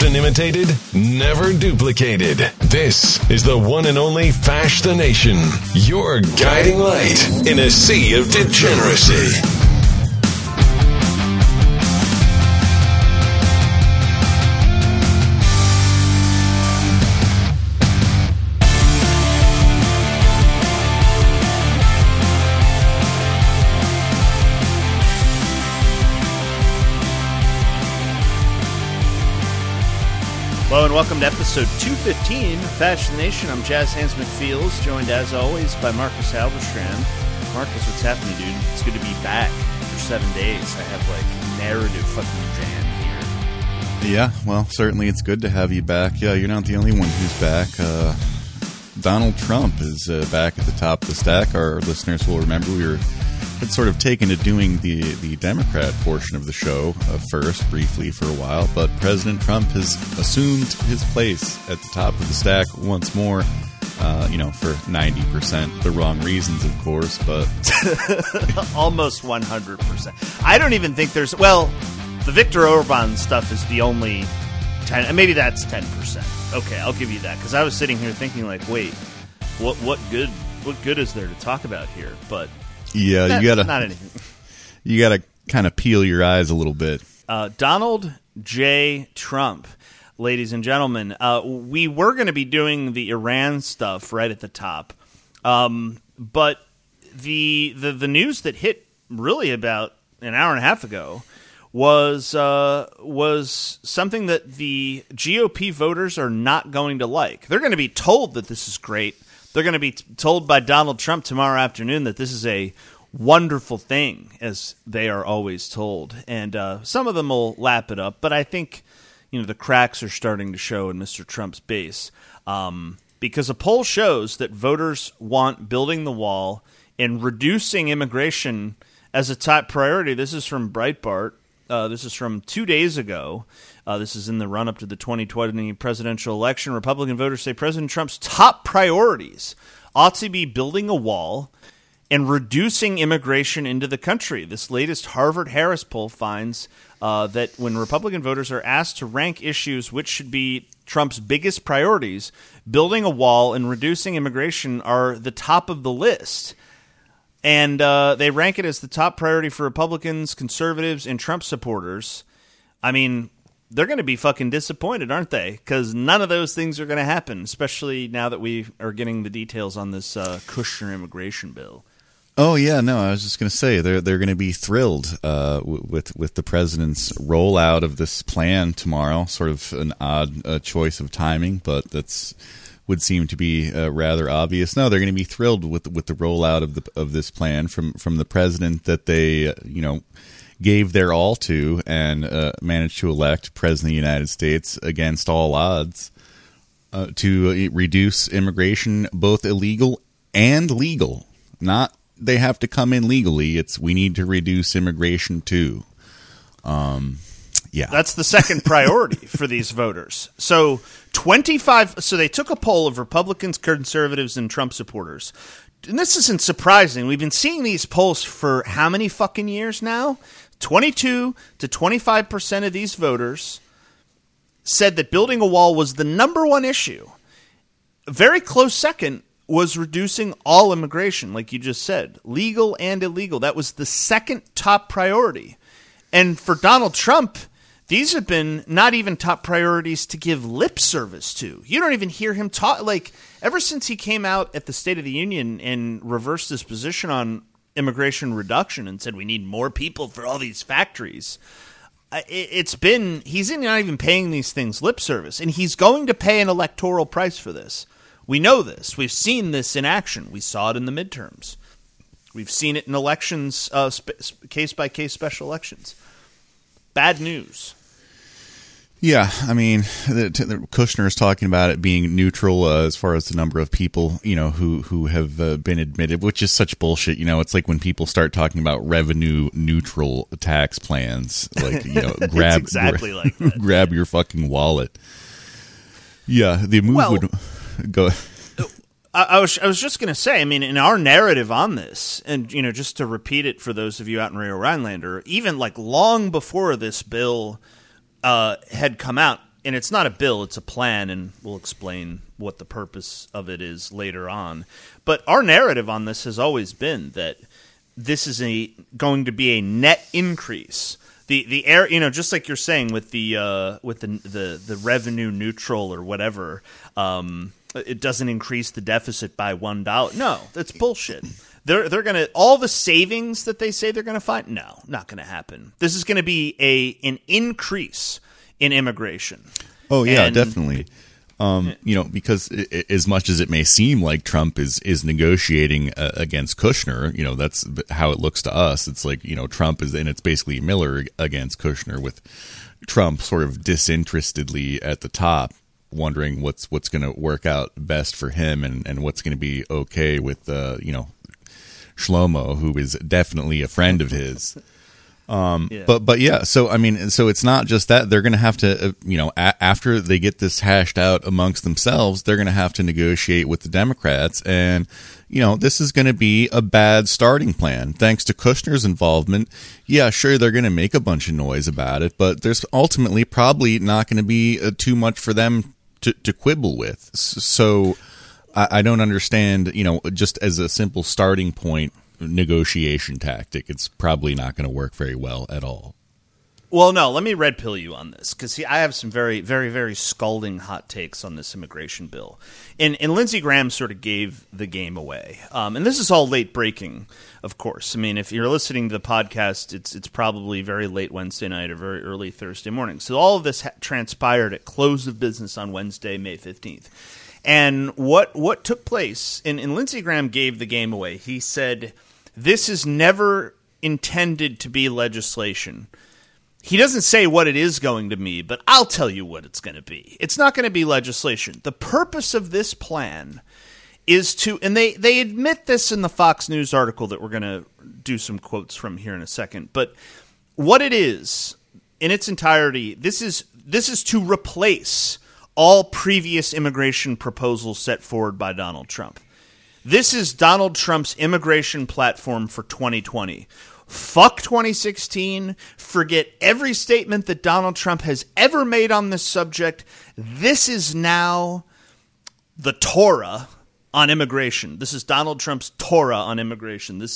Often imitated, never duplicated. This is the one and only Fash the Nation, your guiding light in a sea of degeneracy. Hello and welcome to episode 215 of Fash the Nation. I'm Jazz Hands McFeels, joined as always by Marcus Halberstrand. Marcus, what's happening, dude? It's good to be back for 7 days. I have like narrative fucking jam here. Yeah, well, certainly it's good to have you back. Yeah, you're not the only one who's back. Donald Trump is back at the top of the stack. Our listeners will remember we had sort of taken to doing the Democrat portion of the show first, briefly for a while, but President Trump has assumed his place at the top of the stack once more, for 90%. The wrong reasons, of course, but... Almost 100%. I don't even think there's... Well, the Viktor Orban stuff is the only 10... Maybe that's 10%. Okay, I'll give you that, because I was sitting here thinking, like, wait, what good is there to talk about here? But... Yeah, not anything. You gotta kind of peel your eyes a little bit. Donald J. Trump, ladies and gentlemen. We were going to be doing the Iran stuff right at the top, but the news that hit really about an hour and a half ago was something that the GOP voters are not going to like. They're going to be told that this is great. They're going to be told by Donald Trump tomorrow afternoon that this is a wonderful thing, as they are always told. And some of them will lap it up, but I think the cracks are starting to show in Mr. Trump's base. Because a poll shows that voters want building the wall and reducing immigration as a top priority. This is from Breitbart. This is from 2 days ago. This is in the run-up to the 2020 presidential election. Republican voters say President Trump's top priorities ought to be building a wall and reducing immigration into the country. This latest Harvard-Harris poll finds that when Republican voters are asked to rank issues which should be Trump's biggest priorities, building a wall and reducing immigration are the top of the list. And they rank it as the top priority for Republicans, conservatives, and Trump supporters. I mean, they're going to be fucking disappointed, aren't they? Because none of those things are going to happen, especially now that we are getting the details on this Kushner immigration bill. Oh, yeah, no, I was just going to say, they're going to be thrilled with the president's rollout of this plan tomorrow. Sort of an odd choice of timing, but that's... would seem to be rather obvious. No, they're going to be thrilled with the rollout of this plan from the president that they gave their all to and managed to elect president of the United States against all odds to reduce immigration, both illegal and legal. Not they have to come in legally. It's we need to reduce immigration too. Yeah, that's the second priority for these voters. So they took a poll of Republicans, conservatives, and Trump supporters. And this isn't surprising. We've been seeing these polls for how many fucking years now? 22 to 25% of these voters said that building a wall was the number one issue. A very close second was reducing all immigration, like you just said, legal and illegal. That was the second top priority. And for Donald Trump, these have been not even top priorities to give lip service to. You don't even hear him talk. Like, ever since he came out at the State of the Union and reversed his position on immigration reduction and said we need more people for all these factories, he's not even paying these things lip service. And he's going to pay an electoral price for this. We know this. We've seen this in action. We saw it in the midterms. We've seen it in elections, case-by-case special elections. Bad news. Yeah, I mean, Kushner is talking about it being neutral as far as the number of people, who have been admitted, which is such bullshit. It's like when people start talking about revenue neutral tax plans, like, grab exactly like that. Grab your fucking wallet. Yeah, the move would go. I was just going to say, I mean, in our narrative on this, and, just to repeat it for those of you out in Rio Rhinelander, even like long before this bill had come out, and it's not a bill, it's a plan, and we'll explain what the purpose of it is later on. But our narrative on this has always been that this is going to be a net increase. The air, just like you're saying with the revenue neutral or whatever, it doesn't increase the deficit by $1. No, that's bullshit. They're gonna, all the savings that they say they're gonna find. No, not gonna happen. This is gonna be an increase in immigration. Oh yeah, definitely. Because as much as it may seem like Trump is negotiating against Kushner, that's how it looks to us. It's like, Trump is, and it's basically Miller against Kushner, with Trump sort of disinterestedly at the top, wondering what's going to work out best for him and what's going to be okay with, Shlomo, who is definitely a friend of his. But yeah, so I mean, so it's not just that they're going to have to, after they get this hashed out amongst themselves, they're going to have to negotiate with the Democrats, and this is going to be a bad starting plan. Thanks to Kushner's involvement, yeah, sure, they're going to make a bunch of noise about it, but there's ultimately probably not going to be too much for them to quibble with. So I don't understand, just as a simple starting point negotiation tactic, it's probably not going to work very well at all. Well, no, let me red pill you on this, because I have some very, very, very scalding hot takes on this immigration bill. And Lindsey Graham sort of gave the game away. And this is all late breaking, of course. I mean, if you're listening to the podcast, it's probably very late Wednesday night or very early Thursday morning. So all of this transpired at close of business on Wednesday, May 15th. And what took place, and Lindsey Graham gave the game away. He said, this is never intended to be legislation. He doesn't say what it is going to be, but I'll tell you what it's going to be. It's not going to be legislation. The purpose of this plan is to, and they admit this in the Fox News article that we're going to do some quotes from here in a second, but what it is, in its entirety, this is to replace all previous immigration proposals set forward by Donald Trump. This is Donald Trump's immigration platform for 2020. Fuck 2016. Forget every statement that Donald Trump has ever made on this subject. This is now the Torah on immigration. This is Donald Trump's Torah on immigration. This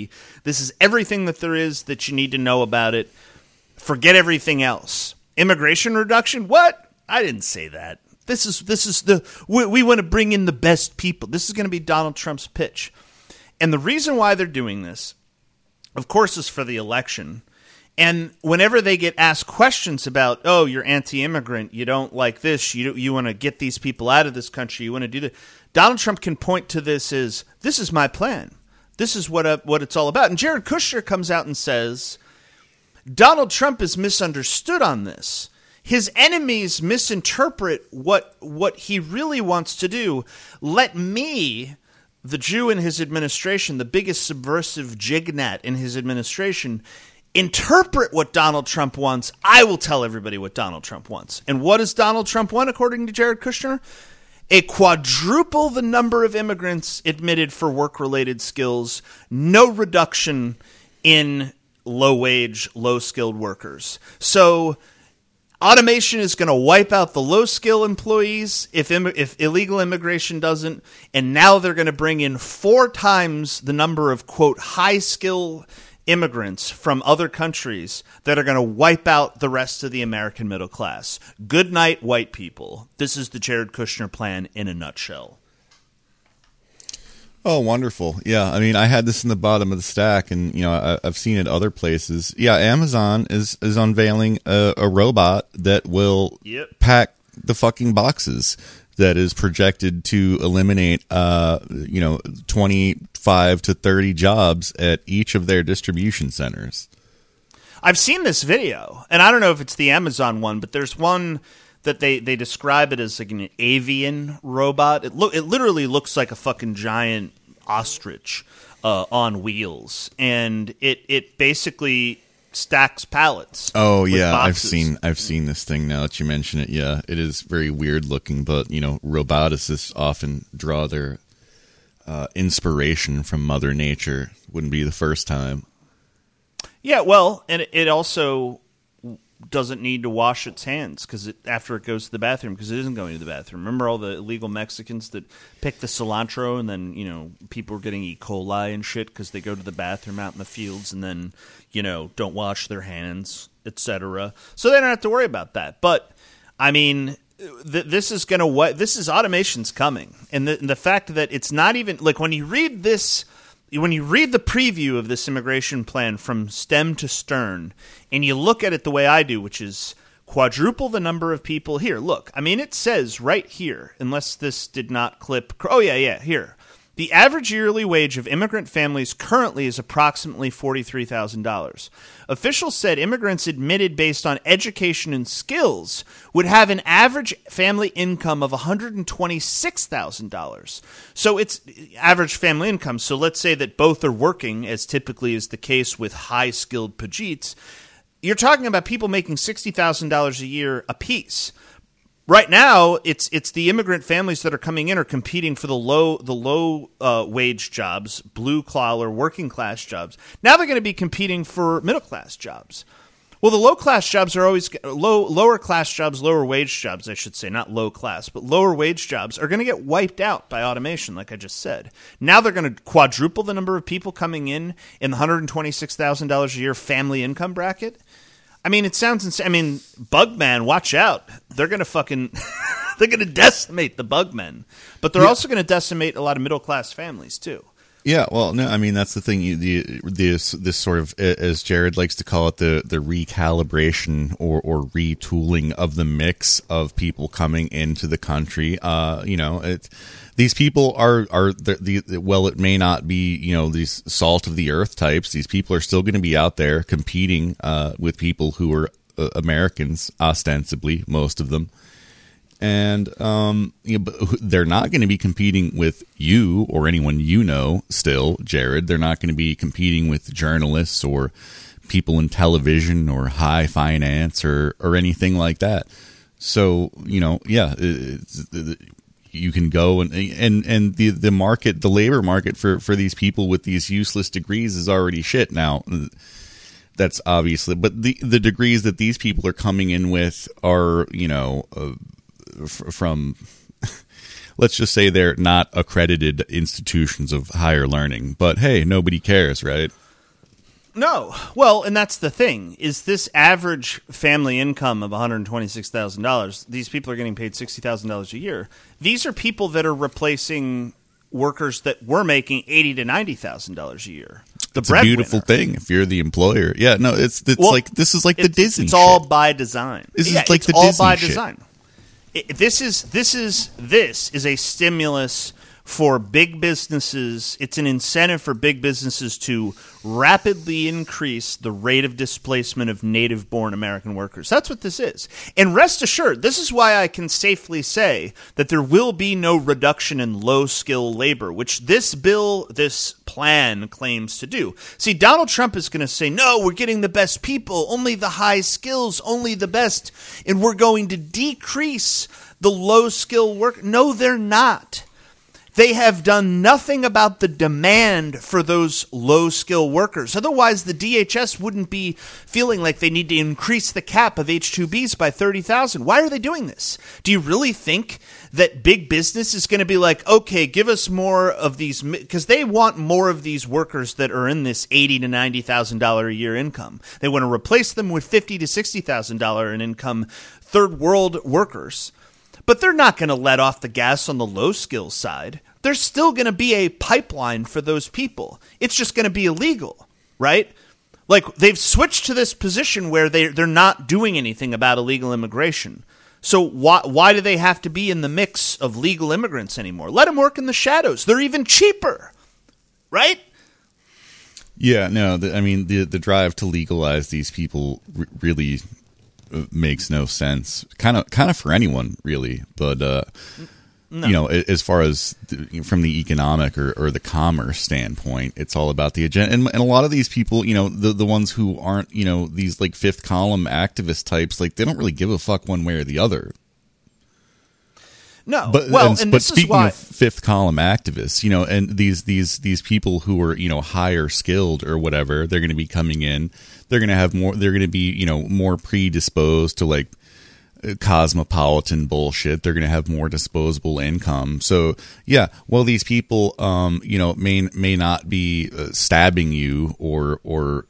is everything that there is that you need to know about it. Forget everything else. Immigration reduction? What? I didn't say that. This is we want to bring in the best people. This is going to be Donald Trump's pitch. And the reason why they're doing this, of course, is for the election. And whenever they get asked questions about, oh, you're anti-immigrant, you don't like this, you want to get these people out of this country, you want to do that, Donald Trump can point to this as, this is my plan. This is what it's all about. And Jared Kushner comes out and says, Donald Trump is misunderstood on this. His enemies misinterpret what he really wants to do. Let me, the Jew in his administration, the biggest subversive jignat in his administration, interpret what Donald Trump wants. I will tell everybody what Donald Trump wants. And what does Donald Trump want, according to Jared Kushner? A quadruple the number of immigrants admitted for work-related skills, no reduction in low-wage, low-skilled workers. So automation is going to wipe out the low-skill employees if illegal immigration doesn't, and now they're going to bring in 4 times the number of, quote, high-skill immigrants from other countries that are going to wipe out the rest of the American middle class. Good night, white people. This is the Jared Kushner plan in a nutshell. Oh, wonderful. Yeah, I mean, I had this in the bottom of the stack, and, I've seen it other places. Yeah, Amazon is unveiling a robot that will pack the fucking boxes that is projected to eliminate, 25 to 30 jobs at each of their distribution centers. I've seen this video, and I don't know if it's the Amazon one, but there's one that they describe it as like an avian robot. It literally looks like a fucking giant ostrich on wheels, and it basically stacks pallets. Oh yeah, boxes. I've seen this thing now that you mention it. Yeah, it is very weird looking, but roboticists often draw their inspiration from Mother Nature. Wouldn't be the first time. Yeah, well, and it also, doesn't need to wash its hands after it goes to the bathroom because it isn't going to the bathroom. Remember all the illegal Mexicans that pick the cilantro and then, people are getting E. coli and shit because they go to the bathroom out in the fields and then, don't wash their hands, etc. So they don't have to worry about that. But, I mean, this is automation's coming. And the fact that it's not even, like, when you read the preview of this immigration plan from stem to stern, and you look at it the way I do, which is quadruple the number of people here. Look, I mean, it says right here, unless this did not clip. Oh, yeah, here. The average yearly wage of immigrant families currently is approximately $43,000. Officials said immigrants admitted based on education and skills would have an average family income of $126,000. So it's average family income. So let's say that both are working, as typically is the case with high-skilled Pajeets. You're talking about people making $60,000 a year apiece. Right now, it's the immigrant families that are coming in are competing for the low wage jobs, blue collar, working class jobs. Now they're going to be competing for middle class jobs. Well, the low class jobs are always lower class jobs, lower wage jobs, I should say, not low class, but lower wage jobs are going to get wiped out by automation, like I just said. Now they're going to quadruple the number of people coming in the $126,000 a year family income bracket. I mean, it sounds insane. I mean, Bugman, watch out. They're going to they're going to decimate the Bugmen. But they're also going to decimate a lot of middle-class families, too. Yeah, well, no, I mean, that's the thing. This sort of, as Jared likes to call it, the recalibration or retooling of the mix of people coming into the country. These people are well, it may not be, these salt of the earth types. These people are still going to be out there competing with people who are Americans, ostensibly, most of them. And but they're not going to be competing with you or anyone still, Jared. They're not going to be competing with journalists or people in television or high finance or anything like that. So, you can go and the market, the labor market for these people with these useless degrees is already shit now. That's obviously, but the degrees that these people are coming in with are, from, let's just say they're not accredited institutions of higher learning, but hey, nobody cares, right? No. Well, and that's the thing, is this average family income of $126,000, these people are getting paid $60,000 a year. These are people that are replacing workers that were making $80,000 to $90,000 a year. It's a beautiful thing if you're the employer. Yeah, no, it's well, like, this is like the Disney It's all by design. This is like the all Disney by shit. design. This is a stimulus for big businesses. It's an incentive for big businesses to rapidly increase the rate of displacement of native-born American workers. That's what this is. And rest assured, this is why I can safely say that there will be no reduction in low-skill labor, which this plan claims to do. See, Donald Trump is going to say, no, we're getting the best people, only the high skills, only the best, and we're going to decrease the low-skill work. No, they're not. They have done nothing about the demand for those low-skill workers. Otherwise, the DHS wouldn't be feeling like they need to increase the cap of H-2Bs by 30,000. Why are they doing this? Do you really think that big business is going to be like, okay, give us more of these, because they want more of these workers that are in this $80,000 to $90,000 a year income. They want to replace them with $50,000 to $60,000 in income third world workers. But they're not going to let off the gas on the low skill side. There's still going to be a pipeline for those people. It's just going to be illegal, right? Like, they've switched to this position where they're not doing anything about illegal immigration. So why do they have to be in the mix of legal immigrants anymore? Let them work in the shadows. They're even cheaper, right? Yeah, no, the drive to legalize these people really makes no sense. Kind of for anyone, really, but no. As far as from the economic or the commerce standpoint, it's all about the agenda. And a lot of these people, the ones who aren't, these like fifth column activist types, like they don't really give a fuck one way or the other. No, but speaking of fifth column activists, and these people who are higher skilled or whatever, they're going to be coming in. they're going to have more. They're going to be, more predisposed to like cosmopolitan bullshit. They're going to have more disposable income. So yeah, well, these people, may not be stabbing you or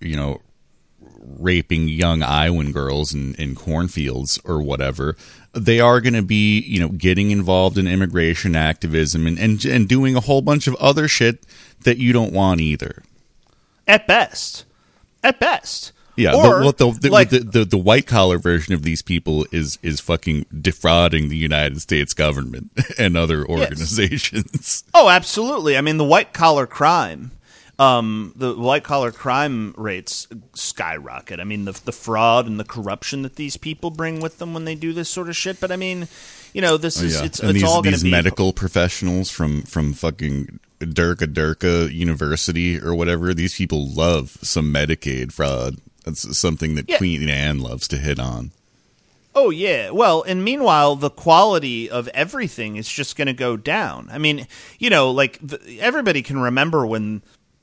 raping young Iowan girls in cornfields or whatever. They are going to be, getting involved in immigration activism and doing a whole bunch of other shit that you don't want either. At best. Yeah, or, the white collar version of these people is fucking defrauding the United States government and other organizations. Yes. Oh, absolutely. I mean, the white collar crime rates skyrocket. I mean, the fraud and the corruption that these people bring with them when they do this sort of shit. But I mean, this is it's all going to be medical professionals from fucking Durka University or whatever. These people love some Medicaid fraud. That's something that Queen Anne loves to hit on. Oh, yeah. Well, and meanwhile, the quality of everything is just going to go down. I mean, everybody can remember when,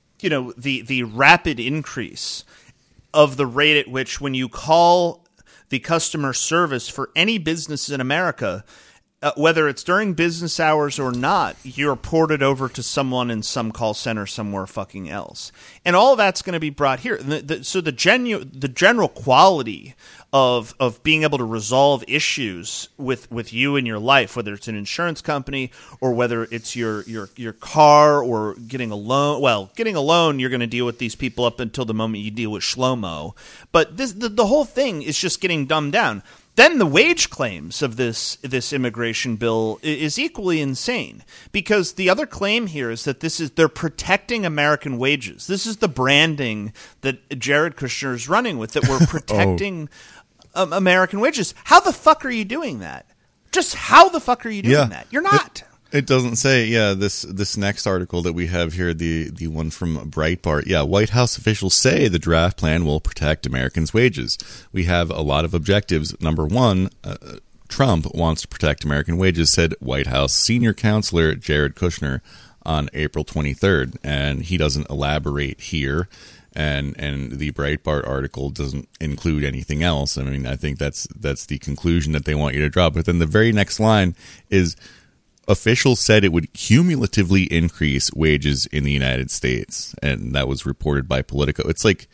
the rapid increase of the rate at which when you call the customer service for any business in America, whether it's during business hours or not, you're ported over to someone in some call center somewhere fucking else. And all of that's going to be brought here. So the general quality of being able to resolve issues with you in your life, whether it's an insurance company or whether it's your car or getting a loan. Well, getting a loan, you're going to deal with these people up until the moment you deal with Shlomo. But the whole thing is just getting dumbed down. Then the wage claims of this immigration bill is equally insane, because the other claim here is that they're protecting American wages. This is the branding that Jared Kushner is running with, that we're protecting American wages. How the fuck are you doing that? Just how the fuck are you doing that? You're not. It doesn't say, this next article that we have here, the one from Breitbart. Yeah, White House officials say the draft plan will protect Americans' wages. We have a lot of objectives. Number one, Trump wants to protect American wages, said White House senior counselor Jared Kushner on April 23rd. And he doesn't elaborate here. And the Breitbart article doesn't include anything else. I mean, I think that's the conclusion that they want you to draw. But then the very next line is, officials said it would cumulatively increase wages in the United States, and that was reported by Politico. It's like,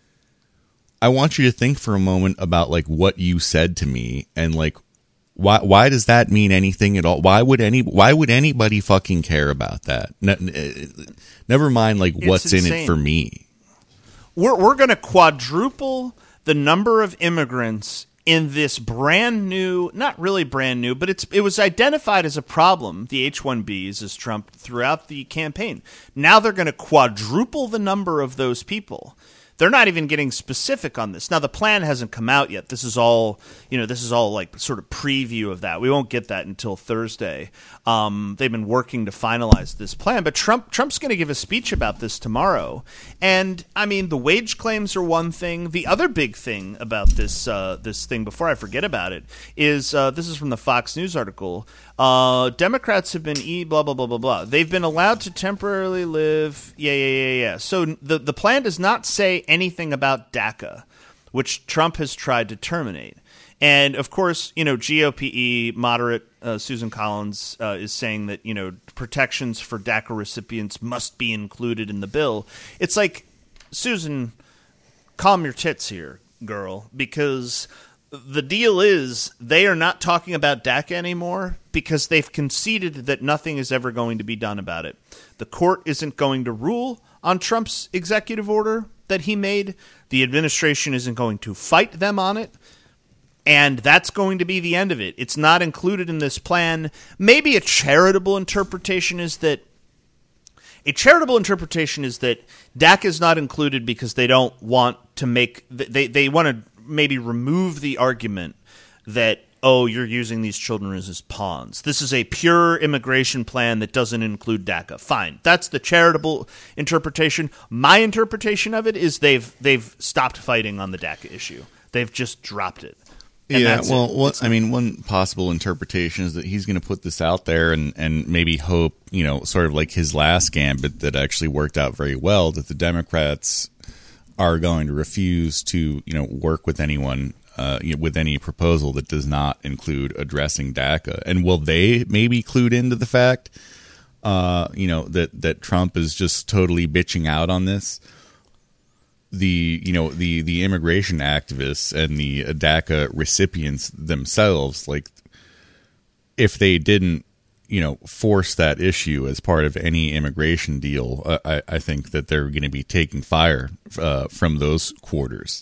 I want you to think for a moment about like what you said to me, and like why does that mean anything at all? Why would anybody fucking care about that? Never mind like what's in it for me. We're going to quadruple the number of immigrants in this brand new, not really brand new, but it was identified as a problem, the H-1Bs, as Trump throughout the campaign. Now they're going to quadruple the number of those people. They're not even getting specific on this. Now, the plan hasn't come out yet. This is all like sort of preview of that. We won't get that until Thursday. They've been working to finalize this plan, but Trump's going to give a speech about this tomorrow. And I mean, the wage claims are one thing. The other big thing about this thing, before I forget about it, is this is from the Fox News article. Democrats have been blah blah blah blah blah. They've been allowed to temporarily live. Yeah. So the plan does not say anything about DACA, which Trump has tried to terminate. And of course, GOP moderate Susan Collins is saying that protections for DACA recipients must be included in the bill. It's like, Susan, calm your tits here, girl, because the deal is they are not talking about DACA anymore because they've conceded that nothing is ever going to be done about it. The court isn't going to rule on Trump's executive order that he made. The administration isn't going to fight them on it. And that's going to be the end of it. It's not included in this plan. Maybe a charitable interpretation is that DACA is not included because they don't want to they want to maybe remove the argument that, oh, you're using these children as pawns. This is a pure immigration plan that doesn't include DACA. Fine. That's the charitable interpretation. My interpretation of it is they've stopped fighting on the DACA issue. They've just dropped it. And one possible interpretation is that he's going to put this out there and maybe hope, sort of like his last gambit that actually worked out very well, that the Democrats are going to refuse to, work with anyone with any proposal that does not include addressing DACA. And will they maybe clued into the fact, that Trump is just totally bitching out on this? The immigration activists and the DACA recipients themselves, like, if they didn't, force that issue as part of any immigration deal, I think that they're going to be taking fire from those quarters.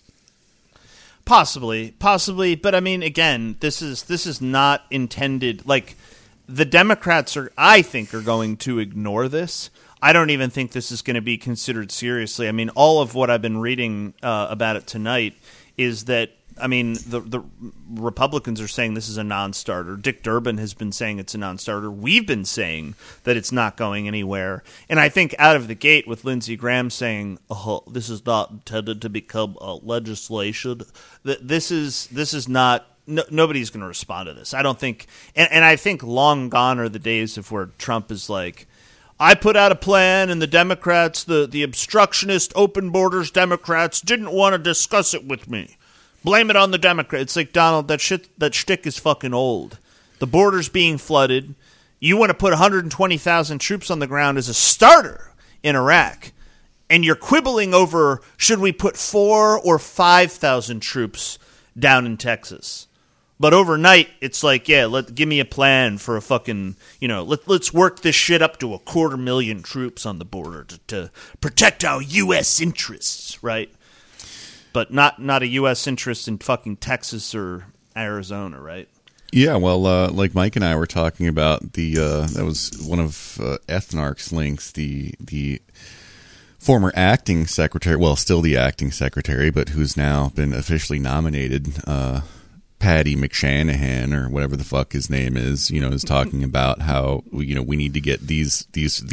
Possibly, but I mean, again, this is not intended. Like, the Democrats I think are going to ignore this. I don't even think this is going to be considered seriously. I mean, all of what I've been reading about it tonight is that, I mean, the Republicans are saying this is a non-starter. Dick Durbin has been saying it's a non-starter. We've been saying that it's not going anywhere. And I think out of the gate with Lindsey Graham saying, this is not intended to become legislation, this is not, nobody's going to respond to this. I don't think, and I think long gone are the days of where Trump is like, I put out a plan and the Democrats, the obstructionist, open borders Democrats didn't want to discuss it with me. Blame it on the Democrats. It's like, Donald, that shtick is fucking old. The border's being flooded. You want to put 120,000 troops on the ground as a starter in Iraq, and you're quibbling over should we put 4,000 or 5,000 troops down in Texas. But overnight, it's like, yeah, give me a plan for a fucking, let's work this shit up to 250,000 troops on the border to protect our U.S. interests, right? But not a U.S. interest in fucking Texas or Arizona, right? Yeah, well, like Mike and I were talking about, that was one of Ethnarch's links, the former acting secretary, well, still the acting secretary, but who's now been officially nominated, Patty McShanahan or whatever the fuck his name is talking about how we need to get these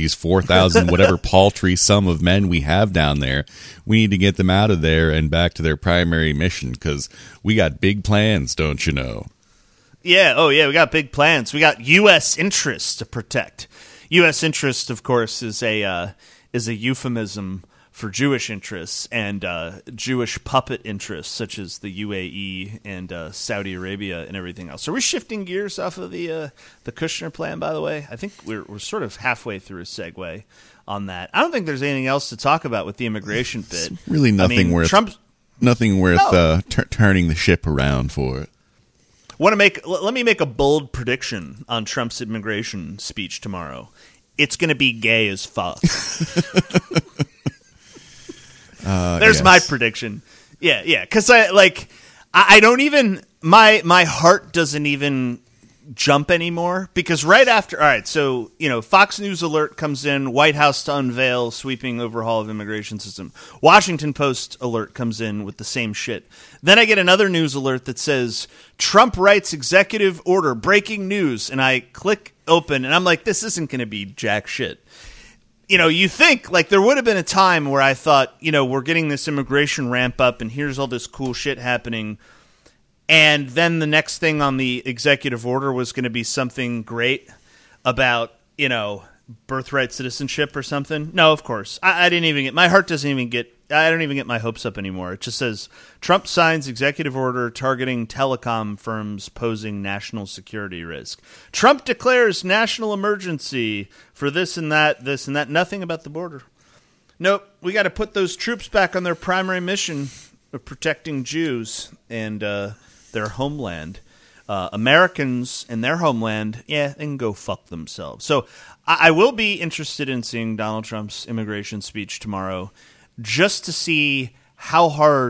4,000 whatever paltry sum of men we have down there. We need to get them out of there and back to their primary mission because we got big plans, don't you know? Yeah. Oh, yeah. We got big plans. We got U.S. interests to protect. U.S. interest, of course, is a euphemism for Jewish interests and Jewish puppet interests, such as the UAE and Saudi Arabia and everything else. Are we shifting gears off of the Kushner plan, by the way? I think we're sort of halfway through a segue on that. I don't think there's anything else to talk about with the immigration bit. It's really nothing worth turning the ship around for it. Let me make a bold prediction on Trump's immigration speech tomorrow. It's going to be gay as fuck. There's my prediction. Yeah, because I don't even my heart doesn't even jump anymore because right after, all right, so Fox News alert comes in, White House to unveil sweeping overhaul of immigration system. Washington Post alert comes in with the same shit. Then I get another news alert that says Trump writes executive order, breaking news, and I click open and I'm like, this isn't going to be jack shit. You think, like, there would have been a time where I thought, we're getting this immigration ramp up and here's all this cool shit happening. And then the next thing on the executive order was going to be something great about, birthright citizenship or something. No, of course. I didn't even get, my heart doesn't even get, I don't even get my hopes up anymore. It just says, Trump signs executive order targeting telecom firms posing national security risk. Trump declares national emergency for this and that, nothing about the border. Nope, we got to put those troops back on their primary mission of protecting Jews and their homeland. Americans and their homeland, yeah, they can go fuck themselves. So I will be interested in seeing Donald Trump's immigration speech tomorrow just to see how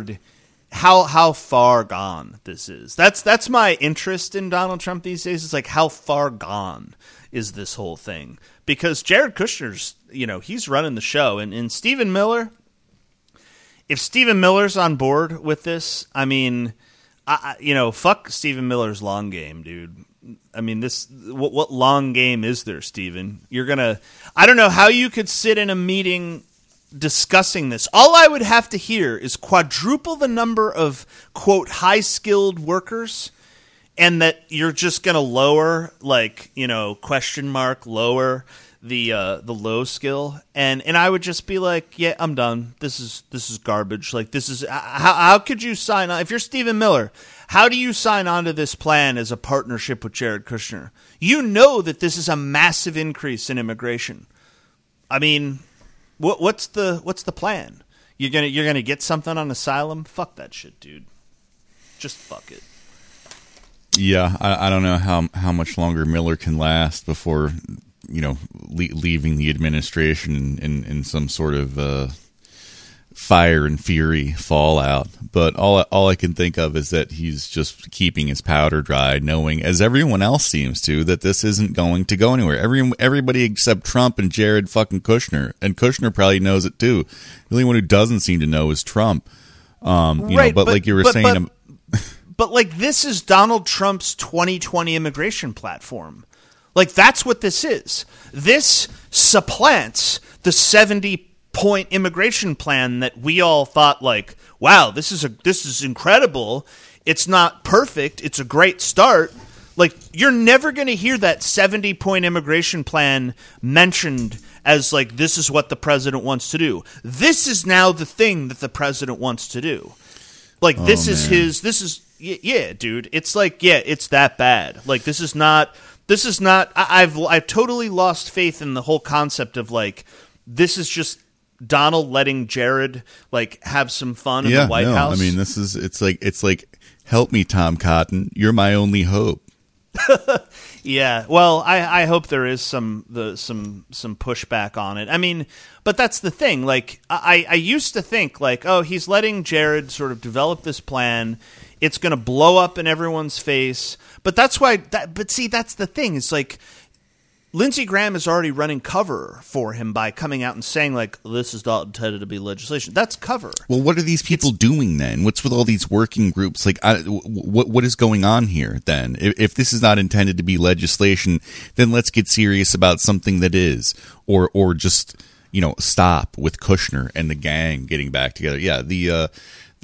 far gone this is. That's my interest in Donald Trump these days. It's like, how far gone is this whole thing? Because Jared Kushner's, he's running the show. And Stephen Miller, if Stephen Miller's on board with this, I mean, fuck Stephen Miller's long game, dude. I mean, what long game is there, Stephen? I don't know how you could sit in a meeting discussing this. All I would have to hear is quadruple the number of, quote, high-skilled workers, and that you're just going to lower, lower the low skill, and I would just be like, yeah, I'm done. This is garbage. Like, this is how could you sign on if you're Stephen Miller? How do you sign on to this plan as a partnership with Jared Kushner? You know that this is a massive increase in immigration. I mean, what's the plan? You're gonna get something on asylum? Fuck that shit, dude. Just fuck it. Yeah, I don't know how much longer Miller can last before, leaving the administration in some sort of fire and fury fallout. But all I can think of is that he's just keeping his powder dry, knowing, as everyone else seems to, that this isn't going to go anywhere. Everybody except Trump and Jared fucking Kushner, and Kushner probably knows it too. The only one who doesn't seem to know is Trump. But like you were saying. But, like, this is Donald Trump's 2020 immigration platform. Like, that's what this is. This supplants the 70-point immigration plan that we all thought, like, wow, this is incredible. It's not perfect. It's a great start. Like, you're never going to hear that 70-point immigration plan mentioned as, like, this is what the president wants to do. This is now the thing that the president wants to do. Like, yeah, dude. It's like, yeah, it's that bad. Like, this is not, I've totally lost faith in the whole concept of, like, this is just Donald letting Jared, like, have some fun in the White House. I mean, it's like, help me, Tom Cotton. You're my only hope. Yeah, well, I hope there is some pushback on it. I mean, but that's the thing. Like, I used to think, like, oh, he's letting Jared sort of develop this plan. It's going to blow up in everyone's face. But that's why. But see, that's the thing. It's like Lindsey Graham is already running cover for him by coming out and saying, like, this is not intended to be legislation. That's cover. Well, what are these people doing then? What's with all these working groups? Like, what is going on here then? If this is not intended to be legislation, then let's get serious about something that is, or just, stop with Kushner and the gang getting back together. Yeah, the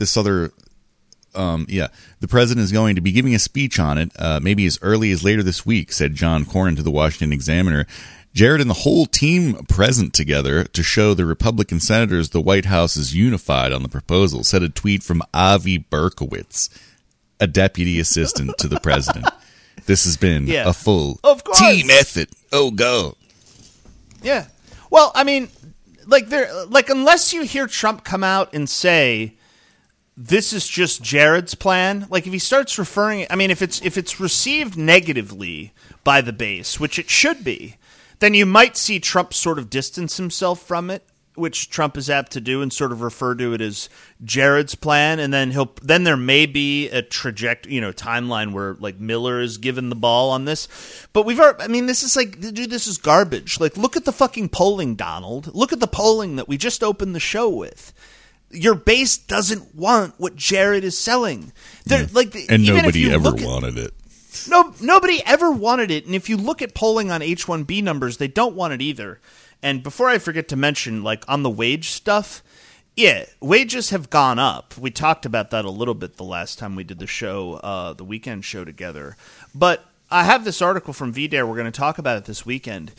president is going to be giving a speech on it, maybe as early as later this week, said John Cornyn to the Washington Examiner. Jared and the whole team present together to show the Republican senators the White House is unified on the proposal, said a tweet from Avi Berkowitz, a deputy assistant to the president. This has been a full team effort. Oh, go. Yeah. Well, I mean, unless you hear Trump come out and say, this is just Jared's plan. Like, if he starts referring, I mean, if it's received negatively by the base, which it should be, then you might see Trump sort of distance himself from it, which Trump is apt to do, and sort of refer to it as Jared's plan. And then there may be a timeline where, like, Miller is given the ball on this. But this is like, dude, this is garbage. Like, look at the fucking polling, Donald. Look at the polling that we just opened the show with. Your base doesn't want what Jared is selling. And nobody ever wanted it. No, nobody ever wanted it. And if you look at polling on H-1B numbers, they don't want it either. And before I forget to mention, like, on the wage stuff, yeah, wages have gone up. We talked about that a little bit the last time we did the show, the weekend show together. But I have this article from VDare. We're going to talk about it this weekend.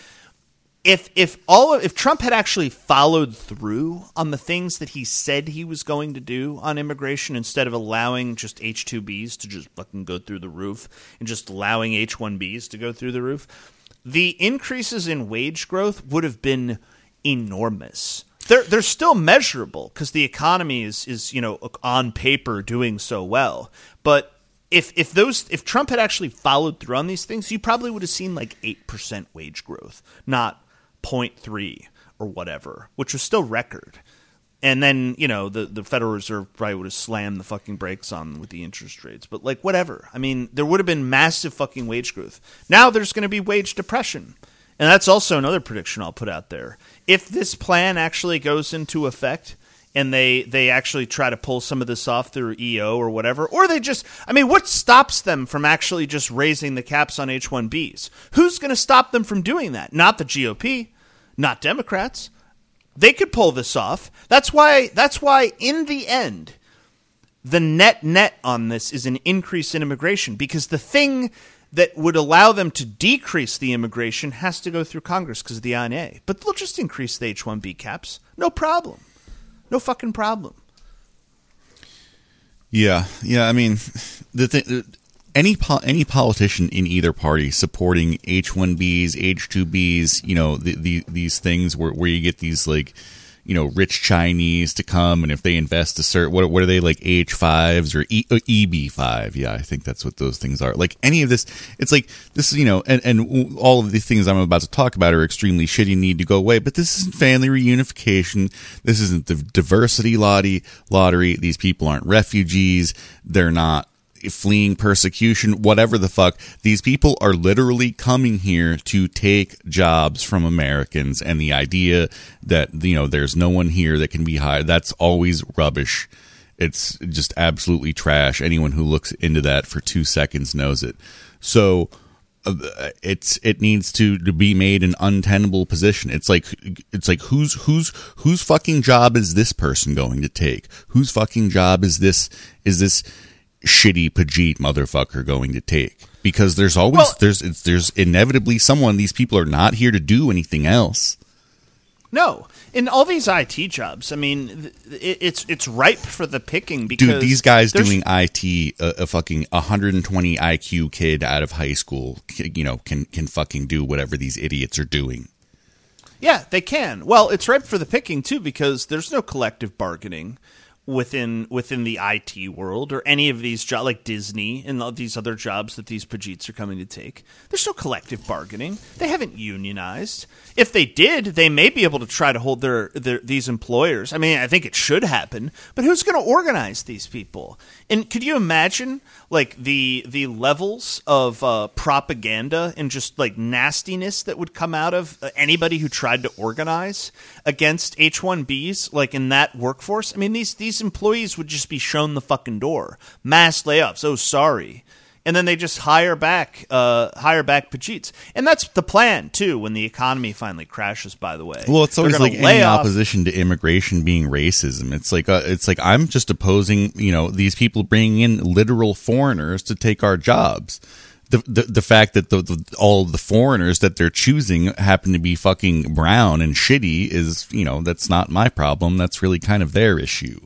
If Trump had actually followed through on the things that he said he was going to do on immigration, instead of allowing just H-2Bs to just fucking go through the roof and just allowing H-1Bs to go through the roof, the increases in wage growth would have been enormous. They're still measurable because the economy is on paper doing so well. But if Trump had actually followed through on these things, you probably would have seen like 8% wage growth, not 0.3 or whatever, which was still record. And then, the Federal Reserve probably would have slammed the fucking brakes on with the interest rates. But, like, whatever. I mean, there would have been massive fucking wage growth. Now there's going to be wage depression. And that's also another prediction I'll put out there. If this plan actually goes into effect and they actually try to pull some of this off through EO or whatever, or they just, I mean, what stops them from actually just raising the caps on H-1Bs? Who's going to stop them from doing that? Not the GOP, not Democrats. They could pull this off. That's why in the end, the net on this is an increase in immigration, because the thing that would allow them to decrease the immigration has to go through Congress because of the INA. But they'll just increase the H-1B caps. No problem. No fucking problem. Yeah. I mean, any politician in either party supporting H-1Bs, H-2Bs, these things where you get these like, rich Chinese to come, and if they invest a certain, what are they, like H5s or EB5? Yeah, I think that's what those things are. Like any of this, it's like this, and all of the things I'm about to talk about are extremely shitty and need to go away. But this isn't family reunification. This isn't the diversity lottery. These people aren't refugees. They're not fleeing persecution, whatever the fuck. These people are literally coming here to take jobs from Americans, and the idea that there's no one here that can be hired, that's always rubbish. It's just absolutely trash. Anyone who looks into that for 2 seconds knows it. So it needs to be made an untenable position. It's like whose fucking job is this person going to take? Whose fucking job is this shitty Pajit motherfucker going to take? Because there's always there's inevitably someone. These people are not here to do anything else. No, in all these IT jobs, I mean, it's ripe for the picking. Because dude, these guys doing IT, a fucking 120 IQ kid out of high school, can fucking do whatever these idiots are doing. Yeah, they can. Well, it's ripe for the picking too, because there's no collective bargaining within the IT world or any of these jobs, like Disney and all these other jobs that these Pajits are coming to take. There's no collective bargaining. They haven't unionized. If they did, they may be able to try to hold these employers. I mean, I think it should happen, but who's going to organize these people? And could you imagine like the levels of propaganda and just like nastiness that would come out of anybody who tried to organize against H-1Bs, like in that workforce? I mean, these employees would just be shown the fucking door. Mass layoffs. Oh, sorry. And then they just hire back Pajits. And that's the plan, too, when the economy finally crashes, by the way. Well, it's always like any opposition to immigration being racism. It's like I'm just opposing, these people bringing in literal foreigners to take our jobs. The fact that all of the foreigners that they're choosing happen to be fucking brown and shitty is, that's not my problem. That's really kind of their issue.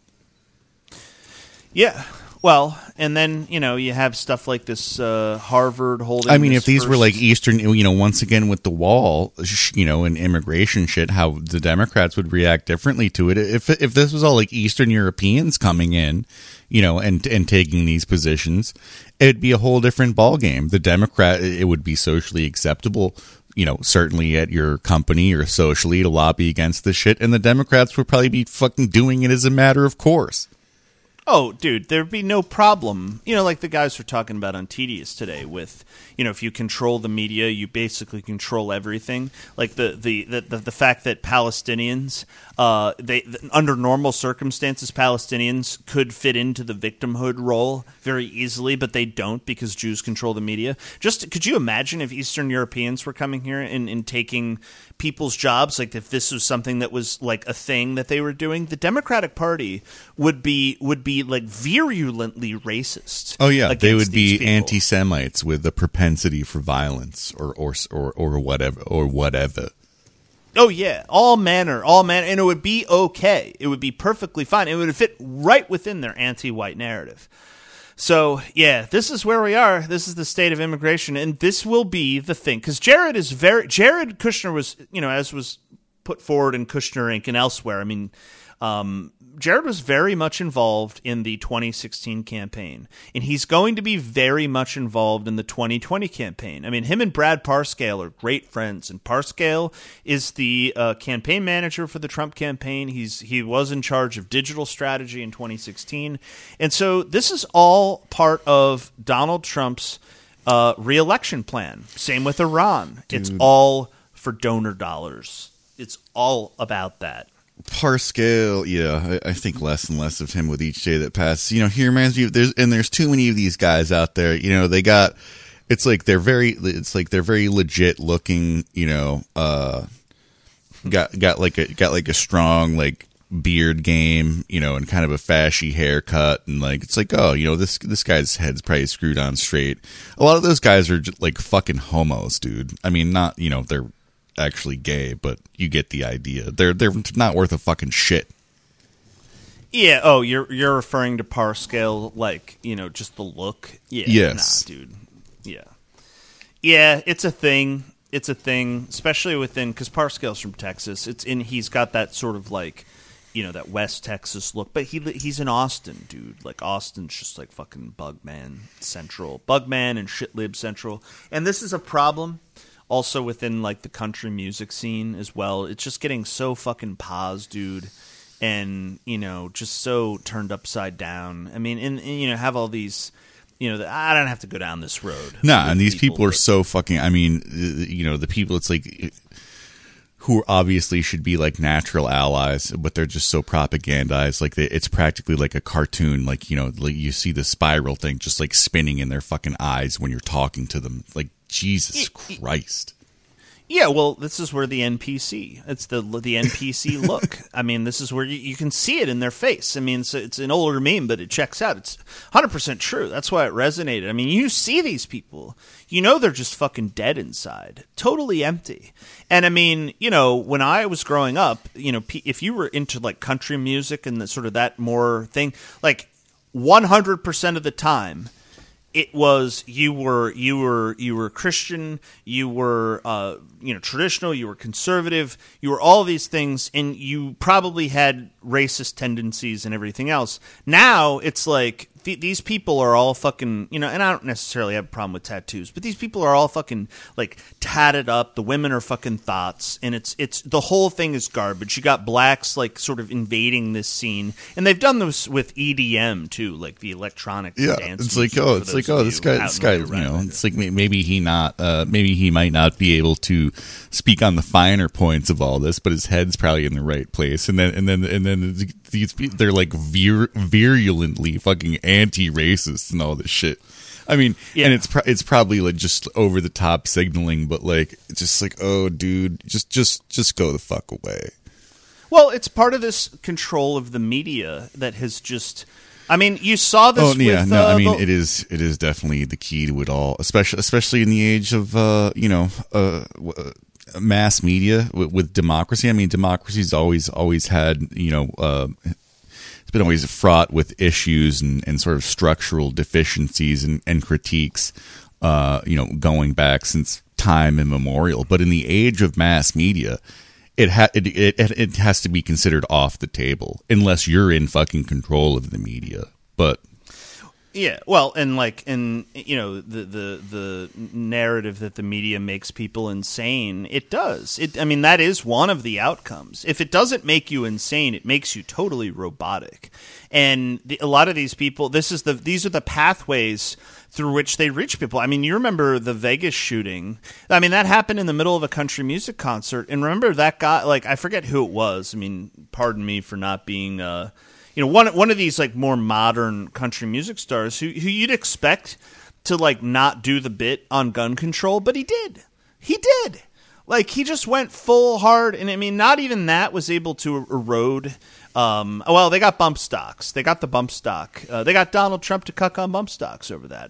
Yeah. Well, and then, you have stuff like this Harvard holding. I mean, if these were like Eastern, once again with the wall, and immigration shit, how the Democrats would react differently to it. If this was all like Eastern Europeans coming in, and taking these positions, it'd be a whole different ballgame. The it would be socially acceptable, certainly at your company or socially to lobby against this shit. And the Democrats would probably be fucking doing it as a matter of course. Oh, dude, there'd be no problem. Like the guys were talking about on Tedious today with, if you control the media, you basically control everything. Like the fact that Palestinians, under normal circumstances, Palestinians could fit into the victimhood role very easily, but they don't because Jews control the media. Just could you imagine if Eastern Europeans were coming here and taking people's jobs? Like if this was something that was like a thing that they were doing, the Democratic Party would be like virulently racist. Oh yeah, they would be anti-Semites with a propensity for violence or whatever. Oh yeah, all manner, and it would be okay. It would be perfectly fine. It would fit right within their anti-white narrative. So yeah, this is where we are. This is the state of immigration, and this will be the thing. Because Jared Kushner was, as was put forward in Kushner Inc. and elsewhere. I mean, Jared was very much involved in the 2016 campaign, and he's going to be very much involved in the 2020 campaign. I mean, him and Brad Parscale are great friends, and Parscale is the campaign manager for the Trump campaign. He was in charge of digital strategy in 2016, and so this is all part of Donald Trump's re-election plan. Same with Iran. Dude. It's all for donor dollars. It's all about that. Parscale, yeah, I think less and less of him with each day that passes. He reminds me of there's too many of these guys out there. It's like they're very legit looking. Got like a strong like beard game, and kind of a fashy haircut, and like it's like, oh, this guy's head's probably screwed on straight. A lot of those guys are just, like, fucking homos, dude. I mean, not they're actually gay, but you get the idea. They're not worth a fucking shit. Yeah. Oh, you're referring to Parscale, like, just the look. Yeah. Yes. Nah, dude. Yeah. Yeah, it's a thing. It's a thing, especially because Parscale's from Texas. He's got that sort of like, that West Texas look. But he's in Austin, dude. Like, Austin's just like fucking Bugman Central. Bugman and Shitlib Central. And this is a problem also within like the country music scene as well. It's just getting so fucking pause, dude. And, just so turned upside down. I mean, and have all these... I don't have to go down this road. Nah, and these people are so fucking... I mean, the people, it's like... who obviously should be, like, natural allies, but they're just so propagandized. Like, it's practically like a cartoon. Like, like you see the spiral thing just, like, spinning in their fucking eyes when you're talking to them. Like, Jesus Christ. Yeah, well, this is where the NPC. It's the NPC look. I mean, this is where you can see it in their face. I mean, it's an older meme, but it checks out. It's 100% true. That's why it resonated. I mean, you see these people. They're just fucking dead inside. Totally empty. And I mean, when I was growing up, if you were into like country music and the sort of that more thing, like 100% of the time, it was you were Christian, you were traditional, you were conservative, you were all these things, and you probably had racist tendencies and everything else. Now it's like these people are all fucking, and I don't necessarily have a problem with tattoos, but these people are all fucking like tatted up. The women are fucking thoughts, and it's the whole thing is garbage. You got blacks like sort of invading this scene, and they've done this with EDM too, like the electronic dance. It's like, this guy, it's like maybe he might not be able to speak on the finer points of all this, but his head's probably in the right place, and then these they're like virulently fucking anti-racist and all this shit. I mean, and it's probably like just over the top signaling, but like it's just like, oh, dude, just go the fuck away. Well, it's part of this control of the media that has just. I mean, you saw this. Oh yeah, I mean, it is definitely the key to it all, especially in the age of mass media with democracy. I mean, democracy's always had it's been always fraught with issues and sort of structural deficiencies and critiques, going back since time immemorial. But in the age of mass media, it has to be considered off the table unless you're in fucking control of the media. But yeah, well, and the narrative that the media makes people insane, it does. I mean, that is one of the outcomes. If it doesn't make you insane, it makes you totally robotic. And a lot of these people, these are the pathways through which they reach people. I mean, you remember the Vegas shooting. I mean, that happened in the middle of a country music concert. And remember that guy, like, I forget who it was. I mean, pardon me for not being, one of these, like, more modern country music stars who you'd expect to, like, not do the bit on gun control, but he did. He did. Like, he just went full hard. And, I mean, not even that was able to erode. Well, they got bump stocks. They got the bump stock. They got Donald Trump to cuck on bump stocks over that.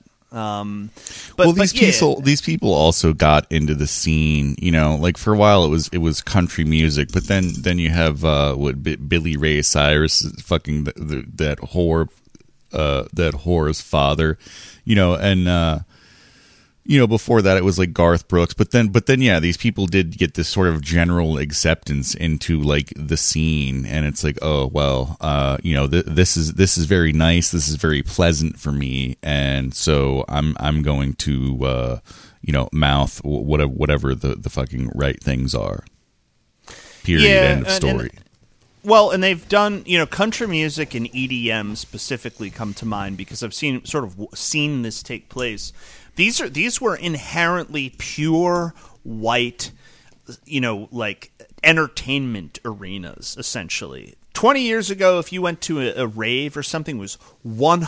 These people also got into the scene, like for a while it was country music, but then you have Billy Ray Cyrus, fucking that whore's father, and before that it was like Garth Brooks, but then yeah, these people did get this sort of general acceptance into like the scene, and it's like, oh well, this is very nice, this is very pleasant for me, and so I'm going to mouth whatever the fucking right things are. Period. End of story. And they've done, country music and EDM specifically come to mind because I've seen this take place. These were inherently pure white, like entertainment arenas, essentially. 20 years ago, if you went to a rave or something, it was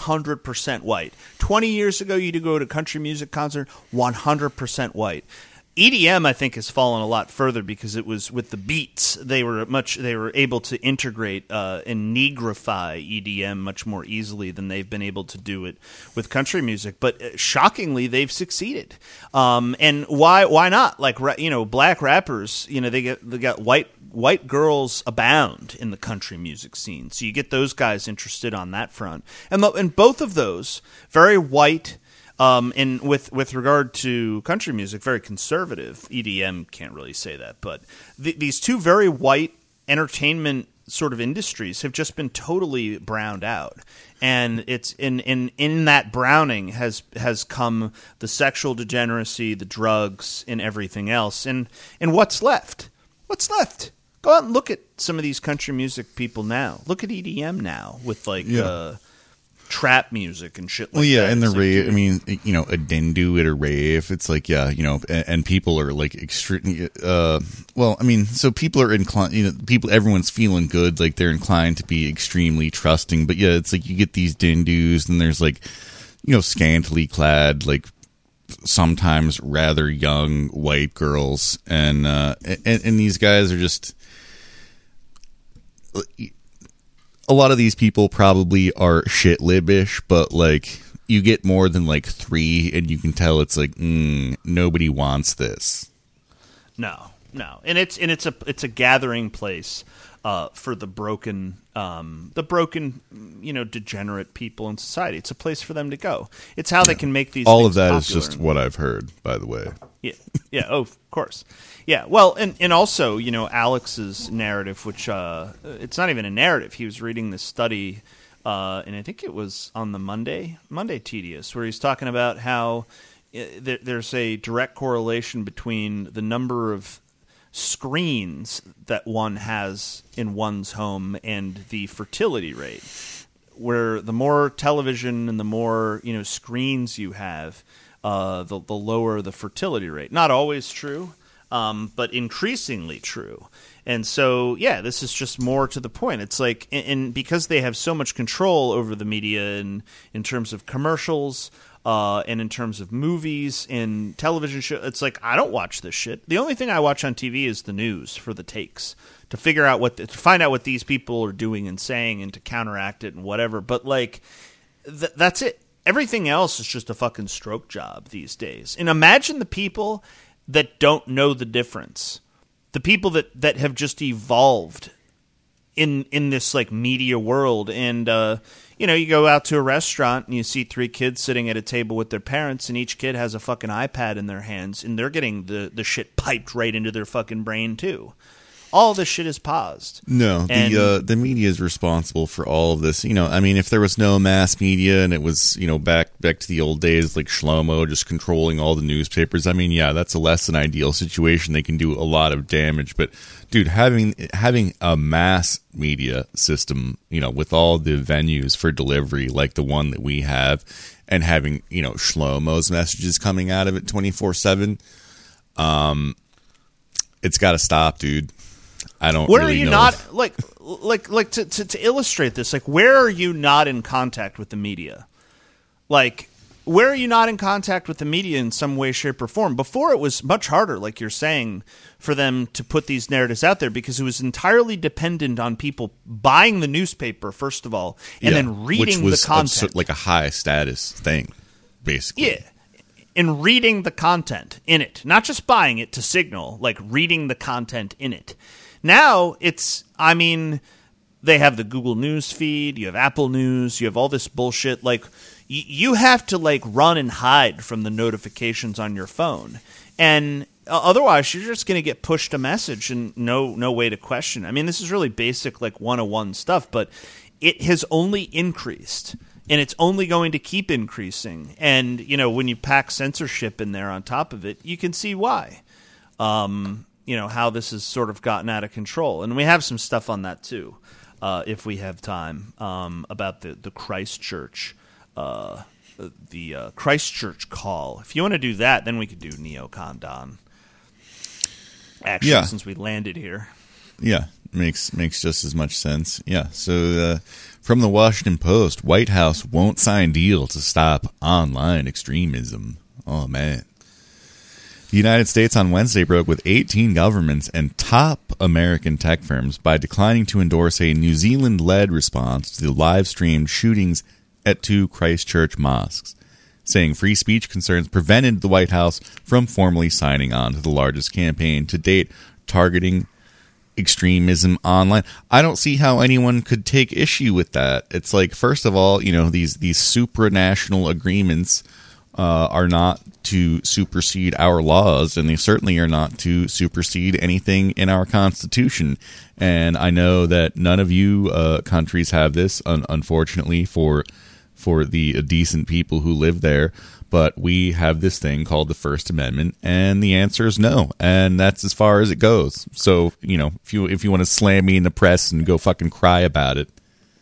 100% white. 20 years ago, you'd go to a country music concert, 100% white. EDM, I think, has fallen a lot further because it was with the beats. They were able to integrate and negrify EDM much more easily than they've been able to do it with country music. But shockingly, they've succeeded. And why not? Like, black rappers, they got white girls abound in the country music scene. So you get those guys interested on that front. And both of those, very white. And with regard to country music, very conservative. EDM can't really say that, but these two very white entertainment sort of industries have just been totally browned out, and it's in that browning has come the sexual degeneracy, the drugs, and everything else. And what's left? What's left? Go out and look at some of these country music people now. Look at EDM now with trap music and shit like that. Well, yeah, and the It's rave, I mean, a dindu at a rave, it's like, and people are like extremely, so people are inclined, everyone's feeling good, like they're inclined to be extremely trusting, but yeah, it's like you get these dindus, and there's like, scantily clad, like sometimes rather young white girls, and these guys are just, a lot of these people probably are shit libbish, but like you get more than like 3 and you can tell it's like nobody wants this. No. And it's a gathering place for the broken degenerate people in society. It's a place for them to go. It's how they can make these all things of that popular. is just what I've heard, by the way. Yeah, of course. Yeah, well, and also, Alex's narrative, which it's not even a narrative. He was reading this study, and I think it was on the Monday Tedious, where he's talking about how there's a direct correlation between the number of screens that one has in one's home and the fertility rate, where the more television and the more screens you have, the lower the fertility rate. Not always true, but increasingly true. And so, yeah, this is just more to the point. It's like, and because they have so much control over the media in terms of commercials, and in terms of movies and television shows, it's like, I don't watch this shit. The only thing I watch on TV is the news for the takes, to figure out to find out what these people are doing and saying and to counteract it and whatever. But like, that's it. Everything else is just a fucking stroke job these days. And imagine the people that don't know the difference. The people that have just evolved in this like media world, and you go out to a restaurant and you see 3 kids sitting at a table with their parents, and each kid has a fucking iPad in their hands, and they're getting the shit piped right into their fucking brain too. All this shit is paused. No, the media is responsible for all of this. If there was no mass media and it was, back to the old days, like Shlomo just controlling all the newspapers, that's a less than ideal situation. They can do a lot of damage. But, dude, having a mass media system, with all the venues for delivery like the one that we have, and having, Shlomo's messages coming out of it 24/7, it's got to stop, dude. I don't. Where really are you know. not like to illustrate this? Like, where are you not in contact with the media? Like, where are you not in contact with the media in some way, shape, or form? Before, it was much harder, like you're saying, for them to put these narratives out there, because it was entirely dependent on people buying the newspaper first of all, and then reading which was the content, like a high status thing, basically. Yeah. And reading the content in it, not just buying it to signal, like reading the content in it. Now it's, they have the Google News feed, you have Apple News, you have all this bullshit. Like, you have to like run and hide from the notifications on your phone, and otherwise you're just going to get pushed a message and no way to question. This is really basic, like 101 stuff, but it has only increased. And it's only going to keep increasing. And, when you pack censorship in there on top of it, you can see why. How this has sort of gotten out of control. And we have some stuff on that, too, if we have time, about the Christchurch, the Christchurch call. If you want to do that, then we could do Neocon Don. Actually, since we landed here. Yeah, makes just as much sense. Yeah, so from the Washington Post, White House won't sign deal to stop online extremism. Oh, man. The United States on Wednesday broke with 18 governments and top American tech firms by declining to endorse a New Zealand-led response to the live-streamed shootings at 2 Christchurch mosques, saying free speech concerns prevented the White House from formally signing on to the largest campaign to date targeting extremism online. I don't see how anyone could take issue with that. It's like, first of all, these supranational agreements are not to supersede our laws, and they certainly are not to supersede anything in our Constitution. And I know that none of you countries have this, unfortunately, for the decent people who live there. But we have this thing called the First Amendment, and the answer is no, and that's as far as it goes. So, if you want to slam me in the press and go fucking cry about it.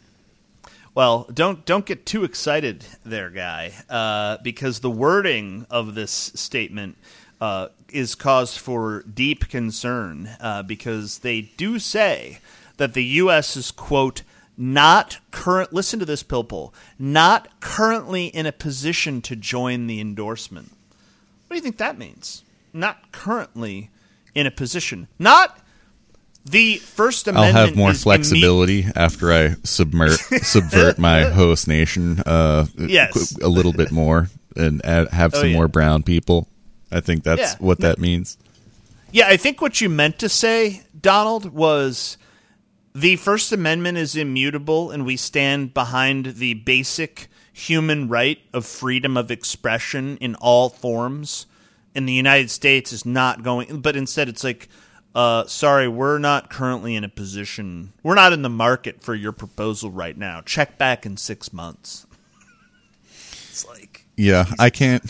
Well, don't get too excited there, guy, because the wording of this statement is cause for deep concern, because they do say that the U.S. is, quote, listen to this, Pilpul, not currently in a position to join the endorsement. What do you think that means? Not currently in a position. Not the First Amendment. I'll have more flexibility after I subvert my host nation yes. a little bit more and have some more brown people. I think that's what that means. Yeah, I think what you meant to say, Donald, was the First Amendment is immutable, and we stand behind the basic human right of freedom of expression in all forms. And the United States is not going, but instead it's like, sorry, we're not currently in a position, we're not in the market for your proposal right now. Check back in 6 months. It's like, yeah, I can't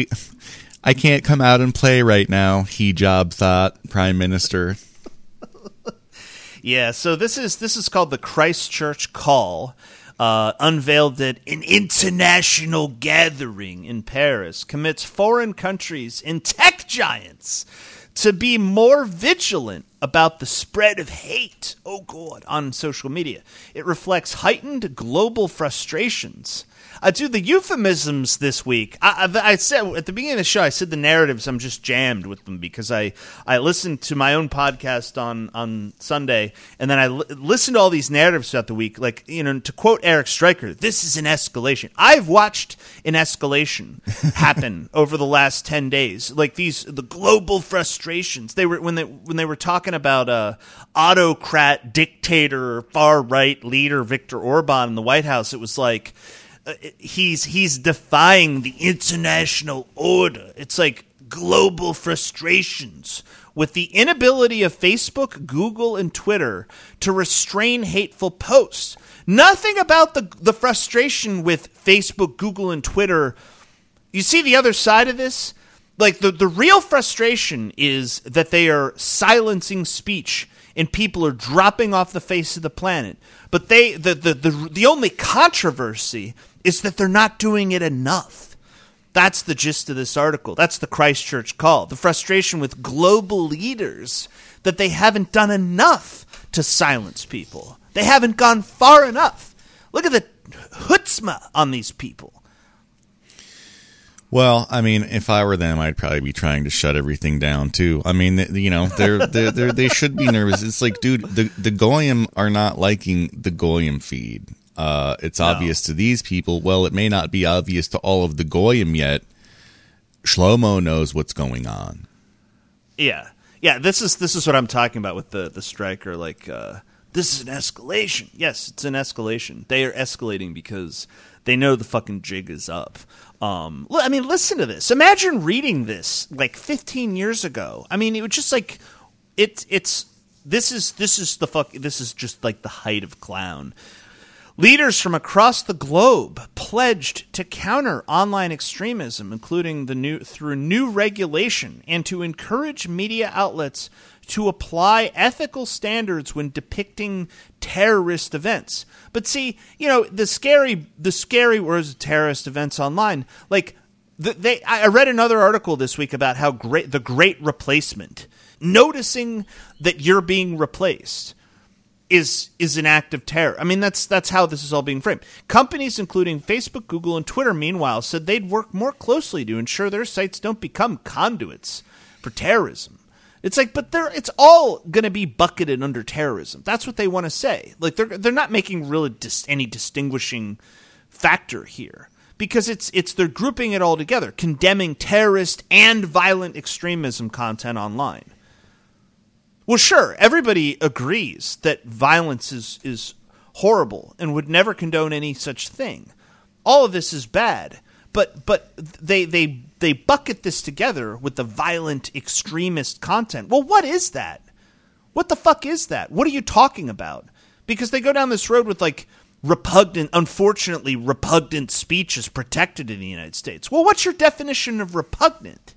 come out and play right now. Hijab thought, Prime Minister. Yeah, so this is called the Christchurch Call, unveiled at an international gathering in Paris, commits foreign countries and tech giants to be more vigilant about the spread of hate, on social media. It reflects heightened global frustrations. Dude, the euphemisms this week, I said at the beginning of the show, I said the narratives, I'm just jammed with them because I listened to my own podcast on Sunday, and then I listened to all these narratives throughout the week. Like, to quote Eric Stryker, this is an escalation. I've watched an escalation happen over the last 10 days. Like the global frustrations. They were when they were talking about autocrat, dictator, far right leader Viktor Orban in the White House. It was like, he's defying the international order. It's like global frustrations with the inability of Facebook, Google, and Twitter to restrain hateful posts. Nothing about the frustration with Facebook, Google, and Twitter. You see the other side of this? Like the real frustration is that they are silencing speech and people are dropping off the face of the planet. But the only controversy is that they're not doing it enough. That's the gist of this article. That's the Christchurch Call. The frustration with global leaders that they haven't done enough to silence people. They haven't gone far enough. Look at the chutzpah on these people. Well, I mean, if I were them, I'd probably be trying to shut everything down too. I mean, they should be nervous. It's like, dude, the Goyim are not liking the Goyim feed. It's obvious to these people. Well, it may not be obvious to all of the Goyim yet. Shlomo knows what's going on. Yeah. This is what I'm talking about with the Stryker. Like, this is an escalation. Yes, it's an escalation. They are escalating because they know the fucking jig is up. I mean, listen to this. Imagine reading this like 15 years ago. I mean, it was just like this is just like the height of clown. Leaders from across the globe pledged to counter online extremism, including through new regulation, and to encourage media outlets to apply ethical standards when depicting terrorist events. But see, the scary words of terrorist events online, like I read another article this week about how the great replacement, noticing that you're being replaced is an act of terror. I mean, that's how this is all being framed. Companies including Facebook, Google, and Twitter, meanwhile, said they'd work more closely to ensure their sites don't become conduits for terrorism. It's like, but it's all going to be bucketed under terrorism. That's what they want to say. Like they're not making really any distinguishing factor here, because they're grouping it all together, condemning terrorist and violent extremism content online. Well, sure, everybody agrees that violence is horrible and would never condone any such thing. All of this is bad. But they bucket this together with the violent extremist content. Well, what is that? What the fuck is that? What are you talking about? Because they go down this road with like unfortunately repugnant speech is protected in the United States. Well, what's your definition of repugnant?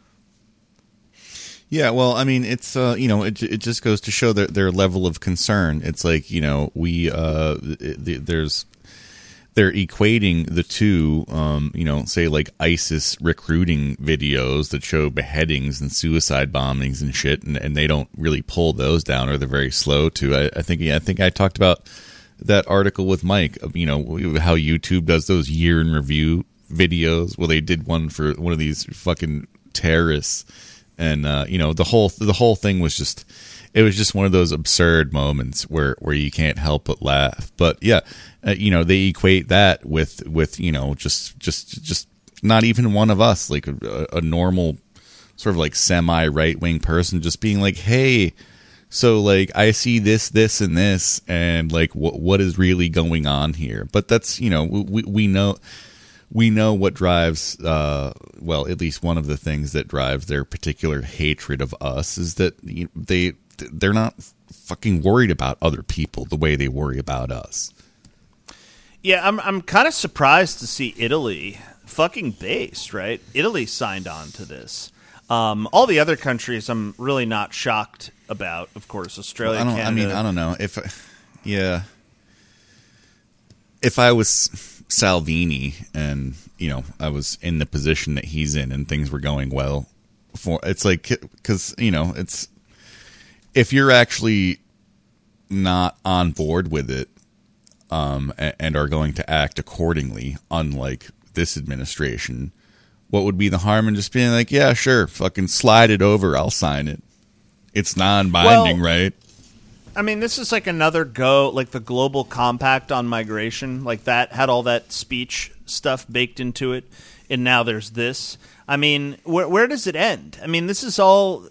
Yeah, well, I mean, it's it just goes to show their level of concern. It's like, they're equating the two, say like ISIS recruiting videos that show beheadings and suicide bombings and shit, and they don't really pull those down, or they're very slow to. I think I talked about that article with Mike, how YouTube does those year in review videos. Well, they did one for one of these fucking terrorists, and the whole thing was just. It was just one of those absurd moments where you can't help but laugh. But yeah, they equate that with just not even one of us, like a normal sort of like semi right wing person, just being like, hey, so like I see this, and this, and like what is really going on here? But that's we know what drives, at least one of the things that drives their particular hatred of us is that they're not fucking worried about other people the way they worry about us. Yeah, I'm kind of surprised to see Italy fucking based, right? Italy signed on to this. All the other countries I'm really not shocked about, of course, Australia, Canada. I mean, I don't know. If I was Salvini and, I was in the position that he's in and things were going well, it's like, because, it's, if you're actually not on board with it, and are going to act accordingly, unlike this administration, what would be the harm in just being like, yeah, sure, fucking slide it over, I'll sign it. It's non-binding, right? I mean, this is like another like the Global Compact on migration, like that had all that speech stuff baked into it, and now there's this. I mean, where does it end? I mean, this is all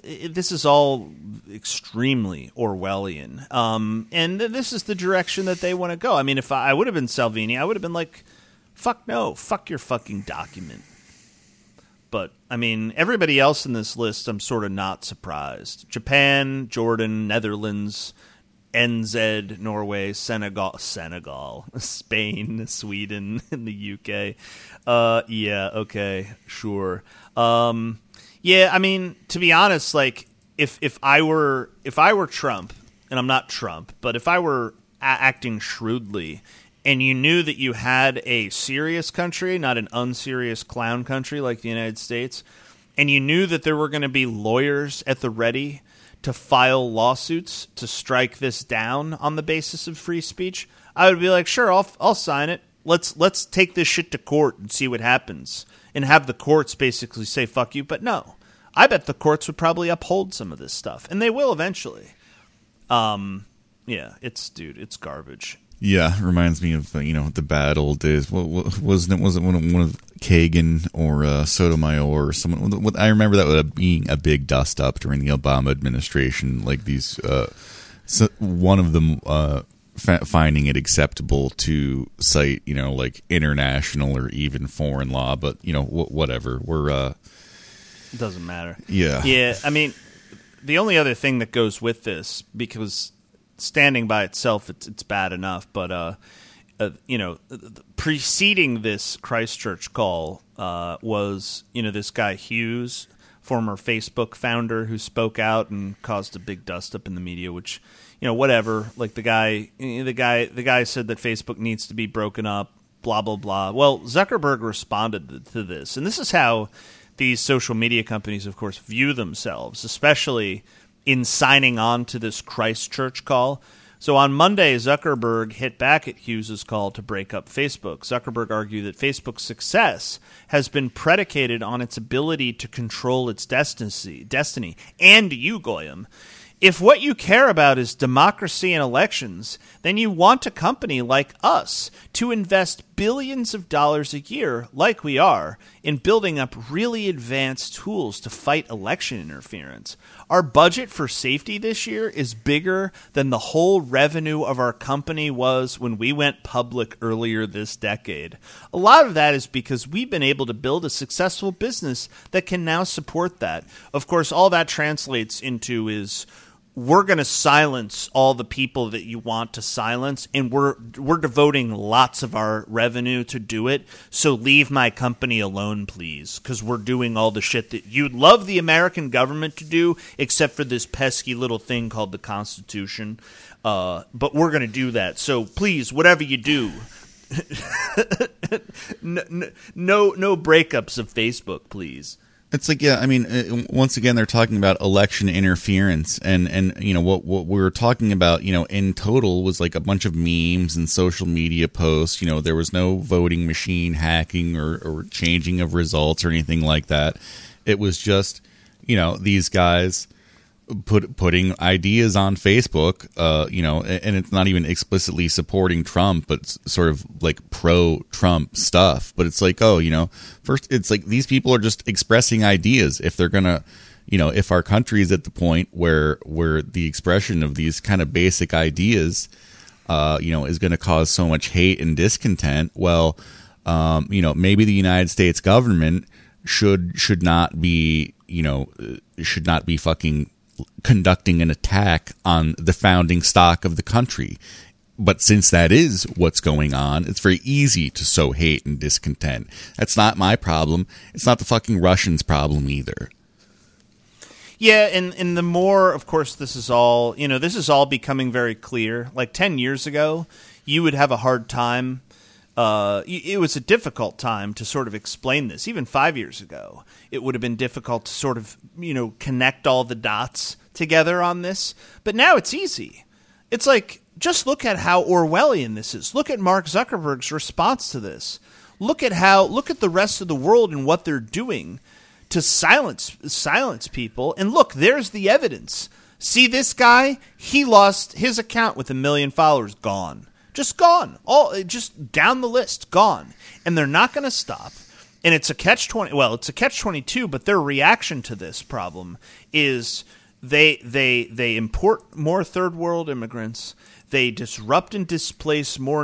extremely Orwellian, and this is the direction that they want to go. I mean, if I would have been Salvini, I would have been like, fuck no, fuck your fucking document. But, I mean, everybody else in this list, I'm sort of not surprised. Japan, Jordan, Netherlands, NZ, Norway, Senegal, Spain, Sweden, and the UK. Yeah, okay, sure. Yeah, I mean, to be honest, like, if I were Trump, and I'm not Trump, but if I were acting shrewdly, and you knew that you had a serious country, not an unserious clown country like the United States, and you knew that there were going to be lawyers at the ready to file lawsuits to strike this down on the basis of free speech, I would be like, sure, I'll sign it. Let's take this shit to court and see what happens, and have the courts basically say fuck you. But no, I bet the courts would probably uphold some of this stuff, and they will eventually. Yeah, it's garbage. Yeah, it reminds me of the bad old days. Wasn't it one of Kagan or Sotomayor or someone? I remember that being a big dust up during the Obama administration. Like these, one of them finding it acceptable to cite like international or even foreign law, but whatever. It doesn't matter. Yeah. I mean, the only other thing that goes with this, because standing by itself, it's bad enough. But preceding this Christchurch call was this guy Hughes, former Facebook founder, who spoke out and caused a big dust up in the media. Which whatever. Like the guy said that Facebook needs to be broken up. Blah blah blah. Well, Zuckerberg responded to this, and this is how these social media companies, of course, view themselves, especially in signing on to this Christchurch call. So on Monday, Zuckerberg hit back at Hughes' call to break up Facebook. Zuckerberg argued that Facebook's success has been predicated on its ability to control its destiny. And you, Goyam. If what you care about is democracy and elections, then you want a company like us to invest billions of dollars a year, like we are, in building up really advanced tools to fight election interference. Our budget for safety this year is bigger than the whole revenue of our company was when we went public earlier this decade. A lot of that is because we've been able to build a successful business that can now support that. Of course, all that translates into is we're going to silence all the people that you want to silence, and we're devoting lots of our revenue to do it. So leave my company alone, please, because we're doing all the shit that you'd love the American government to do, except for this pesky little thing called the Constitution. But we're going to do that. So please, whatever you do, no breakups of Facebook, please. It's like, yeah, I mean, once again, they're talking about election interference, and you know what we were talking about, you know, in total was like a bunch of memes and social media posts. You know, there was no voting machine hacking or changing of results or anything like that. It was just, you know, these guys putting ideas on Facebook, you know, and it's not even explicitly supporting Trump, but sort of like pro-Trump stuff. But it's like, oh, you know, first, it's like these people are just expressing ideas. If they're gonna, you know, if our country is at the point where the expression of these kind of basic ideas, you know, is going to cause so much hate and discontent, well, you know, maybe the United States government should not be, you know, should not be fucking conducting an attack on the founding stock of the country. But since that is what's going on, it's very easy to sow hate and discontent. That's not my problem. It's not the fucking Russians' problem either. Yeah, and the more, of course, this is all becoming very clear. Like 10 years ago, you would have a hard time. It was a difficult time to sort of explain this. Even 5 years ago, it would have been difficult to sort of, you know, connect all the dots together on this. But now it's easy. It's like, just look at how Orwellian this is. Look at Mark Zuckerberg's response to this. Look at the rest of the world and what they're doing to silence people. And look, there's the evidence. See this guy? He lost his account with 1 million followers. Gone. Just gone. Just down the list. Gone. And they're not going to stop. And it's a catch-20. Well, it's a catch-22, but their reaction to this problem is they import more third world immigrants. They disrupt and displace more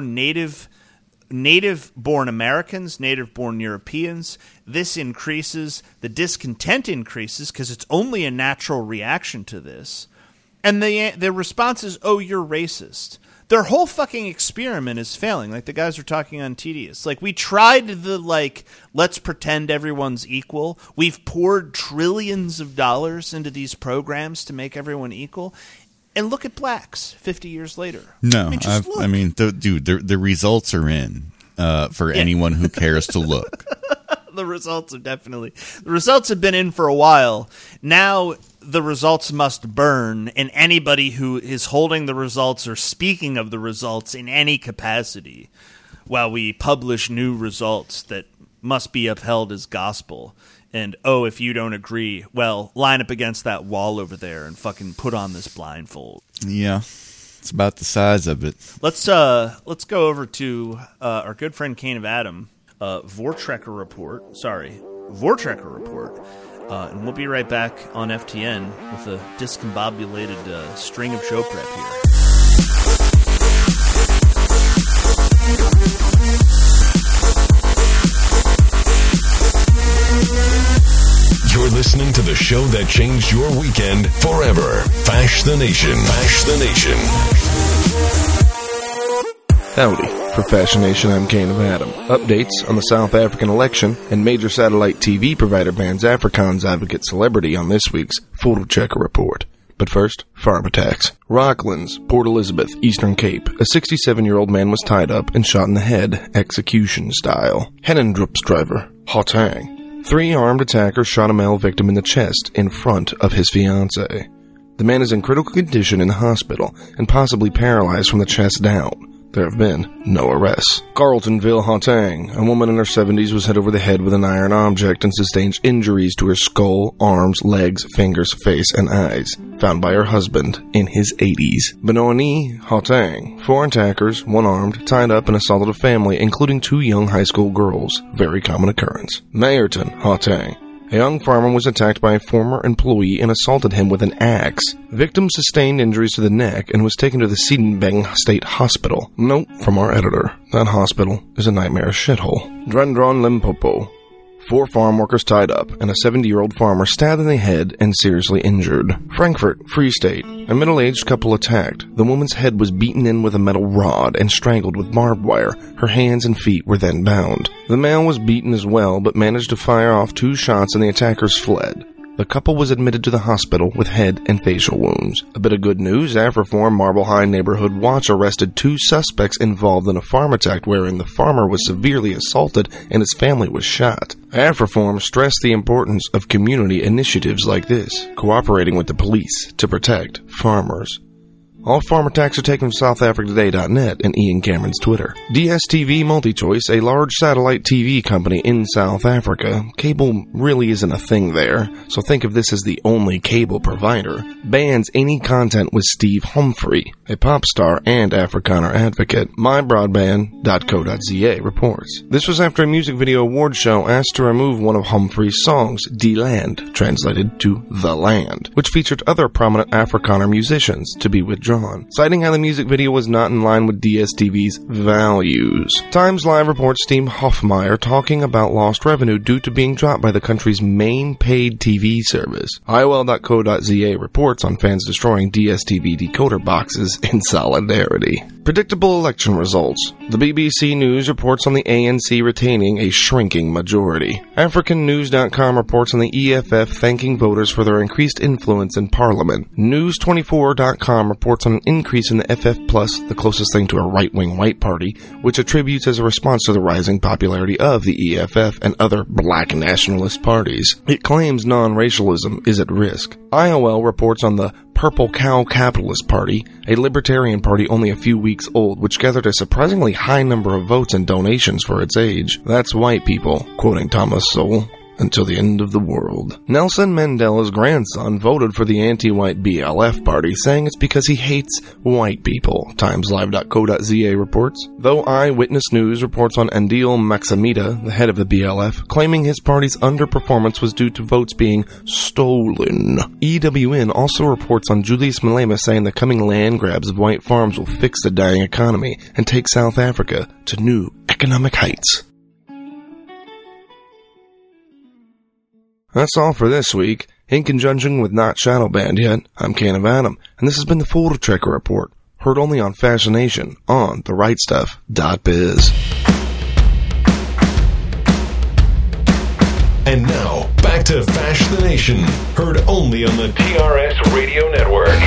native-born Americans, native-born Europeans. This increases, the discontent increases because it's only a natural reaction to this. And the response is, oh, you're racist. Their whole fucking experiment is failing. Like the guys were talking on TDS. Like we tried let's pretend everyone's equal. We've poured trillions of dollars into these programs to make everyone equal. And look at blacks 50 years later. No, the results are in for anyone who cares to look. The results have been in for a while. Now the results must burn, and anybody who is holding the results or speaking of the results in any capacity while we publish new results that must be upheld as gospel. And, oh, if you don't agree, well, line up against that wall over there and fucking put on this blindfold. Yeah, it's about the size of it. Let's go over to our good friend Kane of Adam, Vortrekker Report. And we'll be right back on FTN with a discombobulated string of show prep here. You're listening to the show that changed your weekend forever. Fash the Nation. Fash the Nation. Howdy. For Fashion Nation, I'm Kane of Adam. Updates on the South African election and major satellite TV provider bans Afrikaans advocate celebrity on this week's Vortrekker Report. But first, farm attacks. Rocklands, Port Elizabeth, Eastern Cape. A 67-year-old man was tied up and shot in the head, execution style. Hennendrupsdriver, Gauteng. 3 armed attackers shot a male victim in the chest in front of his fiancée. The man is in critical condition in the hospital and possibly paralyzed from the chest down. There have been no arrests. Carltonville, Gauteng. A woman in her 70s was hit over the head with an iron object and sustained injuries to her skull, arms, legs, fingers, face, and eyes. Found by her husband in his 80s. Benoni, Gauteng. 4 attackers, one armed, tied up and assaulted a family, including 2 young high school girls. Very common occurrence. Mayerton, Gauteng. A young farmer was attacked by a former employee and assaulted him with an axe. Victim sustained injuries to the neck and was taken to the Siebenbeng State Hospital. Note from our editor, that hospital is a nightmare shithole. Drendron, Limpopo. 4 farm workers tied up, and a 70-year-old farmer stabbed in the head and seriously injured. Frankfurt, Free State. A middle-aged couple attacked. The woman's head was beaten in with a metal rod and strangled with barbed wire. Her hands and feet were then bound. The male was beaten as well, but managed to fire off 2 shots and the attackers fled. The couple was admitted to the hospital with head and facial wounds. A bit of good news, Afreform Marble High Neighborhood Watch arrested 2 suspects involved in a farm attack wherein the farmer was severely assaulted and his family was shot. Afreform stressed the importance of community initiatives like this, cooperating with the police to protect farmers. All farm attacks are taken from SouthAfricaToday.net and Ian Cameron's Twitter. DSTV MultiChoice, a large satellite TV company in South Africa. Cable really isn't a thing there, so think of this as the only cable provider. Bans any content with Steve Humphrey, a pop star and Afrikaner advocate. MyBroadband.co.za reports. This was after a music video award show asked to remove one of Humphrey's songs, Die Land, translated to The Land, which featured other prominent Afrikaner musicians, to be withdrawn, citing how the music video was not in line with DSTV's values. Times Live reports Steve Hofmeyer talking about lost revenue due to being dropped by the country's main paid TV service. IOL.co.za reports on fans destroying DSTV decoder boxes in solidarity. Predictable election results. The BBC News reports on the ANC retaining a shrinking majority. AfricanNews.com reports on the EFF thanking voters for their increased influence in Parliament. News24.com reports on an increase in the FF+, the closest thing to a right-wing white party, which attributes as a response to the rising popularity of the EFF and other black nationalist parties. It claims non-racialism is at risk. IOL reports on the Purple Cow Capitalist Party, a libertarian party only a few weeks old, which gathered a surprisingly high number of votes and donations for its age. That's white people, quoting Thomas Sowell. Until the end of the world. Nelson Mandela's grandson voted for the anti-white BLF party, saying it's because he hates white people, TimesLive.co.za reports. Though Eyewitness News reports on Andile Maximita, the head of the BLF, claiming his party's underperformance was due to votes being stolen. EWN also reports on Julius Malema saying the coming land grabs of white farms will fix the dying economy and take South Africa to new economic heights. That's all for this week. In conjunction with Not Shadow Band Yet, I'm Cain of Adam, and this has been the Photo Checker Report, heard only on Fascination on therightstuff.biz. And now, back to Fash the Nation, heard only on the TRS Radio Network.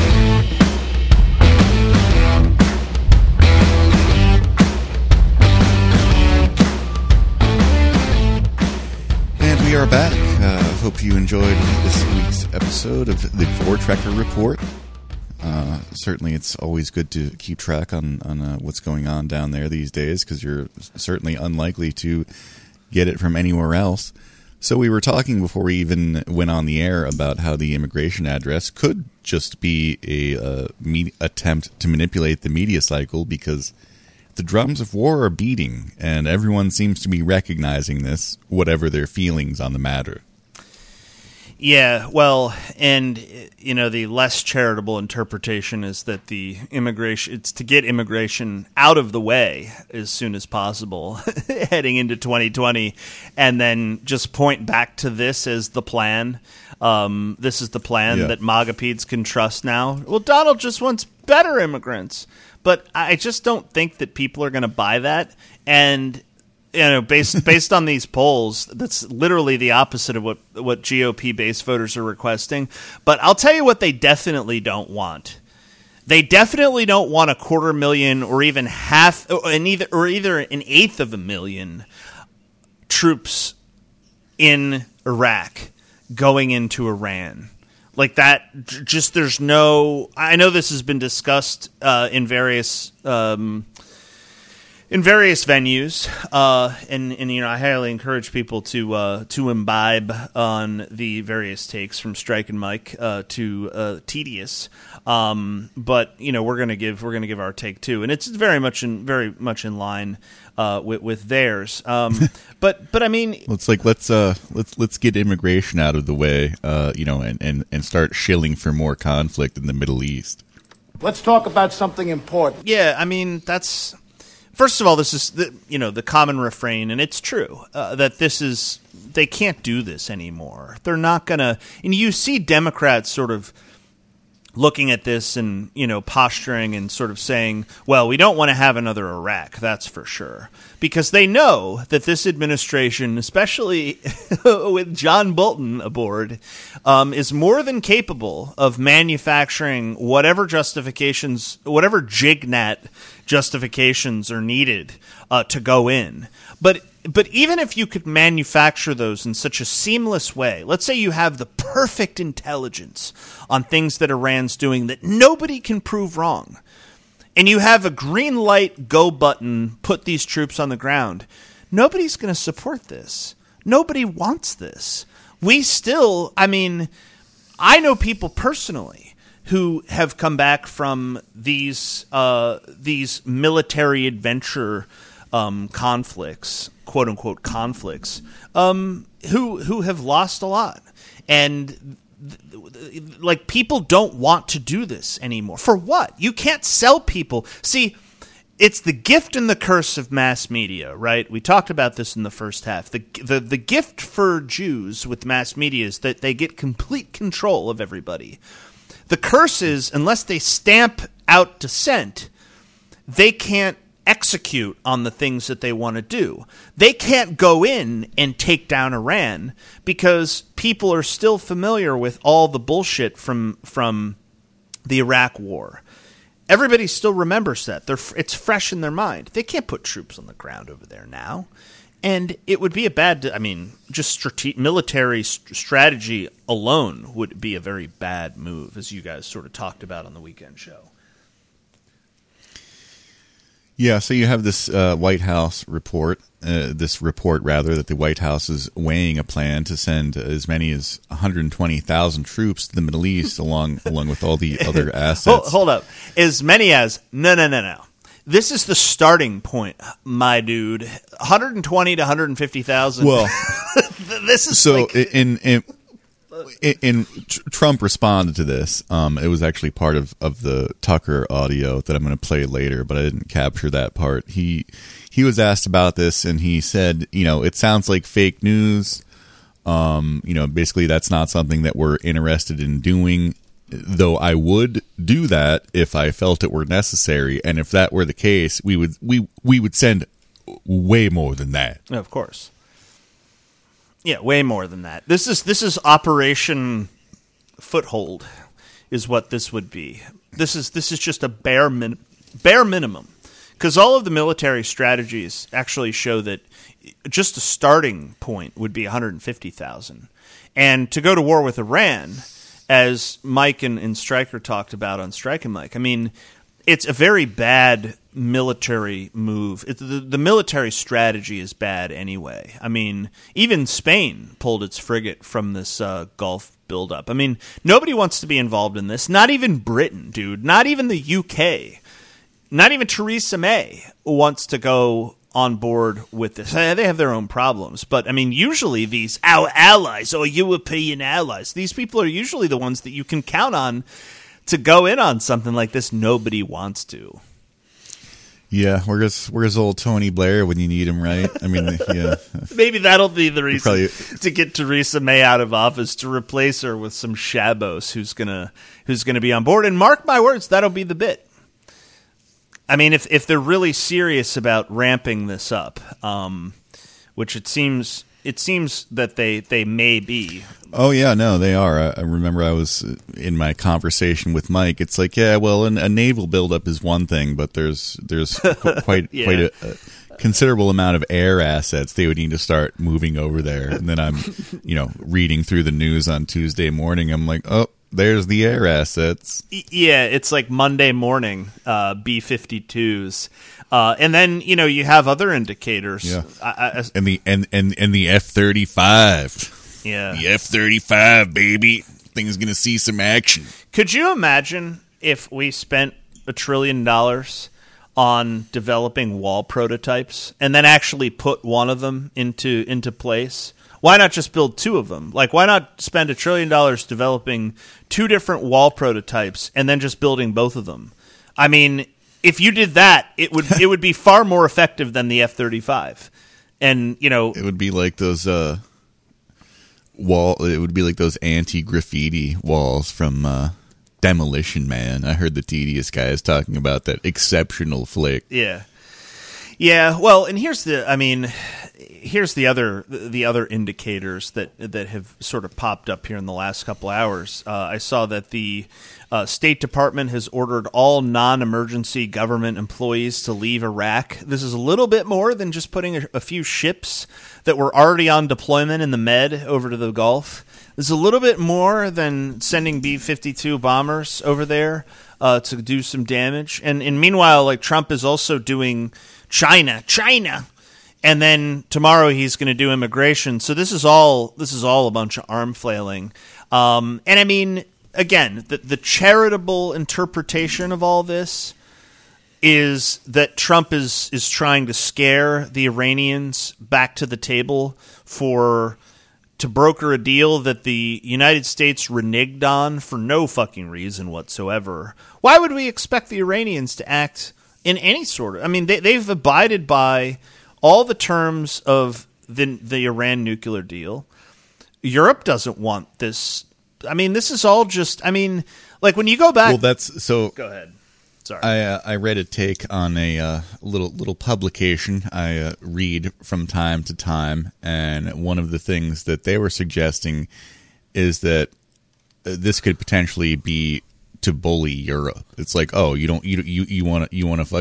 We are back. Hope you enjoyed this week's episode of the Trekker Report. Certainly, it's always good to keep track on what's going on down there these days, because you're certainly unlikely to get it from anywhere else. So we were talking before we even went on the air about how the immigration address could just be a attempt to manipulate the media cycle, because the drums of war are beating, and everyone seems to be recognizing this, whatever their feelings on the matter. Yeah, well, and, you know, the less charitable interpretation is that it's to get immigration out of the way as soon as possible heading into 2020, and then just point back to this as the plan. This is the plan that MAGA-peds can trust now. Well, Donald just wants better immigrants. But I just don't think that people are going to buy that. And, you know, based on these polls, that's literally the opposite of what GOP-based voters are requesting. But I'll tell you what they definitely don't want. They definitely don't want 250,000 or even either an eighth of a million troops in Iraq going into Iran. Like that, just there's no. I know this has been discussed in various venues, and I highly encourage people to imbibe on the various takes from Strike and Mike to Tedious. But we're gonna give our take too, and it's very much in line with theirs. But I mean, let's get immigration out of the way, and start shilling for more conflict in the Middle East. Let's talk about something important. Yeah, I mean that's. First of all, this is the common refrain, and it's true that they can't do this anymore. They're not gonna, and you see Democrats sort of looking at this and posturing and sort of saying, "Well, we don't want to have another Iraq, that's for sure," because they know that this administration, especially with John Bolton aboard, is more than capable of manufacturing whatever justifications, whatever jignat justifications are needed to go in. But even if you could manufacture those in such a seamless way, let's say you have the perfect intelligence on things that Iran's doing that nobody can prove wrong, and you have a green light go button, put these troops on the ground, nobody's going to support this. Nobody wants this. I know people personally who have come back from these military adventure conflicts, quote unquote conflicts, who have lost a lot, and like people don't want to do this anymore. For what? You can't sell people. See, it's the gift and the curse of mass media, right? We talked about this in the first half. The gift for Jews with mass media is that they get complete control of everybody. The curse is, unless they stamp out dissent, they can't execute on the things that they want to do. They can't go in and take down Iran because people are still familiar with all the bullshit from the Iraq War. Everybody still remembers that. It's fresh in their mind. They can't put troops on the ground over there now. And it would be a bad, military strategy alone would be a very bad move, as you guys sort of talked about on the weekend show. Yeah, so you have this White House report, that the White House is weighing a plan to send as many as 120,000 troops to the Middle East, along with all the other assets. Hold up. As many as, no. This is the starting point, my dude. 120 to 150,000. Well, this is so Trump responded to this. It was actually part of the Tucker audio that I'm going to play later, but I didn't capture that part. He was asked about this, and he said, it sounds like fake news. Basically that's not something that we're interested in doing, though I would do that if I felt it were necessary. And if that were the case, we would send way more than that. Of course. Yeah, way more than that. This is Operation Foothold, is what this would be. This is just a bare minimum, because all of the military strategies actually show that just a starting point would be 150,000, and to go to war with Iran, as Mike and Stryker talked about on Strike and Mike. I mean, it's a very bad military move. The military strategy is bad anyway. I mean, even Spain pulled its frigate from this Gulf buildup. I mean, nobody wants to be involved in this. Not even Britain, dude. Not even the UK. Not even Theresa May wants to go on board with this. They have their own problems. But, I mean, usually our allies or European allies, these people are usually the ones that you can count on to go in on something like this. Nobody wants to. Yeah, where's old Tony Blair when you need him, right? I mean, yeah. Maybe that'll be the reason to get Theresa May out of office, to replace her with some Shabos who's gonna be on board. And mark my words, that'll be the bit. I mean, if they're really serious about ramping this up, which it seems that they may be. Oh yeah, no, they are. I remember I was in my conversation with Mike. It's like, yeah, well, a naval buildup is one thing, but there's quite a considerable amount of air assets they would need to start moving over there. And then I'm, reading through the news on Tuesday morning. I'm like, oh, there's the air assets. Yeah, it's like Monday morning, B-52s. And then, you have other indicators. Yeah. And the F-35. Yeah. The F-35, baby. Thing's going to see some action. Could you imagine if we spent $1 trillion on developing wall prototypes and then actually put one of them into place? Why not just build two of them? Like, why not spend $1 trillion developing two different wall prototypes and then just building both of them? I mean, if you did that, it would be far more effective than the F-35. And, it would be like those It would be like those anti-graffiti walls from Demolition Man. I heard the Tedious guys talking about that exceptional flick. Yeah. Yeah, well, and here's the other indicators that have sort of popped up here in the last couple hours. I saw that the State Department has ordered all non-emergency government employees to leave Iraq. This is a little bit more than just putting a few ships that were already on deployment in the Med over to the Gulf. This is a little bit more than sending B-52 bombers over there to do some damage. And meanwhile, like, Trump is also doing China, and then tomorrow he's going to do immigration. So this is all a bunch of arm flailing. And I mean, again, the charitable interpretation of all this is that Trump is trying to scare the Iranians back to the table to broker a deal that the United States reneged on for no fucking reason whatsoever. Why would we expect the Iranians to act in any sort of... I mean, they've abided by all the terms of the Iran nuclear deal. Europe doesn't want this. I mean, this is all just... I mean, like, when you go back... Well, that's... So... Go ahead. Sorry. I read a take on a little publication I read from time to time, and one of the things that they were suggesting is that this could potentially be to bully Europe. It's like, oh, you want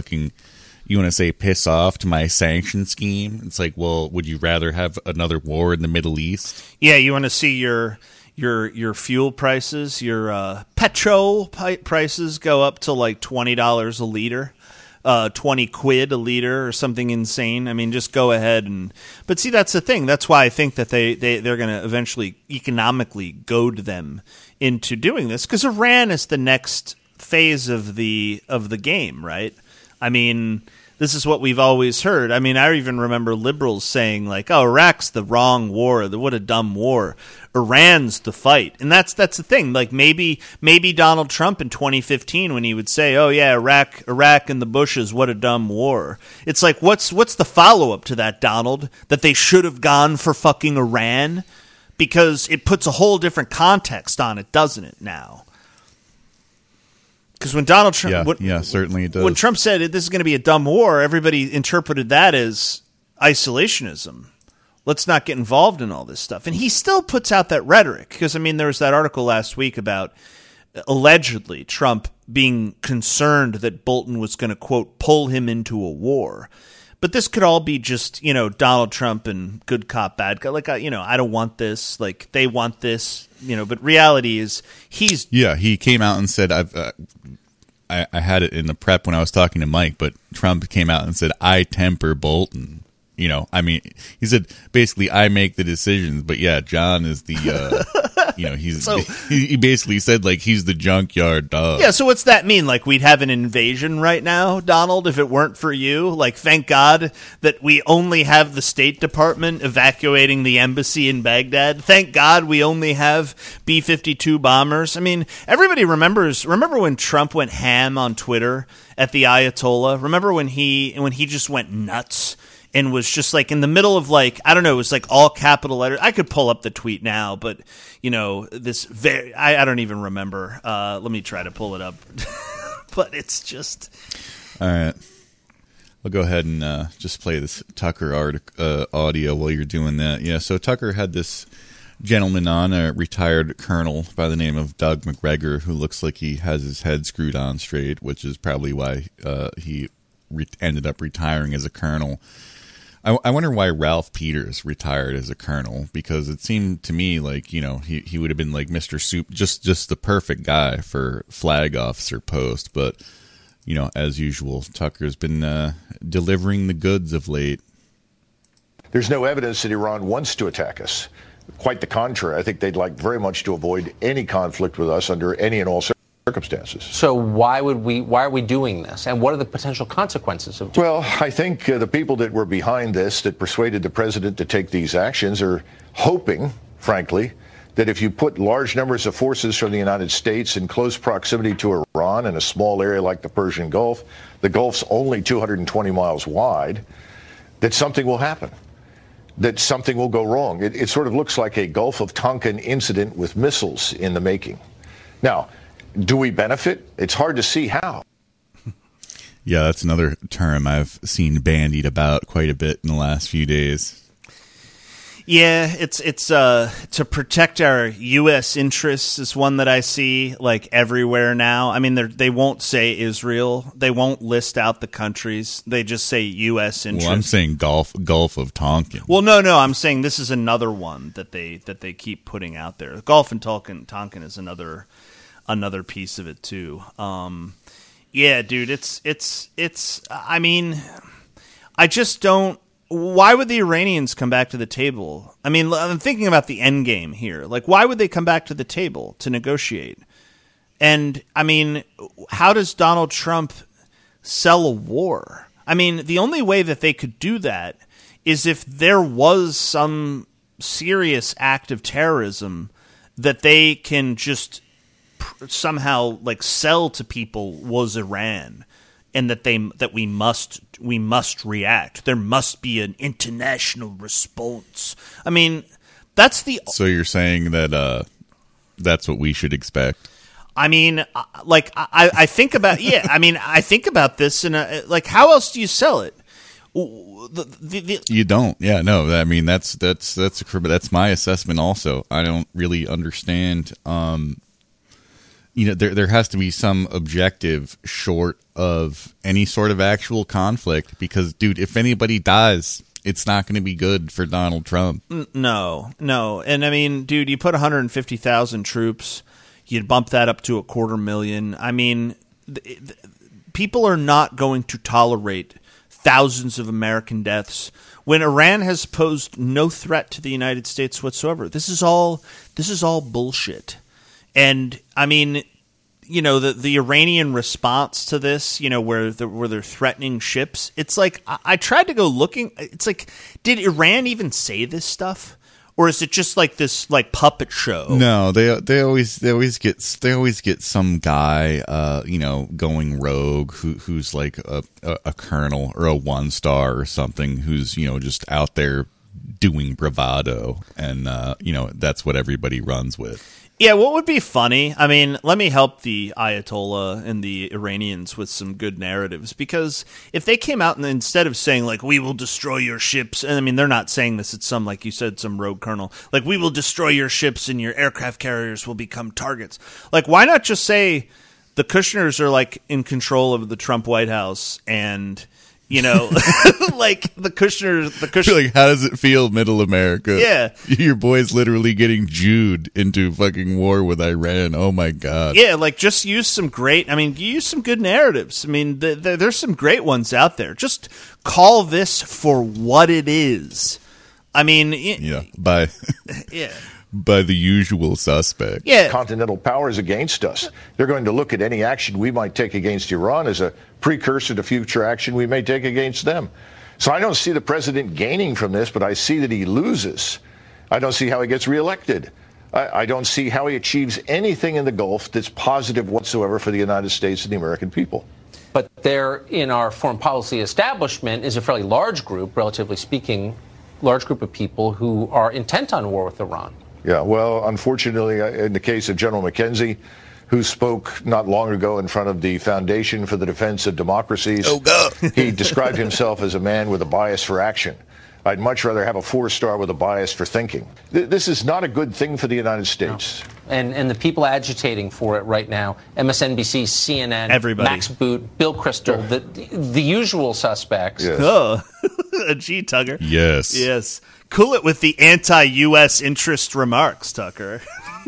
to say piss off to my sanction scheme? It's like, well, would you rather have another war in the Middle East? Yeah, you want to see your fuel prices, your petrol prices go up to like $20 a liter, 20 quid a liter or something insane. I mean, just go ahead but see, that's the thing. That's why I think that they're going to eventually economically goad them into doing this, because Iran is the next phase of the game, right? I mean, this is what we've always heard. I mean, I even remember liberals saying, like, oh, Iraq's the wrong war. What a dumb war. Iran's the fight. And that's the thing. Like, maybe Donald Trump in 2015, when he would say, oh, yeah, Iraq and the Bushes, what a dumb war. It's like, what's the follow-up to that, Donald? That they should have gone for fucking Iran? Because it puts a whole different context on it, doesn't it, now? Because when Donald Trump... Yeah, certainly it does. When Trump said this is going to be a dumb war, everybody interpreted that as isolationism. Let's not get involved in all this stuff. And he still puts out that rhetoric. Because, I mean, there was that article last week about allegedly Trump being concerned that Bolton was going to, quote, pull him into a war. But this could all be just, Donald Trump and good cop, bad cop. Like, I don't want this. Like, they want this. But reality is he's... Yeah, he came out and said, I had it in the prep when I was talking to Mike, but Trump came out and said, I temper Bolton. I mean, he said, basically, I make the decisions. But, yeah, John is the... he basically said, like, he's the junkyard dog. Yeah, so what's that mean? Like, we'd have an invasion right now, Donald, if it weren't for you? Like, thank God that we only have the State Department evacuating the embassy in Baghdad. Thank God we only have B-52 bombers. I mean, everybody remember when Trump went ham on Twitter at the Ayatollah? Remember when he just went nuts? And was just like in the middle of, like, I don't know, it was like all capital letters. I could pull up the tweet now, but I don't even remember. Let me try to pull it up. But it's just... All right. I'll go ahead and just play this Tucker audio while you're doing that. Yeah, so Tucker had this gentleman on, a retired colonel by the name of Doug McGregor, who looks like he has his head screwed on straight, which is probably why he ended up retiring as a colonel. I wonder why Ralph Peters retired as a colonel, because it seemed to me like, he would have been like Mr. Soup, just the perfect guy for flag officer post. But, as usual, Tucker's been delivering the goods of late. There's no evidence that Iran wants to attack us. Quite the contrary. I think they'd like very much to avoid any conflict with us under any and all circumstances. So why are we doing this? And what are the potential consequences of doing Well, I think the people that were behind this, that persuaded the president to take these actions, are hoping, frankly, that if you put large numbers of forces from the United States in close proximity to Iran in a small area like the Persian Gulf, the Gulf's only 220 miles wide, that something will happen, that something will go wrong. It sort of looks like a Gulf of Tonkin incident with missiles in the making. Now, do we benefit? It's hard to see how. Yeah, that's another term I've seen bandied about quite a bit in the last few days. Yeah, it's to protect our U.S. interests is one that I see like everywhere now. I mean, they won't say Israel. They won't list out the countries. They just say U.S. interests. Well, I'm saying Gulf of Tonkin. Well, no, I'm saying this is another one that they keep putting out there. The Gulf and Tonkin is another piece of it too. Yeah, dude, it's. I mean, I just don't. Why would the Iranians come back to the table? I mean, I'm thinking about the end game here. Like, why would they come back to the table to negotiate? And, I mean, how does Donald Trump sell a war? I mean, the only way that they could do that is if there was some serious act of terrorism that they can just somehow, like, sell to people was Iran. And that we must react. There must be an international response. I mean, that's the. So you're saying that that's what we should expect? I mean, like I think about I mean, I think about this and like, how else do you sell it? You don't. Yeah, no. I mean, that's my assessment. Also, I don't really understand. There has to be some objective short of any sort of actual conflict because, dude, if anybody dies, it's not going to be good for Donald Trump. No. And, I mean, dude, you put 150,000 troops, you'd bump that up to 250,000. I mean, people are not going to tolerate thousands of American deaths when Iran has posed no threat to the United States whatsoever. This is all bullshit. And, I mean, the Iranian response to this, where they're threatening ships, it's like I tried to go looking. It's like, did Iran even say this stuff? Or is it just like this like puppet show? No, they always get some guy going rogue who's like a colonel or a 1-star or something who's just out there doing bravado, and that's what everybody runs with. Yeah, what would be funny? I mean, let me help the Ayatollah and the Iranians with some good narratives, because if they came out and instead of saying, like, we will destroy your ships, and I mean, they're not saying this, it's some, like you said, some rogue colonel, like, we will destroy your ships and your aircraft carriers will become targets. Like, why not just say the Kushners are, like, in control of the Trump White House and... like the Kushner. Like, how does it feel, Middle America? Yeah, your boy's literally getting Jewed into fucking war with Iran. Oh my god. Yeah, like just use some use some good narratives. I mean, there's some great ones out there. Just call this for what it is. I mean, by the usual suspect. Yeah, continental powers against us. They're going to look at any action we might take against Iran as a precursor to future action we may take against them. So I don't see the president gaining from this, but I see that he loses. I don't see how he gets reelected. I don't see how he achieves anything in the Gulf that's positive whatsoever for the United States and the American people. But there, in our foreign policy establishment, is a fairly large group, relatively speaking, of people who are intent on war with Iran. Yeah, well, unfortunately, in the case of General McKenzie, who spoke not long ago in front of the Foundation for the Defense of Democracies, he described himself as a man with a bias for action. I'd much rather have a 4-star with a bias for thinking. This is not a good thing for the United States. And the people agitating for it right now, MSNBC, CNN, everybody. Max Boot, Bill Kristol, the usual suspects. Yes. Oh, gee, Tucker. Yes. Yes. Cool it with the anti-U.S. interest remarks, Tucker.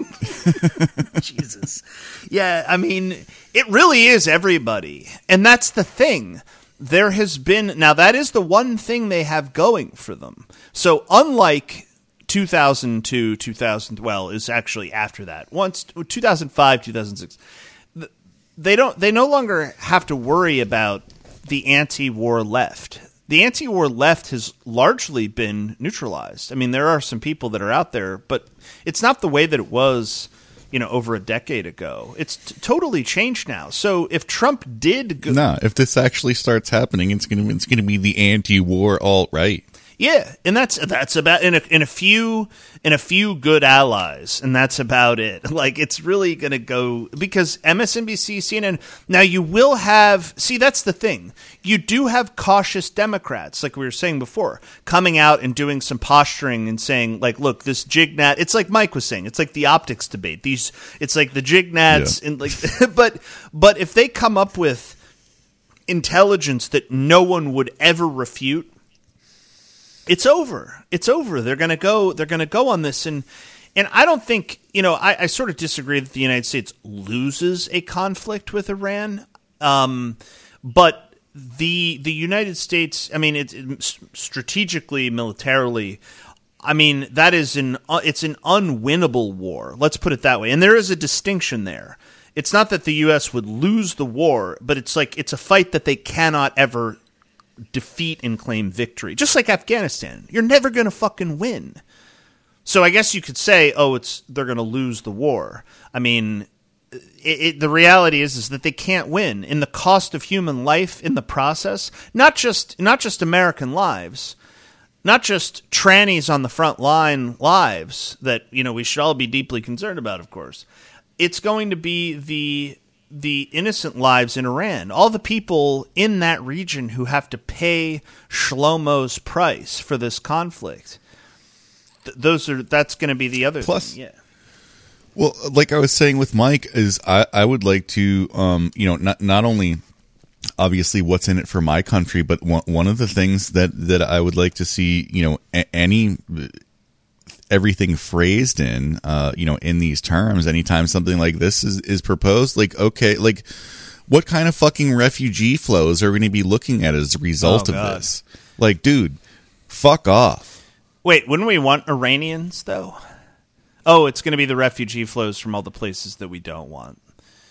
Jesus. Yeah, I mean, it really is everybody. And that's the thing. There has been... Now, that is the one thing they have going for them. So, unlike 2002, 2000... Well, it's actually after that. Once 2005, 2006... They no longer have to worry about the anti-war left. The anti-war left has largely been neutralized. I mean, there are some people that are out there, but it's not the way that it was, over a decade ago. It's totally changed now. So if Trump did go... if this actually starts happening, it's gonna be the anti-war alt-right. Yeah, and that's about in a few good allies, and that's about it. Like, it's really going to go because MSNBC, CNN. Now you will have that's the thing. You do have cautious Democrats, like we were saying before, coming out and doing some posturing and saying, like, look, this JigNat. It's like Mike was saying. It's like the optics debate. It's like the JigNats and like, but if they come up with intelligence that no one would ever refute. It's over. It's over. They're going to go on this, and I don't think I sort of disagree that the United States loses a conflict with Iran, but the United States. I mean, it's strategically, militarily. I mean, it's an unwinnable war. Let's put it that way. And there is a distinction there. It's not that the U.S. would lose the war, but it's like it's a fight that they cannot ever defeat and claim victory. Just like Afghanistan. You're never going to fucking win. So I guess you could say, they're going to lose the war. I mean, the reality is that they can't win. In the cost of human life in the process, not just American lives, not just trannies on the front line lives that, we should all be deeply concerned about, of course. It's going to be the innocent lives in Iran, all the people in that region who have to pay Shlomo's price for this conflict. That's going to be the other Plus, thing. Yeah. Well, like I was saying with Mike, is I would like to, not only obviously what's in it for my country, but one of the things that I would like to see, everything phrased in these terms anytime something like this is proposed, like, okay, like what kind of fucking refugee flows are we going to be looking at as a result of this? Like, dude, fuck off. Wait, wouldn't we want Iranians though? Oh, it's going to be the refugee flows from all the places that we don't want.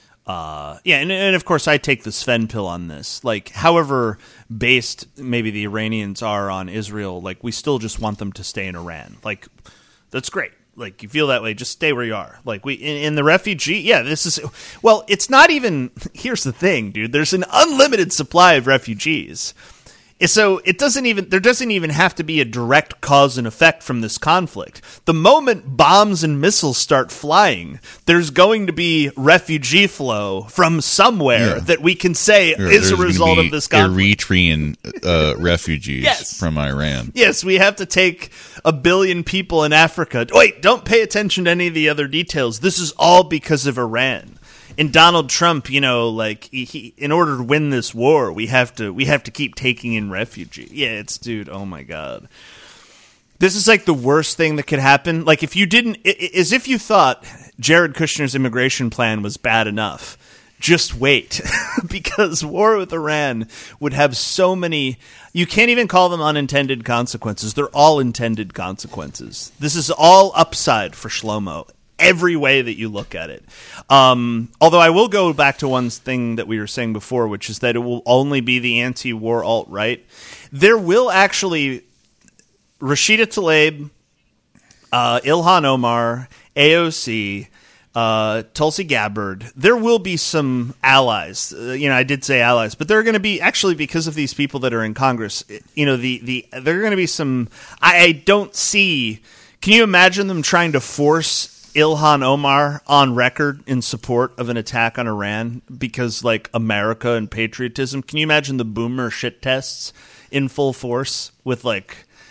And of course I take the Sven pill on this. Like, however based maybe the Iranians are on Israel, like, we still just want them to stay in Iran. Like, that's great. Like, you feel that way, just stay where you are. Like, we in the refugee, it's not even, here's the thing, dude. There's an unlimited supply of refugees. So there doesn't even have to be a direct cause and effect from this conflict. The moment bombs and missiles start flying, there's going to be refugee flow from somewhere that we can say is a result of this conflict. Eritrean refugees from Iran. Yes, we have to take 1 billion people in Africa. Wait, don't pay attention to any of the other details. This is all because of Iran. And Donald Trump, like, he in order to win this war, we have to keep taking in refugees. Yeah, oh my God. This is like the worst thing that could happen. Like, if you as if you thought Jared Kushner's immigration plan was bad enough. Just wait, because war with Iran would have so many, you can't even call them unintended consequences. They're all intended consequences. This is all upside for Shlomo. Every way that you look at it. Although I will go back to one thing that we were saying before, which is that it will only be the anti-war alt-right. There will actually, Rashida Tlaib, Ilhan Omar, AOC, Tulsi Gabbard, there will be some allies. I did say allies, but there are going to be, actually, because of these people that are in Congress, there are going to be some, I don't see, can you imagine them trying to force Ilhan Omar on record in support of an attack on Iran because, like, America and patriotism? Can you imagine the boomer shit tests in full force with, like,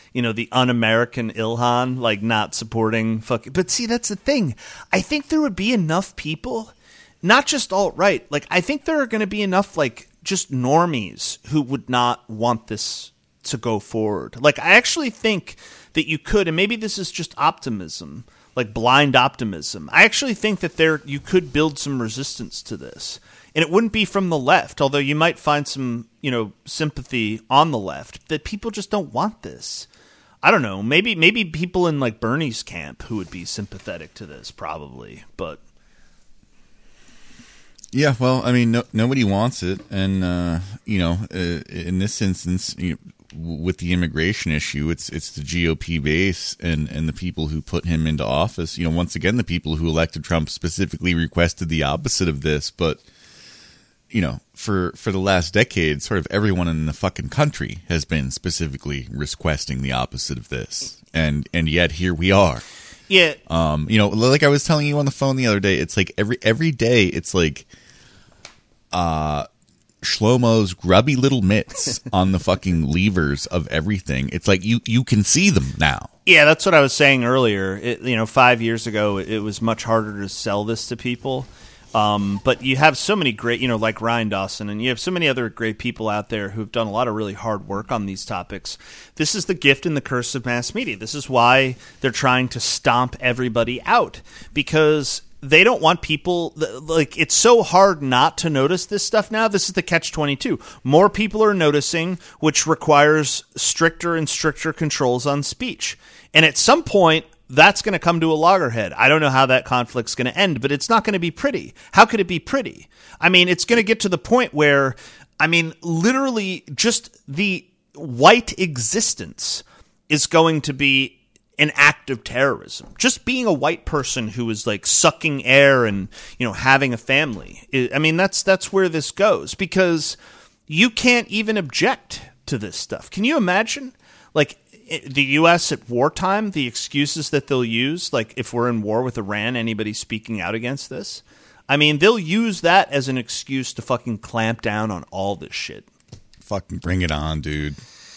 the un-American Ilhan, like not supporting fucking. But see, that's the thing. I think there would be enough people, not just alt-right. Like, I think there are going to be enough, like, just normies who would not want this to go forward. Like, I actually think that you could, and maybe this is just optimism, like blind optimism. I actually think that you could build some resistance to this. And it wouldn't be from the left, although you might find some, sympathy on the left, that people just don't want this. I don't know. Maybe people in like Bernie's camp who would be sympathetic to this, probably. But yeah, well, I mean, nobody wants it, and in this instance, with the immigration issue, it's the GOP base and the people who put him into office. Once again, the people who elected Trump specifically requested the opposite of this, but. For the last decade, sort of everyone in the fucking country has been specifically requesting the opposite of this, and yet here we are. Yeah. Like I was telling you on the phone the other day, it's like every day, it's like, Shlomo's grubby little mitts on the fucking levers of everything. It's like you can see them now. Yeah, that's what I was saying earlier. 5 years ago, it was much harder to sell this to people. But you have so many great, like Ryan Dawson, and you have so many other great people out there who've done a lot of really hard work on these topics. This is the gift and the curse of mass media. This is why they're trying to stomp everybody out, because they don't want people, like, it's so hard not to notice this stuff now. This is the catch-22. More people are noticing, which requires stricter and stricter controls on speech. And at some point, that's going to come to a loggerhead. I don't know how that conflict's going to end, but it's not going to be pretty. How could it be pretty? I mean, it's going to get to the point where, literally just the white existence is going to be an act of terrorism. Just being a white person who is like sucking air and, having a family. That's where this goes, because you can't even object to this stuff. Can you imagine? Like, the U.S. at wartime, the excuses that they'll use, like if we're in war with Iran, anybody speaking out against this, they'll use that as an excuse to fucking clamp down on all this shit. Fucking bring it on, dude.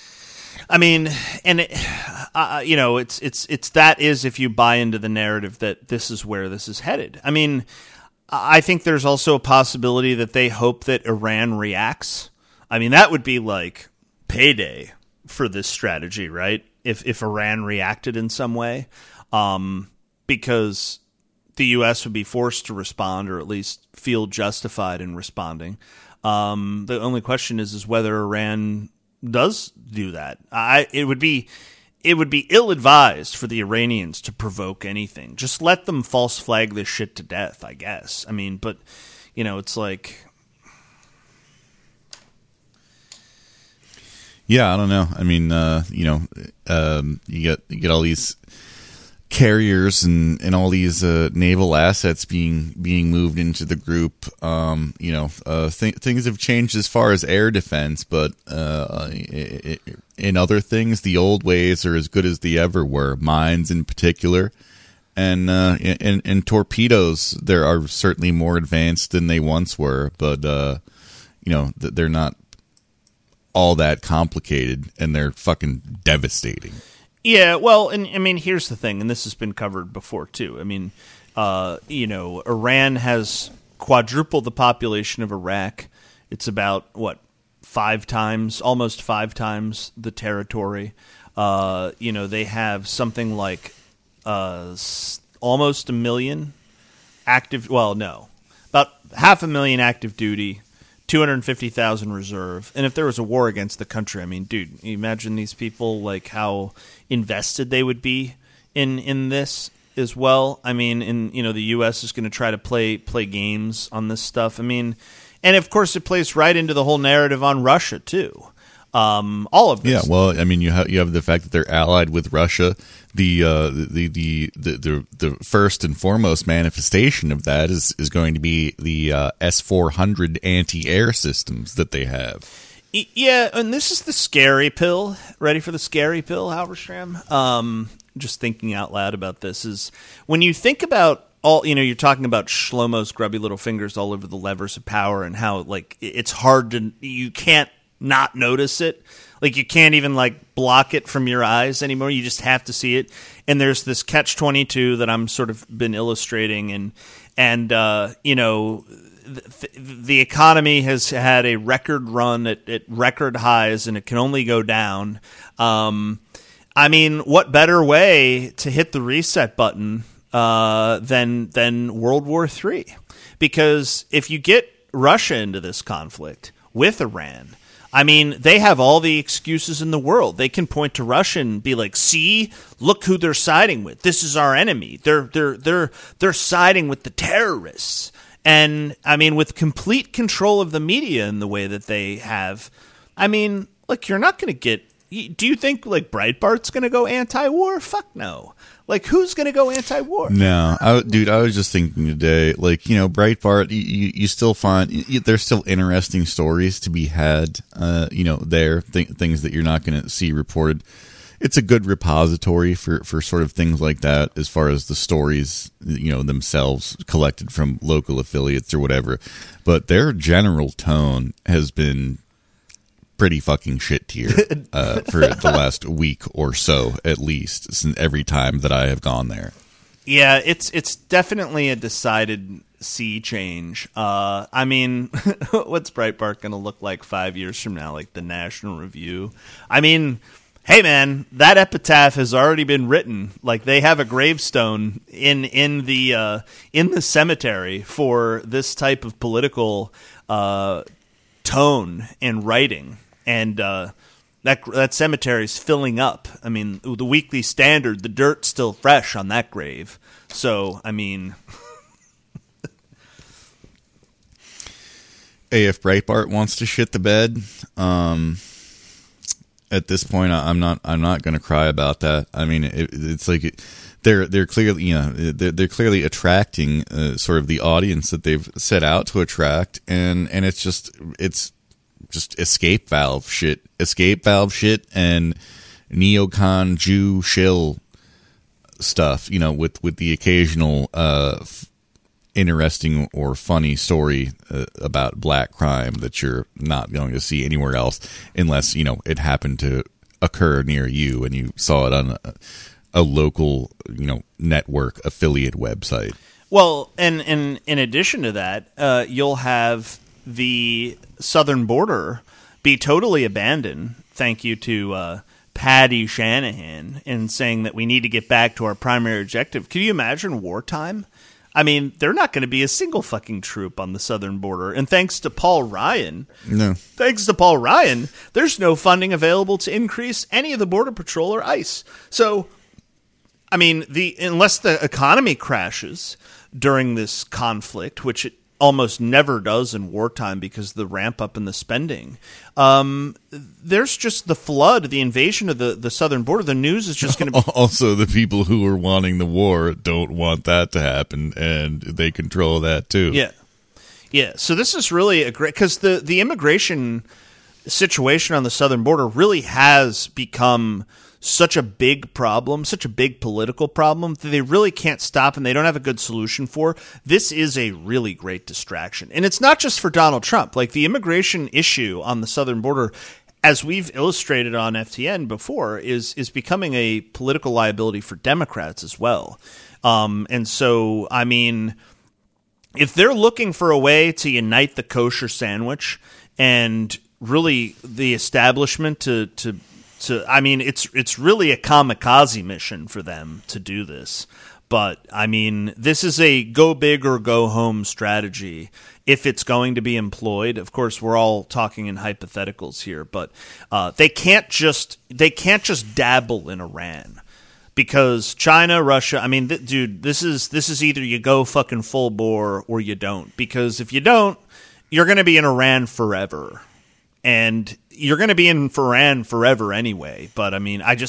It's that is if you buy into the narrative that this is where this is headed. I think there's also a possibility that they hope that Iran reacts. That would be like payday for this strategy, right? If Iran reacted in some way, because the U.S. would be forced to respond, or at least feel justified in responding. The only question is whether Iran does do that. It would be ill-advised for the Iranians to provoke anything. Just let them false flag this shit to death, I guess. But it's like. Yeah, I don't know. You get all these carriers and all these naval assets being moved into the group. Things have changed as far as air defense, but in other things, the old ways are as good as they ever were. Mines, in particular, and torpedoes. There are certainly more advanced than they once were, but they're not all that complicated, and they're fucking devastating. Yeah, well, and here's the thing, and this has been covered before too. Iran has quadrupled the population of Iraq. It's about almost five times the territory. They have something like almost a million active. Well, no, about 500,000 active duty. 250,000 reserve, and if there was a war against the country, dude, imagine these people, like how invested they would be in this as well. The U.S. is going to try to play games on this stuff. And of course, it plays right into the whole narrative on Russia too. All of this. Yeah, well, you have the fact that they're allied with Russia. The first and foremost manifestation of that is going to be the S-400 anti-air systems that they have. Yeah, and this is the scary pill. Ready for the scary pill, Halberstram? Just thinking out loud about this is when you think about all, you're talking about Shlomo's grubby little fingers all over the levers of power and how, like, it's hard to, you can't not notice it. Like, you can't even, like, block it from your eyes anymore. You just have to see it. And there's this catch-22 that I'm sort of been illustrating. And you know, the economy has had a record run at record highs, and it can only go down. I mean, what better way to hit the reset button than World War III? Because if you get Russia into this conflict with Iran, I mean, they have all the excuses in the world. They can point to Russia and be like, "See, look who they're siding with. This is our enemy. They're siding with the terrorists." And I mean, with complete control of the media in the way that they have, I mean, look, you're not going to get. Do you think like Breitbart's going to go anti-war? Fuck no. Like, who's going to go anti-war? No, I was just thinking today, like, you know, Breitbart, you still find there's still interesting stories to be had, you know, things that you're not going to see reported. It's a good repository for sort of things like that, as far as the stories, you know, themselves collected from local affiliates or whatever. But their general tone has been pretty fucking shit tier for the last week or so, at least, since every time that I have gone there. Yeah, it's definitely a decided sea change. I mean, what's Breitbart going to look like 5 years from now? Like the National Review? I mean, hey man, that epitaph has already been written. Like, they have a gravestone in the cemetery for this type of political tone and writing. And that cemetery's filling up. I mean, the Weekly Standard, the dirt's still fresh on that grave. So, I mean, hey, if Breitbart wants to shit the bed, at this point, I'm not going to cry about that. I mean, it's like they're clearly, you know, they're clearly attracting sort of the audience that they've set out to attract, and it's just escape valve shit, and neocon Jew shill stuff, you know, with the occasional interesting or funny story about black crime that you're not going to see anywhere else, unless, you know, it happened to occur near you and you saw it on a local, you know, network affiliate website. Well, and in addition to that, you'll have the southern border be totally abandoned, thank you to Patty Shanahan, in saying that we need to get back to our primary objective. Can you imagine wartime? I mean, they're not going to be a single fucking troop on the southern border. And thanks to Paul Ryan, there's no funding available to increase any of the Border Patrol or ICE. So, I mean, unless the economy crashes during this conflict, which it almost never does in wartime because of the ramp up in the spending, there's just the flood, the invasion of the southern border. The news is just going to be... Also, the people who are wanting the war don't want that to happen, and they control that too. Yeah. So this is really a great... Because the immigration situation on the southern border really has become such a big problem, such a big political problem, that they really can't stop and they don't have a good solution for. This is a really great distraction. And it's not just for Donald Trump. Like, the immigration issue on the southern border, as we've illustrated on FTN before, is becoming a political liability for Democrats as well. And so, I mean, if they're looking for a way to unite the kosher sandwich and really the establishment to I mean, it's really a kamikaze mission for them to do this. But, I mean, this is a go big or go home strategy if it's going to be employed. Of course, we're all talking in hypotheticals here, but they can't just dabble in Iran, because China, Russia, I mean, dude, this is either you go fucking full bore or you don't. Because if you don't, you're going to be in Iran forever. And you're going to be in Iran forever anyway. But I mean, I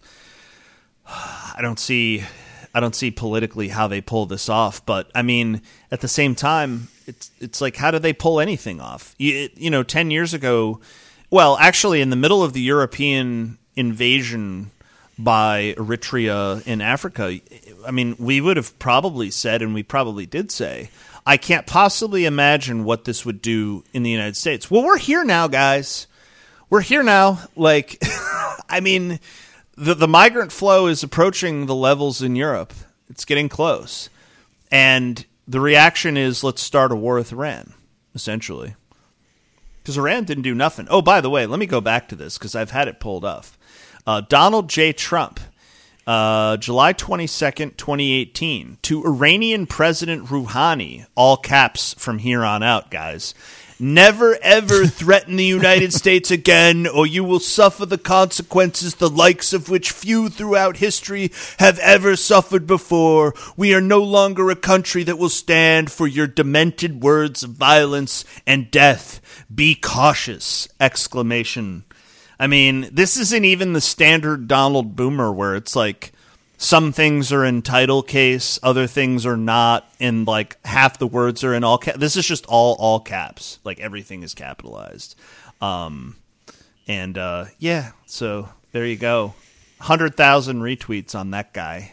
don't see politically how they pull this off. But I mean, at the same time, it's like, how do they pull anything off? You know, 10 years ago, well, actually, in the middle of the European invasion by Eritrea in Africa, I mean, we would have probably said, and we probably did say, I can't possibly imagine what this would do in the United States. Well, we're here now, guys. we're here now. Like, I mean, the migrant flow is approaching the levels in Europe. It's getting close. And the reaction is, let's start a war with Iran, essentially. Because Iran didn't do nothing. Oh, by the way, let me go back to this because I've had it pulled up. Donald J. Trump, July 22nd, 2018, to Iranian President Rouhani, all caps from here on out, guys. Never, ever threaten the United States again, or you will suffer the consequences the likes of which few throughout history have ever suffered before. We are no longer a country that will stand for your demented words of violence and death. Be cautious! Exclamation. I mean, this isn't even the standard Donald Boomer where it's like, some things are in title case, other things are not, and like half the words are in all caps. This is just all caps. Like everything is capitalized. Yeah, so there you go. 100,000 retweets on that guy.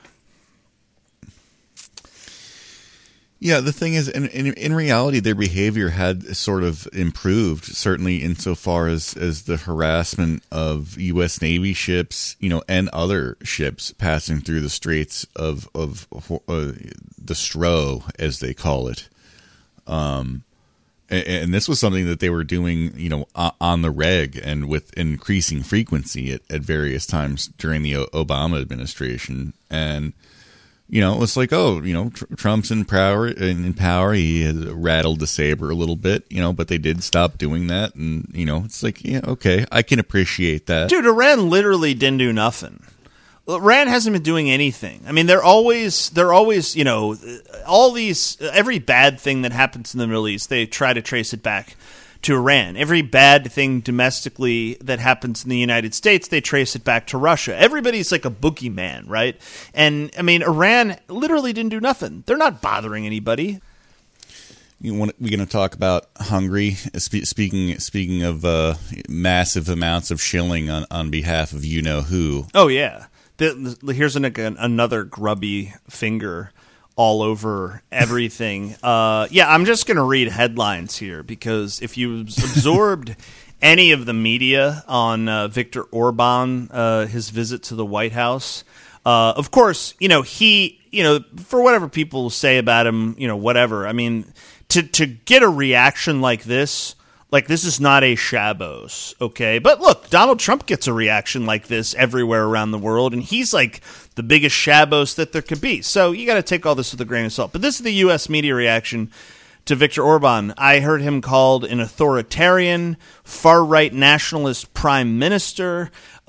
Yeah, the thing is, in reality, their behavior had sort of improved, certainly insofar as the harassment of U.S. Navy ships, and other ships passing through the straits of the Stro, as they call it. And this was something that they were doing, on the reg and with increasing frequency at various times during the Obama administration. And it's like, Trump's in power. He has rattled the saber a little bit, but they did stop doing that. And, it's like, yeah, okay, I can appreciate that. Dude, Iran literally didn't do nothing. Iran hasn't been doing anything. I mean, they're always, all these, every bad thing that happens in the Middle East, they try to trace it back to Iran. Every bad thing domestically that happens in the United States, they trace it back to Russia. Everybody's like a boogeyman, right? And I mean, Iran literally didn't do nothing. They're not bothering anybody. We're going to talk about Hungary. Speaking of massive amounts of shilling on behalf of you-know-who. Oh, yeah. Here's another grubby finger all over everything. I'm just going to read headlines here because if you absorbed any of the media on Viktor Orban, his visit to the White House, of course, he, for whatever people say about him, whatever. I mean, to get a reaction like this is not a Shabos, okay? But look, Donald Trump gets a reaction like this everywhere around the world, and he's like the biggest Shabos that there could be. So you got to take all this with a grain of salt. But this is the U.S. media reaction to Viktor Orban. I heard him called an authoritarian, far-right nationalist prime minister.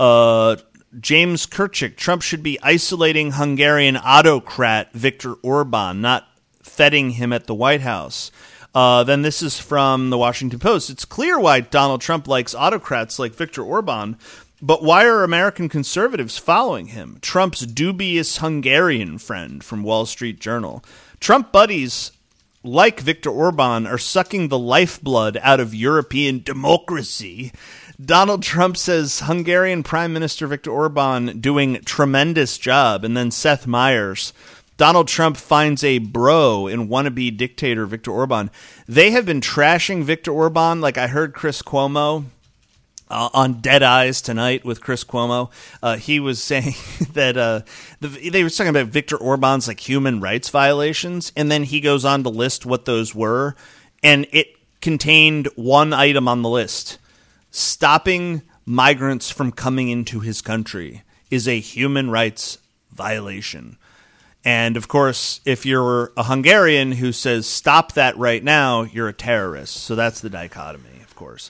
James Kirchhoff, Trump should be isolating Hungarian autocrat Viktor Orban, not feting him at the White House. Then this is from the Washington Post. It's clear why Donald Trump likes autocrats like Viktor Orban, but why are American conservatives following him? Trump's dubious Hungarian friend from Wall Street Journal. Trump buddies like Viktor Orban are sucking the lifeblood out of European democracy. Donald Trump says Hungarian Prime Minister Viktor Orban doing tremendous job. And then Seth Meyers, Donald Trump finds a bro in wannabe dictator Viktor Orban. They have been trashing Viktor Orban. Like I heard Chris Cuomo on Dead Eyes tonight with Chris Cuomo. He was saying that they were talking about Viktor Orban's like human rights violations, and then he goes on to list what those were, and it contained one item on the list: stopping migrants from coming into his country is a human rights violation. And, of course, if you're a Hungarian who says, stop that right now, you're a terrorist. So that's the dichotomy, of course.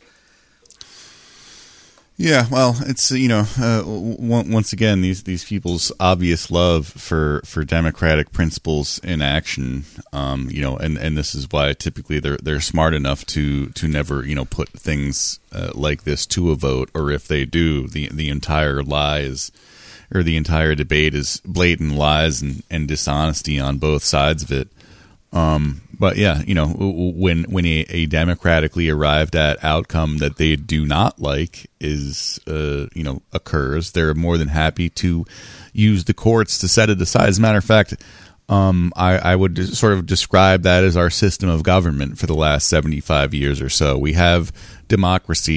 Yeah, well, it's, once again, these people's obvious love for democratic principles in action, and this is why typically they're smart enough to never, put things like this to a vote, or if they do, the entire lies or the entire debate is blatant lies and dishonesty on both sides of it. But yeah, when a democratically arrived at outcome that they do not like is, occurs, they're more than happy to use the courts to set it aside. As a matter of fact, I would sort of describe that as our system of government for the last 75 years or so. We have democracy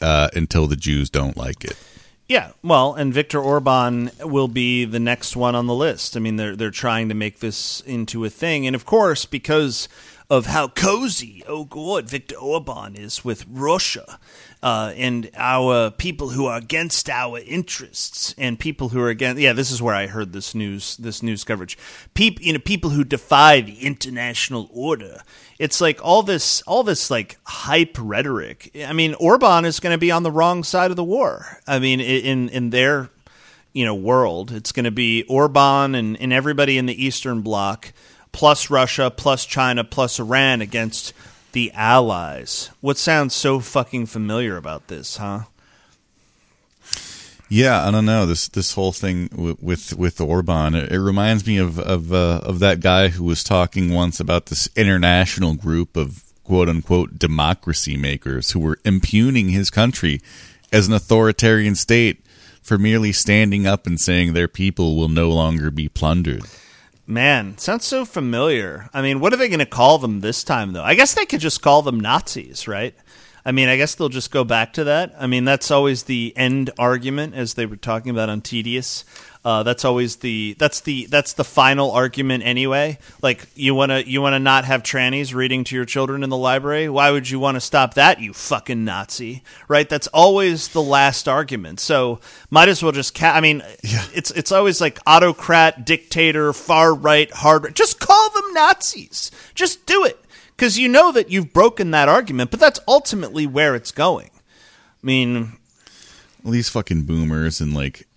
until the Jews don't like it. Yeah, well, and Viktor Orban will be the next one on the list. I mean, they're trying to make this into a thing, and of course, because of how cozy, oh god, Viktor Orban is with Russia, and our people who are against our interests, and people who are against. Yeah, this is where I heard this news coverage. People who defy the international order. It's like all this like hype rhetoric. I mean, Orban is going to be on the wrong side of the war. I mean, in their world, it's going to be Orban and everybody in the Eastern Bloc, plus Russia, plus China, plus Iran against the Allies. What sounds so fucking familiar about this, huh? Yeah, I don't know. This whole thing with Orban, it reminds me of that guy who was talking once about this international group of quote unquote democracy makers who were impugning his country as an authoritarian state for merely standing up and saying their people will no longer be plundered. Man, sounds so familiar. I mean, what are they going to call them this time, though? I guess they could just call them Nazis, right? I mean, I guess they'll just go back to that. I mean, that's always the end argument, as they were talking about on Tedious. That's always that's the final argument anyway. Like, you wanna not have trannies reading to your children in the library? Why would you want to stop that, you fucking Nazi? Right? That's always the last argument. So might as well just it's always like autocrat, dictator, far right, hard right. Just call them Nazis. Just do it. Because you know that you've broken that argument, but that's ultimately where it's going. I mean, well, these fucking boomers and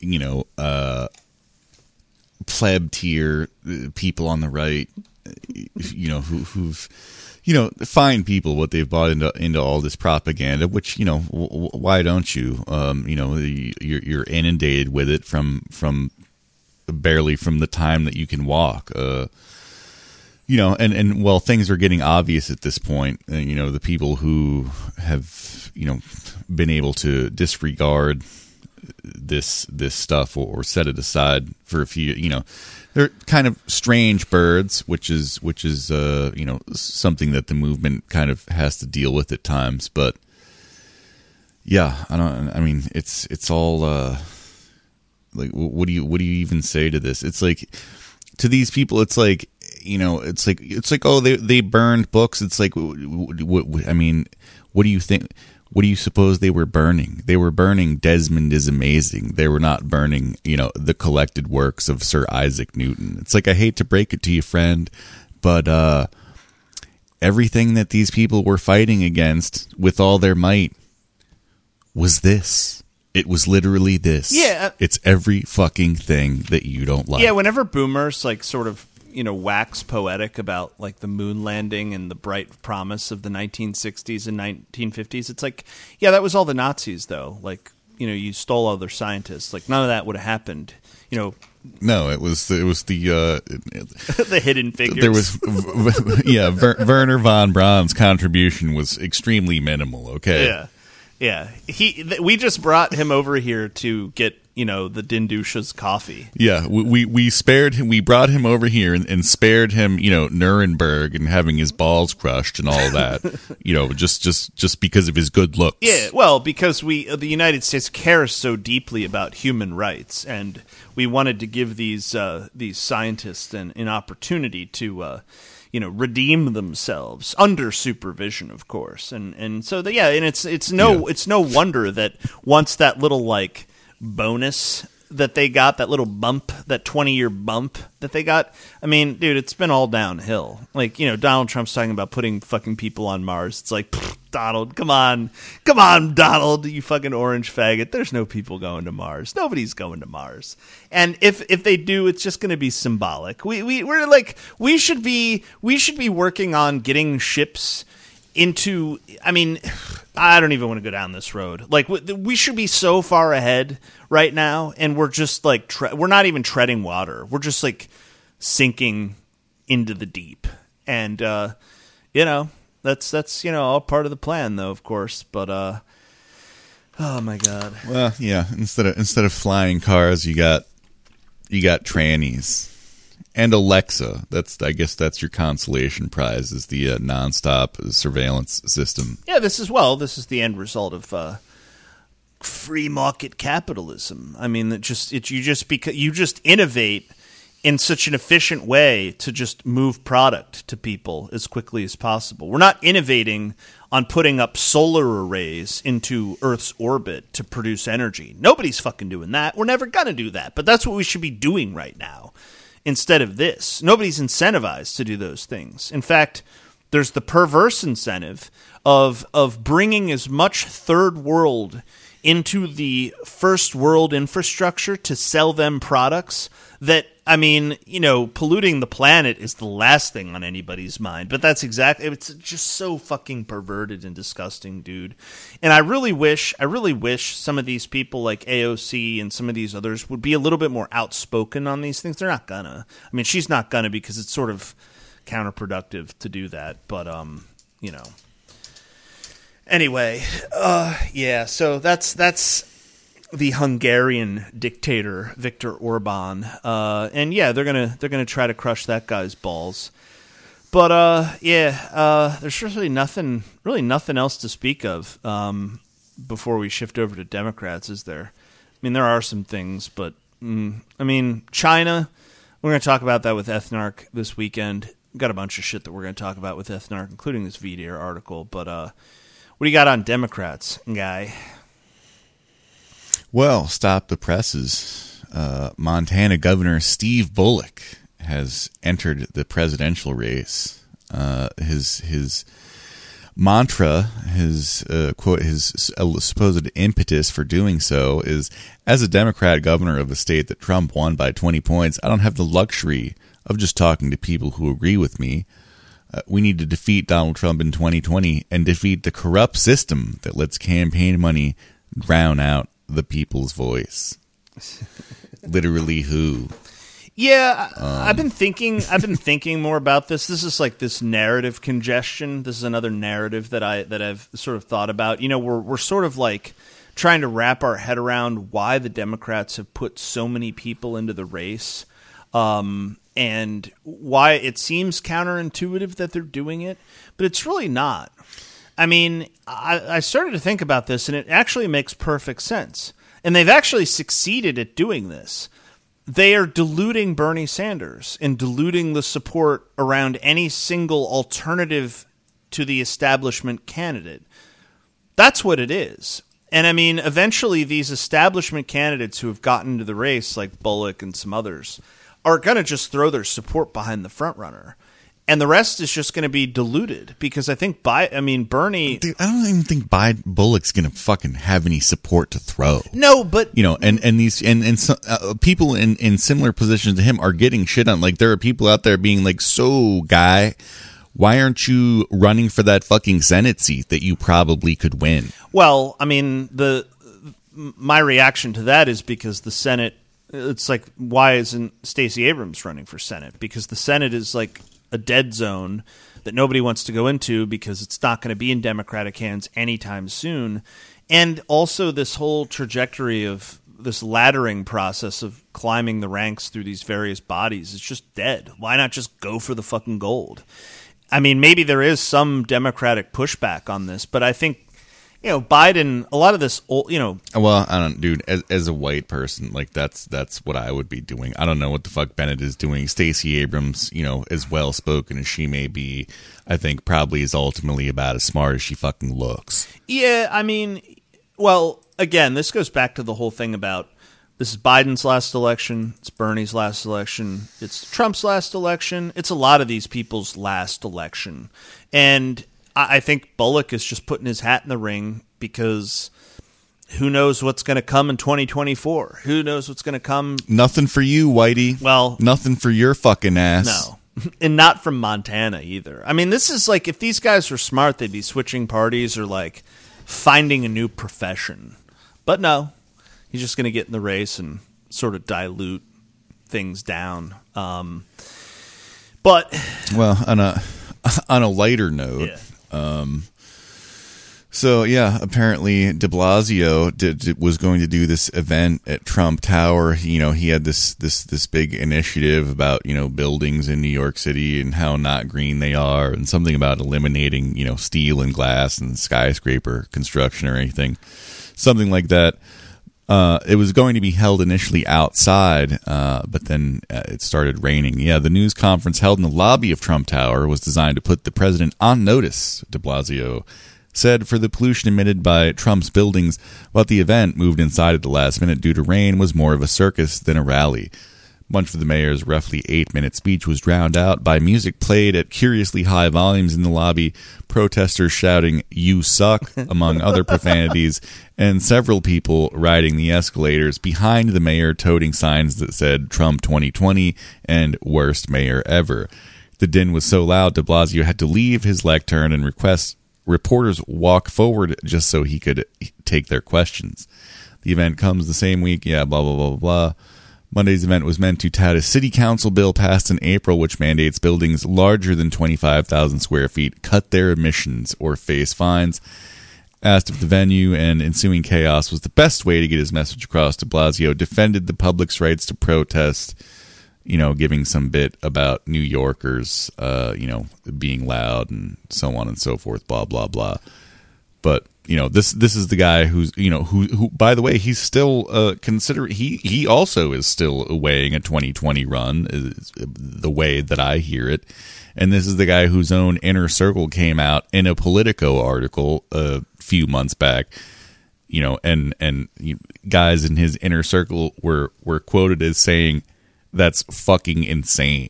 pleb tier people on the right, who've fine people, what they've bought into all this propaganda. Which why don't you? You're inundated with it from barely from the time that you can walk. And well, things are getting obvious at this point. The people who have, been able to disregard this stuff or set it aside for a few, they're kind of strange birds, which is something that the movement kind of has to deal with at times. But yeah, it's all like, what do you even say to this? It's like, to these people, it's like, it's like, oh, they burned books. It's like, what do you think? What do you suppose they were burning? They were burning Desmond is Amazing. They were not burning, the collected works of Sir Isaac Newton. It's like, I hate to break it to you, friend, but everything that these people were fighting against with all their might was this. It was literally this. Yeah. It's every fucking thing that you don't like. Yeah, whenever boomers sort of wax poetic about like the moon landing and the bright promise of the 1960s and 1950s, it's like, yeah, that was all the Nazis though. Like, you stole all their scientists. Like, none of that would have happened. No, it was the the hidden figures. There was Werner von Braun's contribution was extremely minimal. Okay. Yeah. We just brought him over here to get the Dindusha's coffee. Yeah, we spared him. We brought him over here and spared him, Nuremberg and having his balls crushed and all that. Just because of his good looks. Yeah, well, because the United States cares so deeply about human rights, and we wanted to give these scientists an opportunity to redeem themselves under supervision, of course, and so it's no wonder that once that little like bonus that they got, that little bump, that 20-year bump that they got, I mean, dude, it's been all downhill. Like, Donald Trump's talking about putting fucking people on Mars. It's like, Donald, come on, Donald, you fucking orange faggot. There's no people going to Mars. Nobody's going to Mars. And if they do, it's just going to be symbolic. We're like, we should be working on getting ships into, I mean, I don't even want to go down this road. Like, we should be so far ahead right now, and we're just like, we're not even treading water. We're just like sinking into the deep. And, that's all part of the plan, though, of course. But, oh my God. Well, yeah, instead of flying cars, you got trannies. And Alexa, I guess that's your consolation prize, is the nonstop surveillance system. Yeah, this is the end result of free market capitalism. I mean, you just innovate in such an efficient way to just move product to people as quickly as possible. We're not innovating on putting up solar arrays into Earth's orbit to produce energy. Nobody's fucking doing that. We're never going to do that. But that's what we should be doing right now instead of this. Nobody's incentivized to do those things. In fact, there's the perverse incentive of bringing as much third world into the first world infrastructure to sell them products that, I mean, you know, polluting the planet is the last thing on anybody's mind. But that's exactly, it's just so fucking perverted and disgusting, dude. And I really wish some of these people like AOC and some of these others would be a little bit more outspoken on these things. They're not gonna. I mean, she's not gonna, because it's sort of counterproductive to do that. But, you know. Anyway, yeah, so that's the Hungarian dictator Viktor Orban, and yeah, they're gonna try to crush that guy's balls. But there's really nothing else to speak of before we shift over to Democrats, is there? I mean, there are some things, but I mean, China. We're going to talk about that with Ethnarch this weekend. We've got a bunch of shit that we're going to talk about with Ethnarch, including this VDARE article. But what do you got on Democrats, guy? Well, stop the presses. Montana Governor Steve Bullock has entered the presidential race. His mantra, his quote, his supposed impetus for doing so is, as a Democrat governor of a state that Trump won by 20 points, I don't have the luxury of just talking to people who agree with me. We need to defeat Donald Trump in 2020 and defeat the corrupt system that lets campaign money drown out the people's voice. Literally who? Yeah, I've been thinking more about this. This is like this narrative congestion. This is another narrative that I've sort of thought about. You know, we're sort of like trying to wrap our head around why the Democrats have put so many people into the race, and why it seems counterintuitive that they're doing it, but it's really not. I mean, I started to think about this, and it actually makes perfect sense. And they've actually succeeded at doing this. They are diluting Bernie Sanders and diluting the support around any single alternative to the establishment candidate. That's what it is. And I mean, eventually these establishment candidates who have gotten into the race, like Bullock and some others, are going to just throw their support behind the front runner. And the rest is just going to be diluted, because I think Bernie. Dude, I don't even think Bullock's going to fucking have any support to throw. No, but you know, and some, people in similar positions to him are getting shit on. Like, there are people out there being like, "So, guy, why aren't you running for that fucking Senate seat that you probably could win?" Well, I mean, my reaction to that is because the Senate. It's like, why isn't Stacey Abrams running for Senate? Because the Senate is like a dead zone that nobody wants to go into, because it's not going to be in Democratic hands anytime soon. And also this whole trajectory of this laddering process of climbing the ranks through these various bodies is just dead. Why not just go for the fucking gold? I mean, maybe there is some Democratic pushback on this, but I think, you know, Biden, a lot of this, you know. Well, I don't, dude, as a white person, like, that's what I would be doing. I don't know what the fuck Bennett is doing. Stacey Abrams, you know, as well spoken as she may be, I think probably is ultimately about as smart as she fucking looks. Yeah, I mean, well, again, this goes back to the whole thing about, this is Biden's last election, it's Bernie's last election, it's Trump's last election, it's a lot of these people's last election. And I think Bullock is just putting his hat in the ring, because who knows what's going to come in 2024? Who knows what's going to come? Nothing for you, Whitey. Well, nothing for your fucking ass. No. And not from Montana either. I mean, this is like, if these guys were smart, they'd be switching parties or like finding a new profession. But no, he's just going to get in the race and sort of dilute things down. But well, on a lighter note. Yeah. So yeah, apparently De Blasio was going to do this event at Trump Tower. You know, he had this big initiative about, you know, buildings in New York City and how not green they are, and something about eliminating, you know, steel and glass and skyscraper construction or anything. something like that. It was going to be held initially outside, but then it started raining. Yeah, the news conference held in the lobby of Trump Tower was designed to put the president on notice, de Blasio said, for the pollution emitted by Trump's buildings, but the event, moved inside at the last minute due to rain, was more of a circus than a rally. Much of the mayor's roughly 8-minute speech was drowned out by music played at curiously high volumes in the lobby, protesters shouting, "You suck," among other profanities, and several people riding the escalators behind the mayor toting signs that said Trump 2020 and worst mayor ever. The din was so loud, de Blasio had to leave his lectern and request reporters walk forward just so he could take their questions. The event comes the same week, blah, blah, blah, blah, blah. Monday's event was meant to tout a city council bill passed in April which mandates buildings larger than 25,000 square feet cut their emissions or face fines. Asked if the venue and ensuing chaos was the best way to get his message across, de Blasio defended the public's rights to protest, giving some bit about New Yorkers, being loud and so on and so forth, blah, blah, blah. But this is the guy who's who by the way, he's still he also is still weighing a 2020 run, is the way that I hear it. And this is the guy whose own inner circle came out in a Politico article a few months back, and guys in his inner circle were quoted as saying that's fucking insane.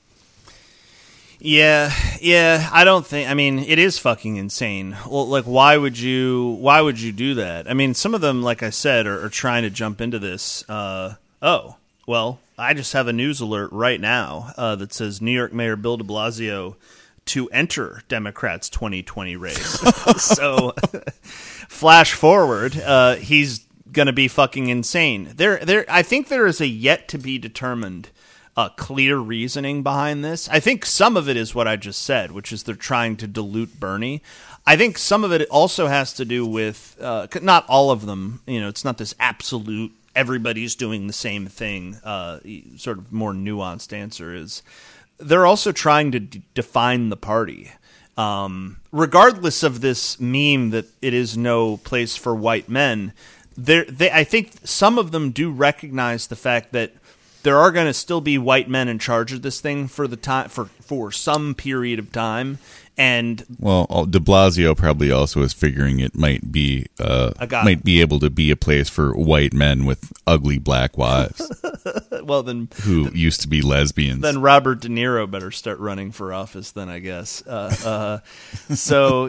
Yeah, I don't think. I mean, it is fucking insane. Well, like, why would you do that? I mean, some of them, like I said, are trying to jump into this. Oh, well, I just have a news alert right now that says New York Mayor Bill de Blasio to enter Democrats' 2020 race. So, flash forward, he's going to be fucking insane. I think there is a yet to be determined clear reasoning behind this. I think some of it is what I just said, which is they're trying to dilute Bernie. I think some of it also has to do with, not all of them, it's not this absolute, everybody's doing the same thing, sort of more nuanced answer is, they're also trying to define the party. Regardless of this meme that it is no place for white men, I think some of them do recognize the fact that there are going to still be white men in charge of this thing for the time for some period of time, and de Blasio probably also is figuring it might be able to be a place for white men with ugly black wives. Well, then who used to be lesbians. Then Robert De Niro better start running for office. Then I guess. So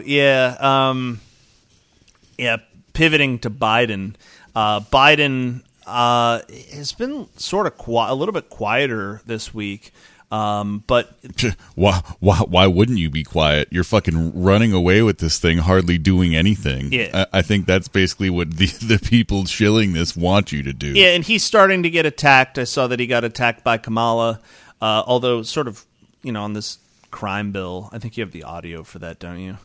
pivoting to Biden. Biden has been sort of a little bit quieter this week, but why wouldn't you be quiet? You're fucking running away with this thing, hardly doing anything. Yeah. I think that's basically what the people shilling this want you to do. Yeah, and he's starting to get attacked. I saw that he got attacked by Kamala, although sort of, on this crime bill. I think you have the audio for that, don't you?